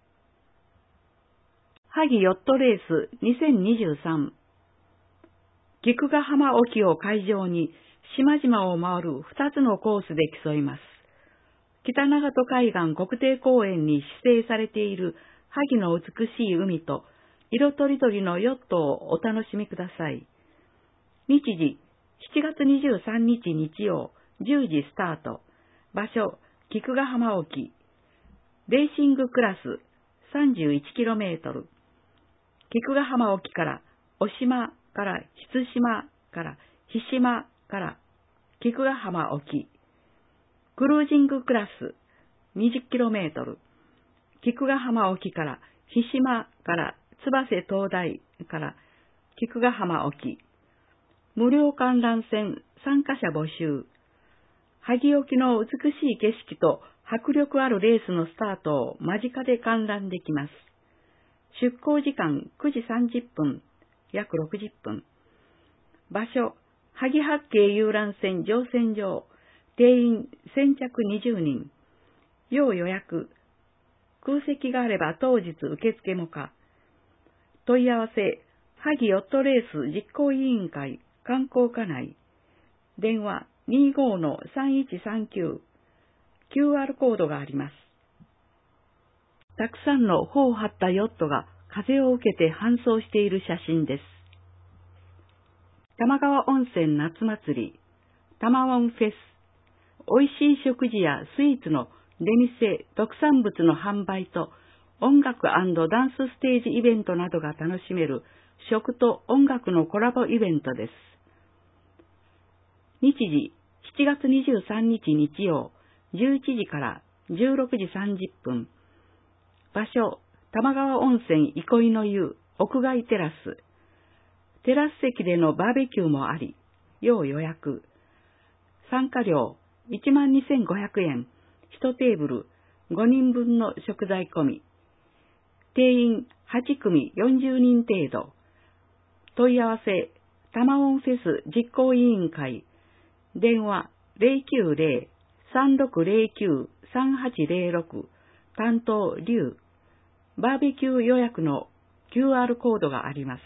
Speaker 5: 萩ヨットレースにせんにじゅうさん。菊ヶ浜沖を会場に島々を回るふたつのコースで競います。北長門海岸国定公園に指定されている萩の美しい海と色とりどりのヨットをお楽しみください。日時、しちがつにじゅうさんにち日曜、じゅうじスタート。場所、菊ヶ浜沖。レーシングクラス さんじゅういちキロメートル。菊ヶ浜沖から、小島から筆島から日島から菊ヶ浜沖。クルージングクラス にじゅっキロメートル。菊ヶ浜沖から日島から燕灯台から菊ヶ浜沖。無料観覧船参加者募集。萩沖の美しい景色と迫力あるレースのスタートを間近で観覧できます。出港時間くじさんじゅっぷん、約ろくじゅっぷん。場所、萩八景遊覧船乗船場。定員先着にじゅうにん。要予約。空席があれば当日受付も可。問い合わせ、萩ヨットレース実行委員会観光課内。電話 にじゅうごのさんいちさんきゅう。キューアール コードがあります。たくさんの帆を張ったヨットが風を受けて搬送している写真です。玉川温泉夏祭り、玉温フェス。美味しい食事やスイーツの出店、特産物の販売と音楽&ダンスステージイベントなどが楽しめる食と音楽のコラボイベントです。日時、しちがつにじゅうさんにち日曜、じゅういちじからじゅうろくじさんじゅっぷん。場所、玉川温泉憩いの湯、屋外テラス。テラス席でのバーベキューもあり、要予約。参加料、いちまんにせんごひゃくえん、いちテーブル、ごにんぶんの食材込み。定員はちくみよんじゅうにん程度。問い合わせ、玉温フェス実行委員会。電話ゼロきゅうゼロ さんろくゼロきゅう さんはちゼロろく。担当、龍。バーベキュー予約のキューアール コードがあります。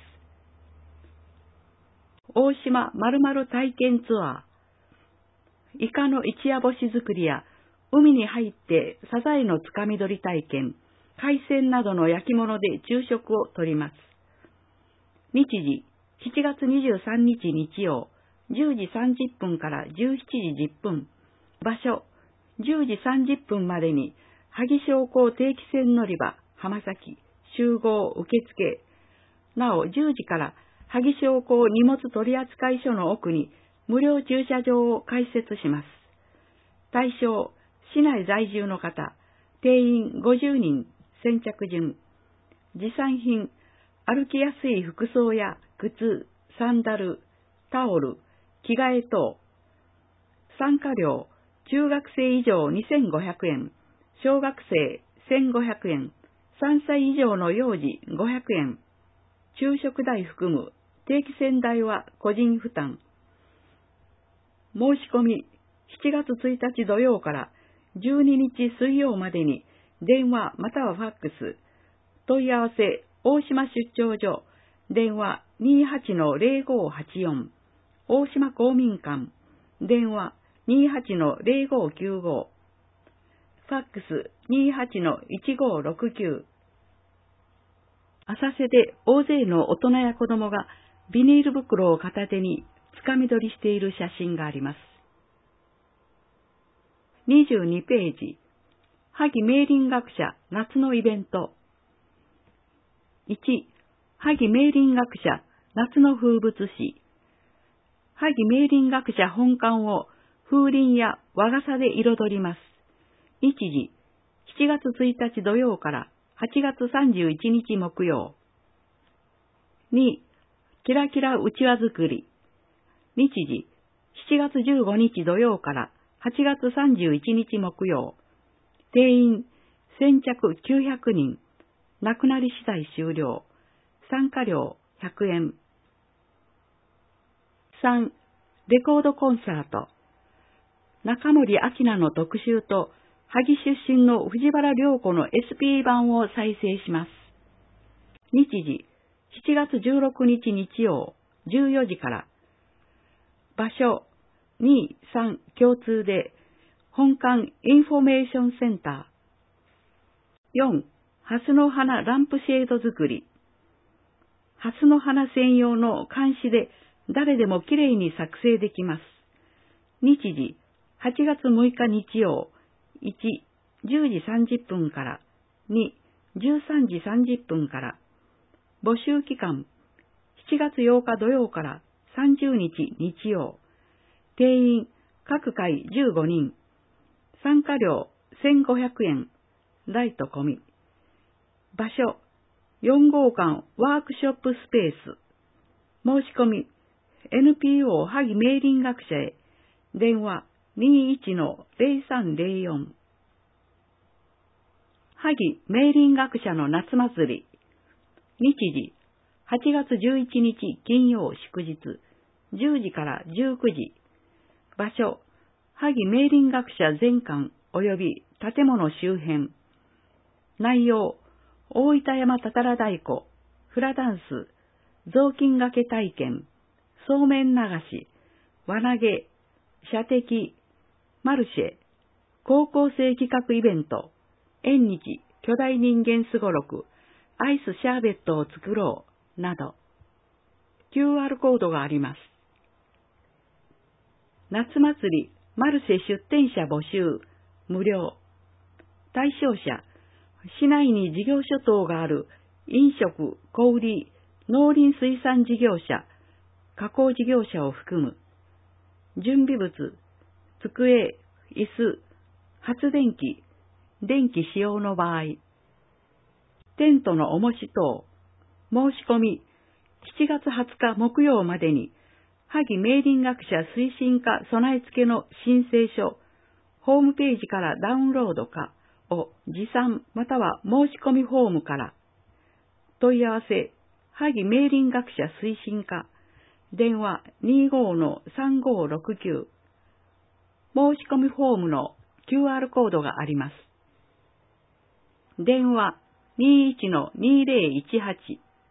Speaker 5: 大島〇〇体験ツアー。イカの一夜干し作りや、海に入ってサザエのつかみ取り体験、海鮮などの焼き物で昼食をとります。日時、しちがつにじゅうさんにち日曜、じゅうじさんじゅっぷんからじゅうしちじじゅっぷん。場所、じゅうじさんじゅっぷんまでに、萩商工定期船乗り場、浜崎、集合受付。なお、じゅうじから萩商工荷物取扱所の奥に無料駐車場を開設します。対象、市内在住の方、定員ごじゅうにん、先着順。持参品、歩きやすい服装や靴、サンダル、タオル、着替え等。参加料、中学生以上にせんごひゃくえん、小学生せんごひゃくえん、さんさい以上の幼児ごひゃくえん。昼食代含む定期船代は個人負担。申し込み、しちがつついたち土曜からじゅうににち水曜までに電話またはファックス、問い合わせ大島出張所、電話 にーはちのぜろごーはちよん、大島公民館、電話 にーはちのぜろごーきゅうご、ファックス にーはちのいちごーろくきゅう。浅瀬で大勢の大人や子供がビニール袋を片手につかみ取りしている写真があります。にじゅうにページ、萩明林学者夏のイベント。いち、萩明林学者夏の風物詩。萩明林学者本館を風鈴や和傘で彩ります。日時、しちがつついたち土曜からはちがつさんじゅういちにち木曜。に、キラキラうちわ作り。日時、しちがつじゅうごにち土曜からはちがつさんじゅういちにち木曜。定員、先着きゅうひゃくにん。なくなり次第終了。参加料ひゃくえん。さん、レコードコンサート。中森明菜の特集と、萩出身の藤原良子の エスピー 版を再生します。日時、しちがつじゅうろくにち日曜、じゅうよじから。場所、に、さん共通で、本館インフォメーションセンター。よん、ハスの花ランプシェード作り。ハスの花専用の漢詩で誰でもきれいに作成できます。日時、はちがつむいか日曜、いち、じゅうじさんじゅっぷんから、に、じゅうさんじさんじゅっぷんから。募集期間、しちがつようか土曜からさんじゅうにち日曜。定員、各回じゅうごにん。参加料せんごひゃくえん。ライト込み。場所、よんごうかんワークショップスペース。申し込み、エヌピーオー 萩明林学者へ。電話、にいちのぜろさんぜろよん。萩明林学者の夏祭り。日時、はちがつじゅういちにち金曜祝日、じゅうじからじゅうくじ。場所、萩明林学者全館及び建物周辺。内容、大分山たたら太鼓、フラダンス、雑巾掛け体験、そうめん流し、輪投げ、射的、マルシェ、高校生企画イベント、縁日、巨大人間すごろく、アイスシャーベットを作ろう、など、キューアール コードがあります。夏祭り、マルシェ出店者募集、無料。対象者、市内に事業所等がある飲食、小売、農林水産事業者、加工事業者を含む。準備物、机、椅子、発電機、電気使用の場合。テントの重し等。申し込み、しちがつはつか木曜までに、萩明林学者推進課備え付けの申請書、ホームページからダウンロードかを持参または申し込みフォームから。問い合わせ、萩明林学者推進課、電話 にごのさんごろくきゅう。申し込みフォームの キューアール コードがあります。電話 にいちのにぜろいちはち。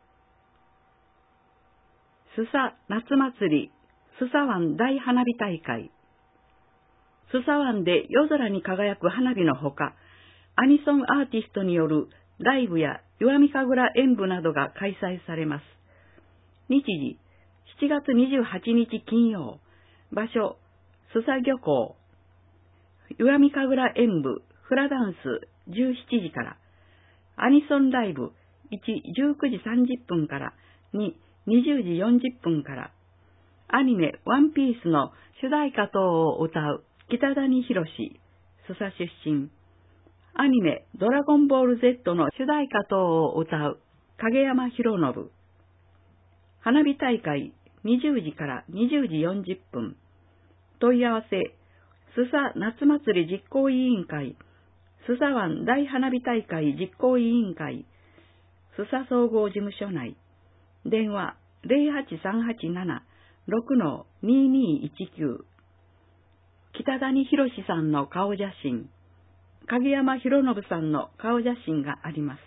Speaker 5: 須佐夏祭り須佐湾大花火大会。須佐湾で夜空に輝く花火のほか、アニソンアーティストによるライブや石見神楽演舞などが開催されます。日時、しちがつにじゅうはちにち金曜。場所、須佐漁港。石見神楽演舞、フラダンスじゅうしちじから。アニソンライブいち、じゅうくじさんじゅっぷんから。に、にじゅうじよんじゅっぷんから。アニメワンピースの主題歌等を歌う北谷宏、須佐出身。アニメドラゴンボール Z の主題歌等を歌う影山博信。花火大会にじゅうじからにじゅうじよんじゅっぷん。問い合わせ、須佐夏祭り実行委員会、須佐湾大花火大会実行委員会、須佐総合事務所内。電話ゼロはちさんはちなな ろく ににいちきゅう。北谷宏さんの顔写真、影山博信さんの顔写真があります。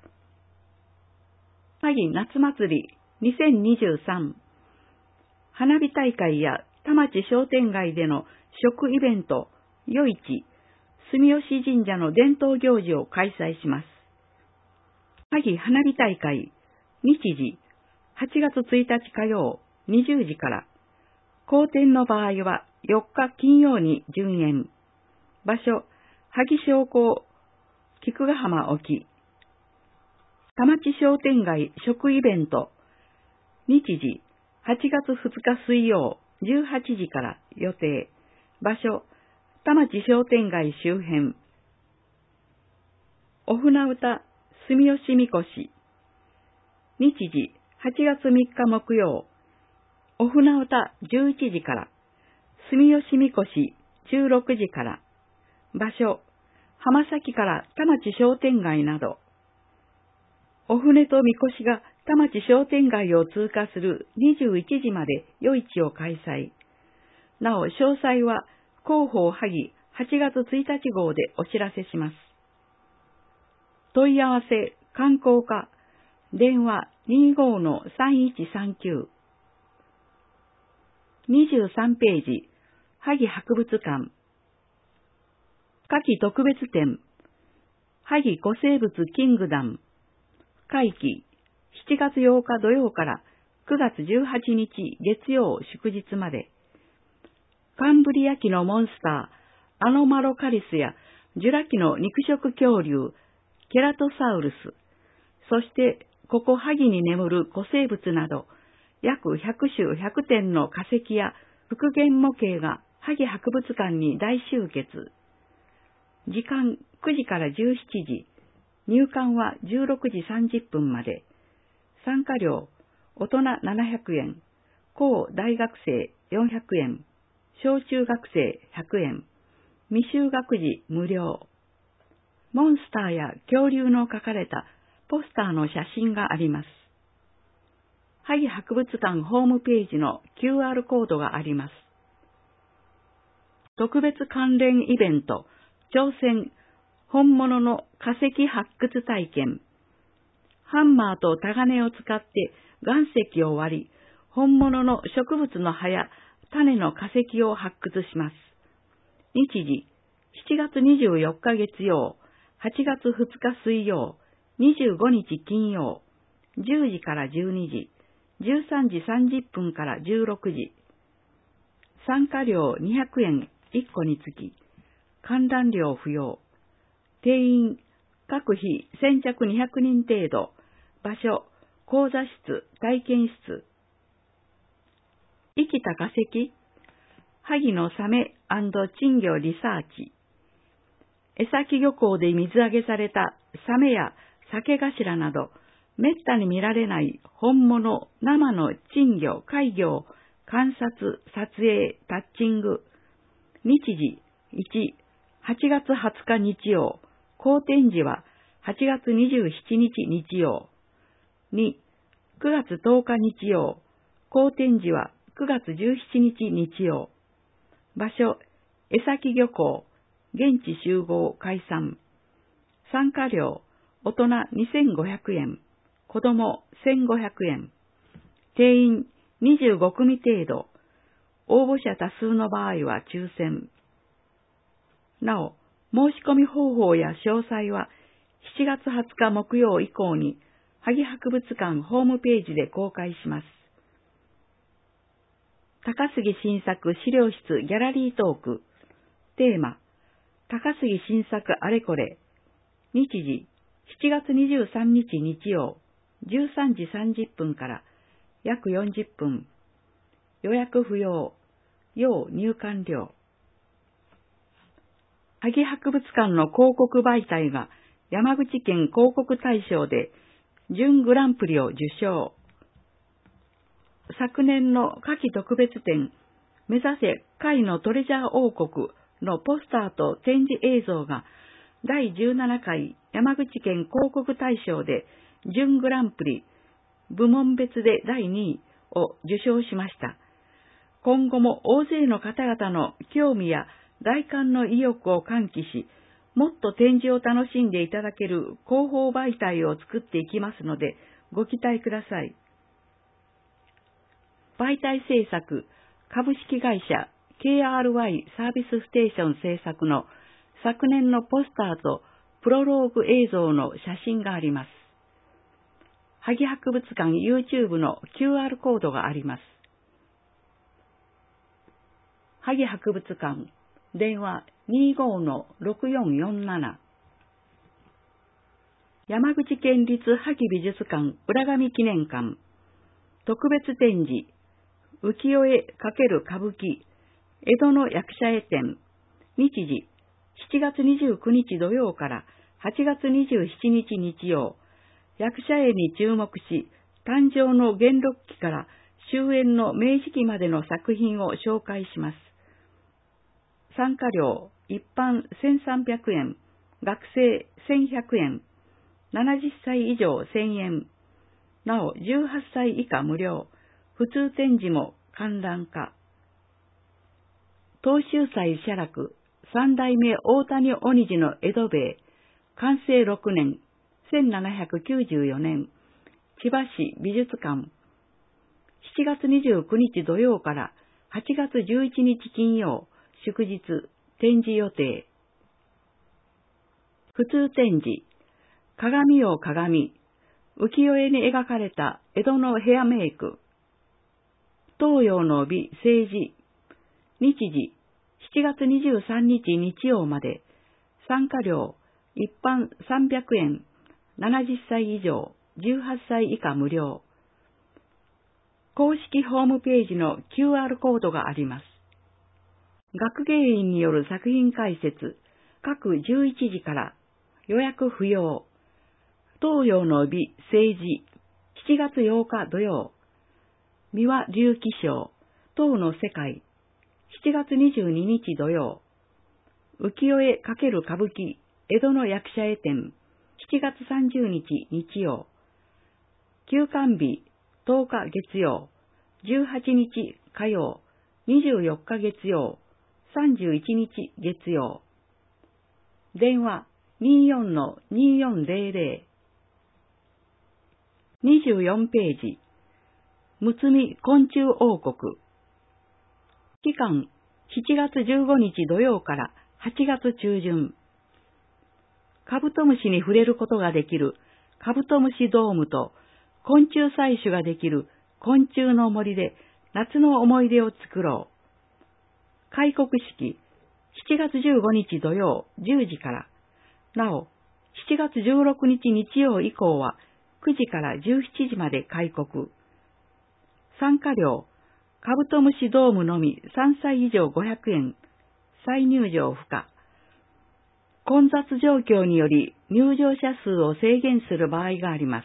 Speaker 5: 萩夏祭りにせんにじゅうさん。花火大会や田町商店街での食イベント、夜市、住吉神社の伝統行事を開催します。萩花火大会、日時、はちがつついたち火曜、にじゅうじから。後天の場合はよっか金曜に順延。場所、萩商工、菊ヶ浜沖。田町商店街食イベント。日時、はちがつふつか水曜、じゅうはちじから予定。場所、田町商店街周辺。お船歌、住吉みこし。日時、はちがつみっか木曜。お船歌じゅういちじから。住吉みこしじゅうろくじから。場所、浜崎から田町商店街など。お船とみこしが田町商店街を通過するにじゅういちじまで夜市を開催。なお、詳細は広報萩はちがつついたち号でお知らせします。問い合わせ、観光課、電話 にじゅうごのさんいちさんきゅう。にじゅうさんページ、萩博物館。夏季特別展、萩古生物キングダム。会期、しちがつようか土曜からくがつじゅうはちにち月曜祝日まで。カンブリア紀のモンスター、アノマロカリスやジュラ紀の肉食恐竜、ケラトサウルス、そしてここ萩に眠る古生物など、約ひゃくしゅひゃくてんの化石や復元模型が萩博物館に大集結。時間くじからじゅうしちじ、入館はじゅうろくじさんじゅっぷんまで。参加料、大人ななひゃくえん、高大学生よんひゃくえん、小中学生ひゃくえん、未就学児無料。モンスターや恐竜の描かれたポスターの写真があります。萩博物館ホームページの キューアール コードがあります。特別関連イベント、挑戦、本物の化石発掘体験。ハンマーとタガネを使って岩石を割り、本物の植物の葉や種の化石を発掘します。日時、しちがつにじゅうよっか月曜、はちがつふつか水曜、にじゅうごにち金曜、じゅうじからじゅうにじ、じゅうさんじさんじゅっぷんからじゅうろくじ。参加料にひゃくえんいっこにつき、観覧料不要。定員、各日先着にひゃくにん程度。場所、講座室、体験室。生きた化石、萩のサメ&珍魚リサーチ。江崎漁港で水揚げされたサメや鮭頭など、めったに見られない本物生の珍魚怪魚を観察、撮影、タッチング。日時、いち、はちがつはつか日曜、後展示ははちがつにじゅうしちにち日曜。に、くがつとおか日曜、後展示はくがつじゅうしちにち日曜。場所、江崎漁港、現地集合解散。参加料、大人にせんごひゃくえん、子供せんごひゃくえん。定員にじゅうごくみ程度、応募者多数の場合は抽選。なお、申し込み方法や詳細はしちがつはつか木曜以降に萩博物館ホームページで公開します。高杉晋作資料室ギャラリートーク。テーマ、高杉晋作あれこれ。日時、しちがつにじゅうさんにち日曜、じゅうさんじさんじゅっぷんから約よんじゅっぷん。予約不要。要入館料。萩博物館の広告媒体が山口県広告大賞で準グランプリを受賞。昨年の夏季特別展、目指せ貝のトレジャー王国のポスターと展示映像がだいじゅうななかい山口県広告大賞で準グランプリ、部門別でだいにいを受賞しました。今後も大勢の方々の興味や来館の意欲を喚起し、もっと展示を楽しんでいただける広報媒体を作っていきますので、ご期待ください。媒体制作、株式会社 ケーアールワイ サービスステーション制作の昨年のポスターとプロローグ映像の写真があります。萩博物館 YouTube の キューアール コードがあります。萩博物館、電話 にじゅうごのろくよんよんなな。山口県立萩美術館浦上記念館、特別展示、浮世絵×歌舞伎、江戸の役者絵展、日時、しちがつにじゅうくにち土曜からはちがつにじゅうしちにち日曜、役者絵に注目し、誕生の元禄期から終焉の明治期までの作品を紹介します。参加料、一般せんさんびゃくえん、学生せんひゃくえん、ななじゅっさい以上せんえん、なおじゅうはっさい以下無料、普通展示も観覧化。東秀斎写楽、三代目大谷鬼次の江戸兵衛、寛政ろくねん、せんななひゃくきゅうじゅうよねん、千葉市美術館、しちがつにじゅうくにち土曜からはちがつじゅういちにち金曜、祝日、展示予定。普通展示、鏡よ鏡、浮世絵に描かれた江戸のヘアメイク、東洋の美政治、日時、しちがつにじゅうさんにち日曜まで、参加料、一般さんびゃくえん、ななじゅっさい以上、じゅうはっさい以下無料。公式ホームページの キューアール コードがあります。学芸員による作品解説、各じゅういちじから予約不要。東洋の美政治、しちがつようか土曜。三輪隆起賞、唐の世界、しちがつにじゅうににち土曜。浮世絵×歌舞伎、江戸の役者絵展、しちがつさんじゅうにち日曜。休館日、とおか月曜、じゅうはちにち火曜、にじゅうよっか月曜、さんじゅういちにち月曜。電話 にじゅうよんのにじゅうよんぜろぜろ。にじゅうよんページ。むつみ昆虫王国。期間しちがつじゅうごにち土曜からはちがつちゅうじゅん。カブトムシに触れることができるカブトムシドームと昆虫採取ができる昆虫の森で夏の思い出を作ろう。開国式、しちがつじゅうごにち土曜じゅうじから。なお、しちがつじゅうろくにち日曜以降はくじからじゅうしちじまで開国。参加料、カブトムシドームのみさんさい以上ごひゃくえん、再入場不可。混雑状況により入場者数を制限する場合があります。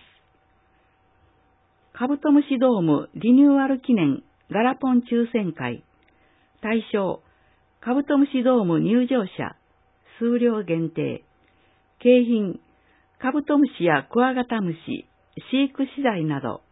Speaker 5: カブトムシドームリニューアル記念ガラポン抽選会。対象、カブトムシドーム入場者、数量限定。景品、カブトムシやクワガタムシ、飼育資材など。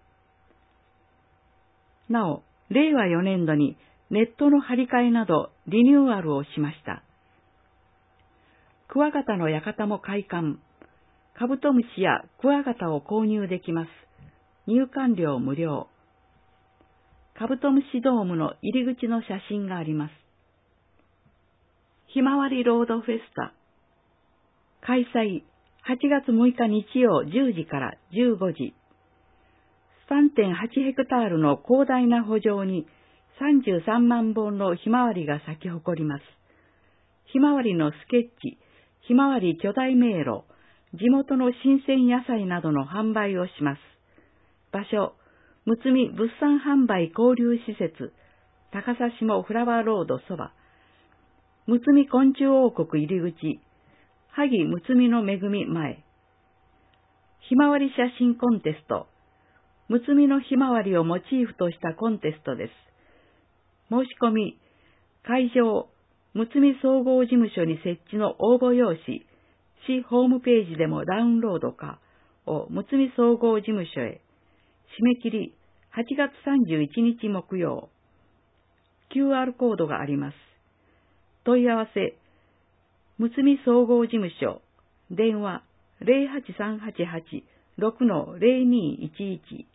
Speaker 5: なお、れいわよねんどにネットの張り替えなどリニューアルをしました。クワガタの館も開館。カブトムシやクワガタを購入できます。入館料無料。 カブトムシドームの入り口の写真があります。ひまわりロードフェスタ。開催はちがつむいか日曜じゅうじからじゅうごじ。さんてんはちヘクタールの広大な圃場にさんじゅうさんまんぼんのひまわりが咲き誇ります。ひまわりのスケッチ、ひまわり巨大迷路、地元の新鮮野菜などの販売をします。場所、むつみ物産販売交流施設、高佐下フラワーロードそば、むつみ昆虫王国入り口、萩むつみの恵み前、ひまわり写真コンテスト、むつみのひまわりをモチーフとしたコンテストです。申し込み、会場、むつみ総合事務所に設置の応募用紙、市ホームページでもダウンロードかをむつみ総合事務所へ。締め切りはちがつさんじゅういちにち木曜。キューアール コードがあります。問い合わせ、むつみ総合事務所、電話 ゼロはちさんはちはち ろくのゼロにいちいち。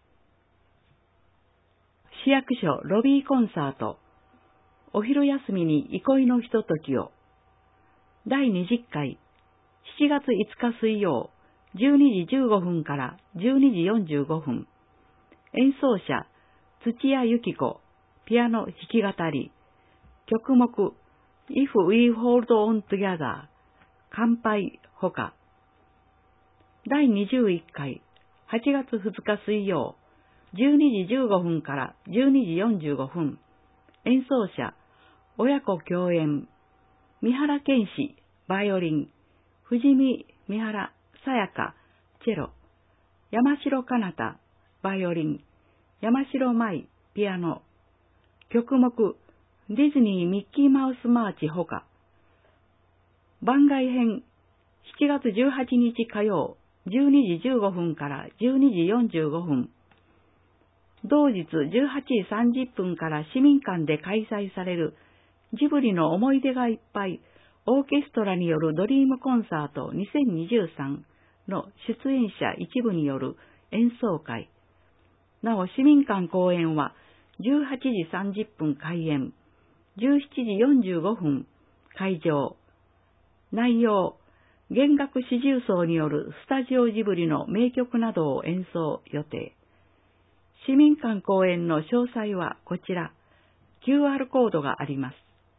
Speaker 5: 市役所ロビーコンサート、お昼休みに憩いのひとときを。だいにじゅっかい、しちがついつか水曜、じゅうにじじゅうごふんからじゅうにじよんじゅうごふん。演奏者、土屋由紀子、ピアノ弾き語り。曲目、If We Hold On Together、乾杯ほか。だいにじゅういっかい、はちがつふつか水曜、じゅうにじじゅうごふんからじゅうにじよんじゅうごふん。演奏者、親子共演。三原健士、バイオリン。藤見三原さやか、チェロ。山城かなた、バイオリン。山城舞、ピアノ。曲目、ディズニーミッキーマウスマーチほか。番外編、しちがつじゅうはちにち火曜、じゅうにじじゅうごふんからじゅうにじよんじゅうごふん。同日じゅうはちじさんじゅっぷんから市民館で開催されるジブリの思い出がいっぱいオーケストラによるドリームコンサートにせんにじゅうさんの出演者一部による演奏会。なお市民館公演はじゅうはちじさんじゅっぷん開演、じゅうしちじよんじゅうごふん会場。内容、弦楽四重奏によるスタジオジブリの名曲などを演奏予定。市民館公演の詳細はこちら、キューアール コードがあります。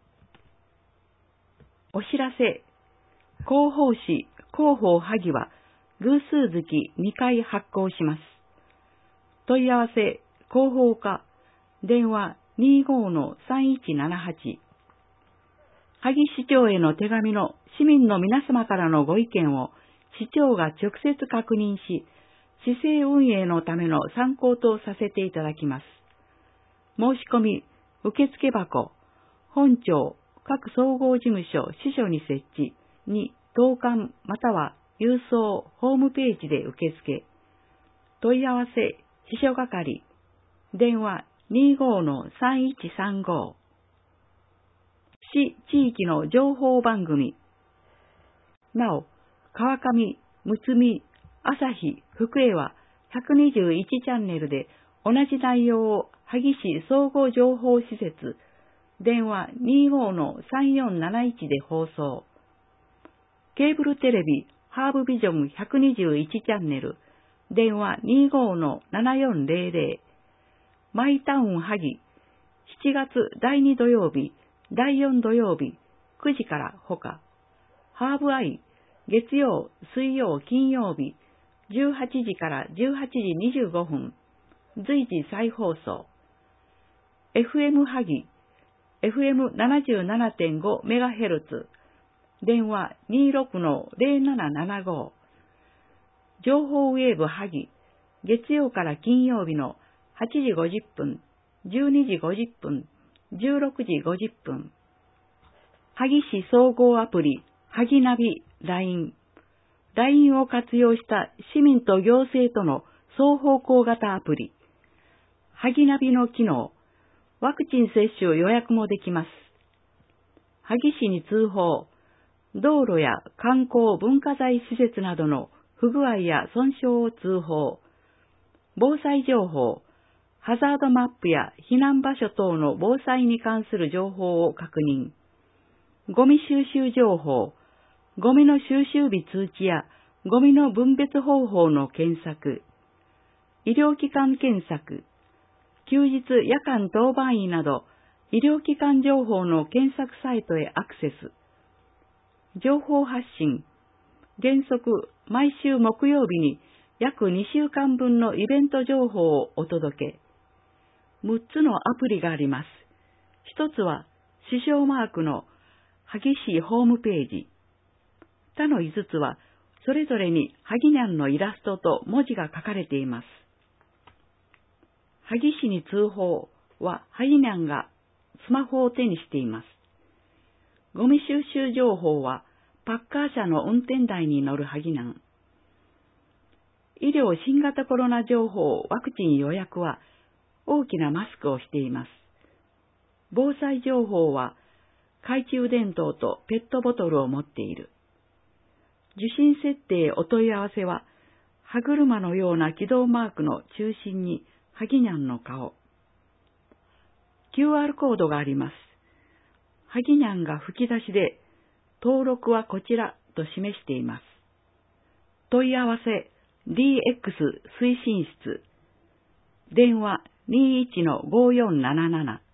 Speaker 5: お知らせ、広報誌広報萩は偶数月にかい発行します。問い合わせ、広報課、電話 にじゅうごのさんいちななはち。萩市長への手紙の市民の皆様からのご意見を市長が直接確認し、市政運営のための参考とさせていただきます。申し込み、受付箱、本庁、各総合事務所、支所に設置に投函または郵送、ホームページで受付。問い合わせ、秘書係、電話 にじゅうごのさんいちさんご。市地域の情報番組。なお、川上、むつみ、朝日、福江はひゃくにじゅういちチャンネルで同じ内容を萩市総合情報施設、電話 にじゅうごのさんよんなないち で放送。ケーブルテレビ、ハーブビジョンひゃくにじゅういちチャンネル、電話 にじゅうごのななよんぜろぜろ。マイタウン萩、しちがつだいに土曜日、だいよん土曜日、くじからほか。ハーブアイ、月曜、水曜、金曜日、じゅうはちじからじゅうはちじにじゅうごふん、随時再放送。エフエム 萩、エフエムななじゅうななてんごメガヘルツ、電話 にじゅうろくのゼロななななご。情報ウェーブ萩、月曜から金曜日のはちじごじゅっぷん、じゅうにじごじゅっぷん、じゅうろくじごじゅっぷん。萩市総合アプリ、萩ナビ、ライン。ライン を活用した市民と行政との双方向型アプリ。萩ナビの機能、ワクチン接種予約もできます。萩市に通報、道路や観光文化財施設などの不具合や損傷を通報。防災情報、 ハザードマップや避難場所等の防災に関する情報を確認。ゴミ収集情報、ゴミの収集日通知やゴミの分別方法の検索。医療機関検索。休日夜間当番医など医療機関情報の検索サイトへアクセス。情報発信。原則毎週木曜日に約にしゅうかんぶんのイベント情報をお届け。むっつのアプリがあります。ひとつは視唱マークの萩市ホームページ。他のいつつはそれぞれに萩にゃんのイラストと文字が書かれています。萩市に通報は萩にゃんがスマホを手にしています。ゴミ収集情報はパッカー車の運転台に乗る萩にゃん。医療新型コロナ情報ワクチン予約は大きなマスクをしています。防災情報は懐中電灯とペットボトルを持っている。受信設定お問い合わせは歯車のような起動マークの中心に萩にゃんの顔。キューアール コードがあります。萩にゃんが吹き出しで登録はこちらと示しています。問い合わせ ディーエックス 推進室。電話 にじゅういちのごよんなななな。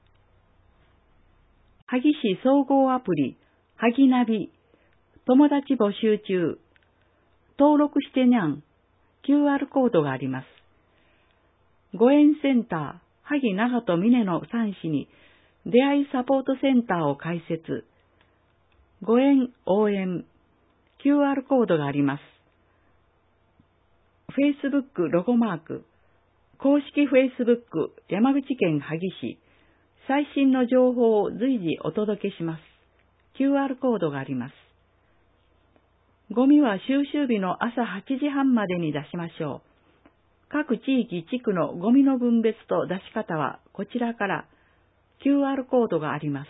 Speaker 5: 萩市総合アプリ萩ナビ。友達募集中。登録してにゃん。キューアール コードがあります。ご縁センター萩長門峰のさん市に出会いサポートセンターを開設。ご縁応援。キューアール コードがあります。Facebook ロゴマーク。公式 Facebook 山口県萩市。最新の情報を随時お届けします。キューアール コードがあります。ゴミは収集日の朝はちじはんまでに出しましょう。各地域地区のゴミの分別と出し方はこちらから キューアール コードがあります。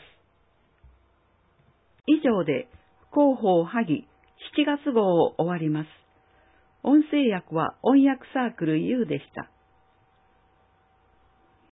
Speaker 5: 以上で広報萩しちがつ号を終わります。音声訳は音訳サークル ユー でした。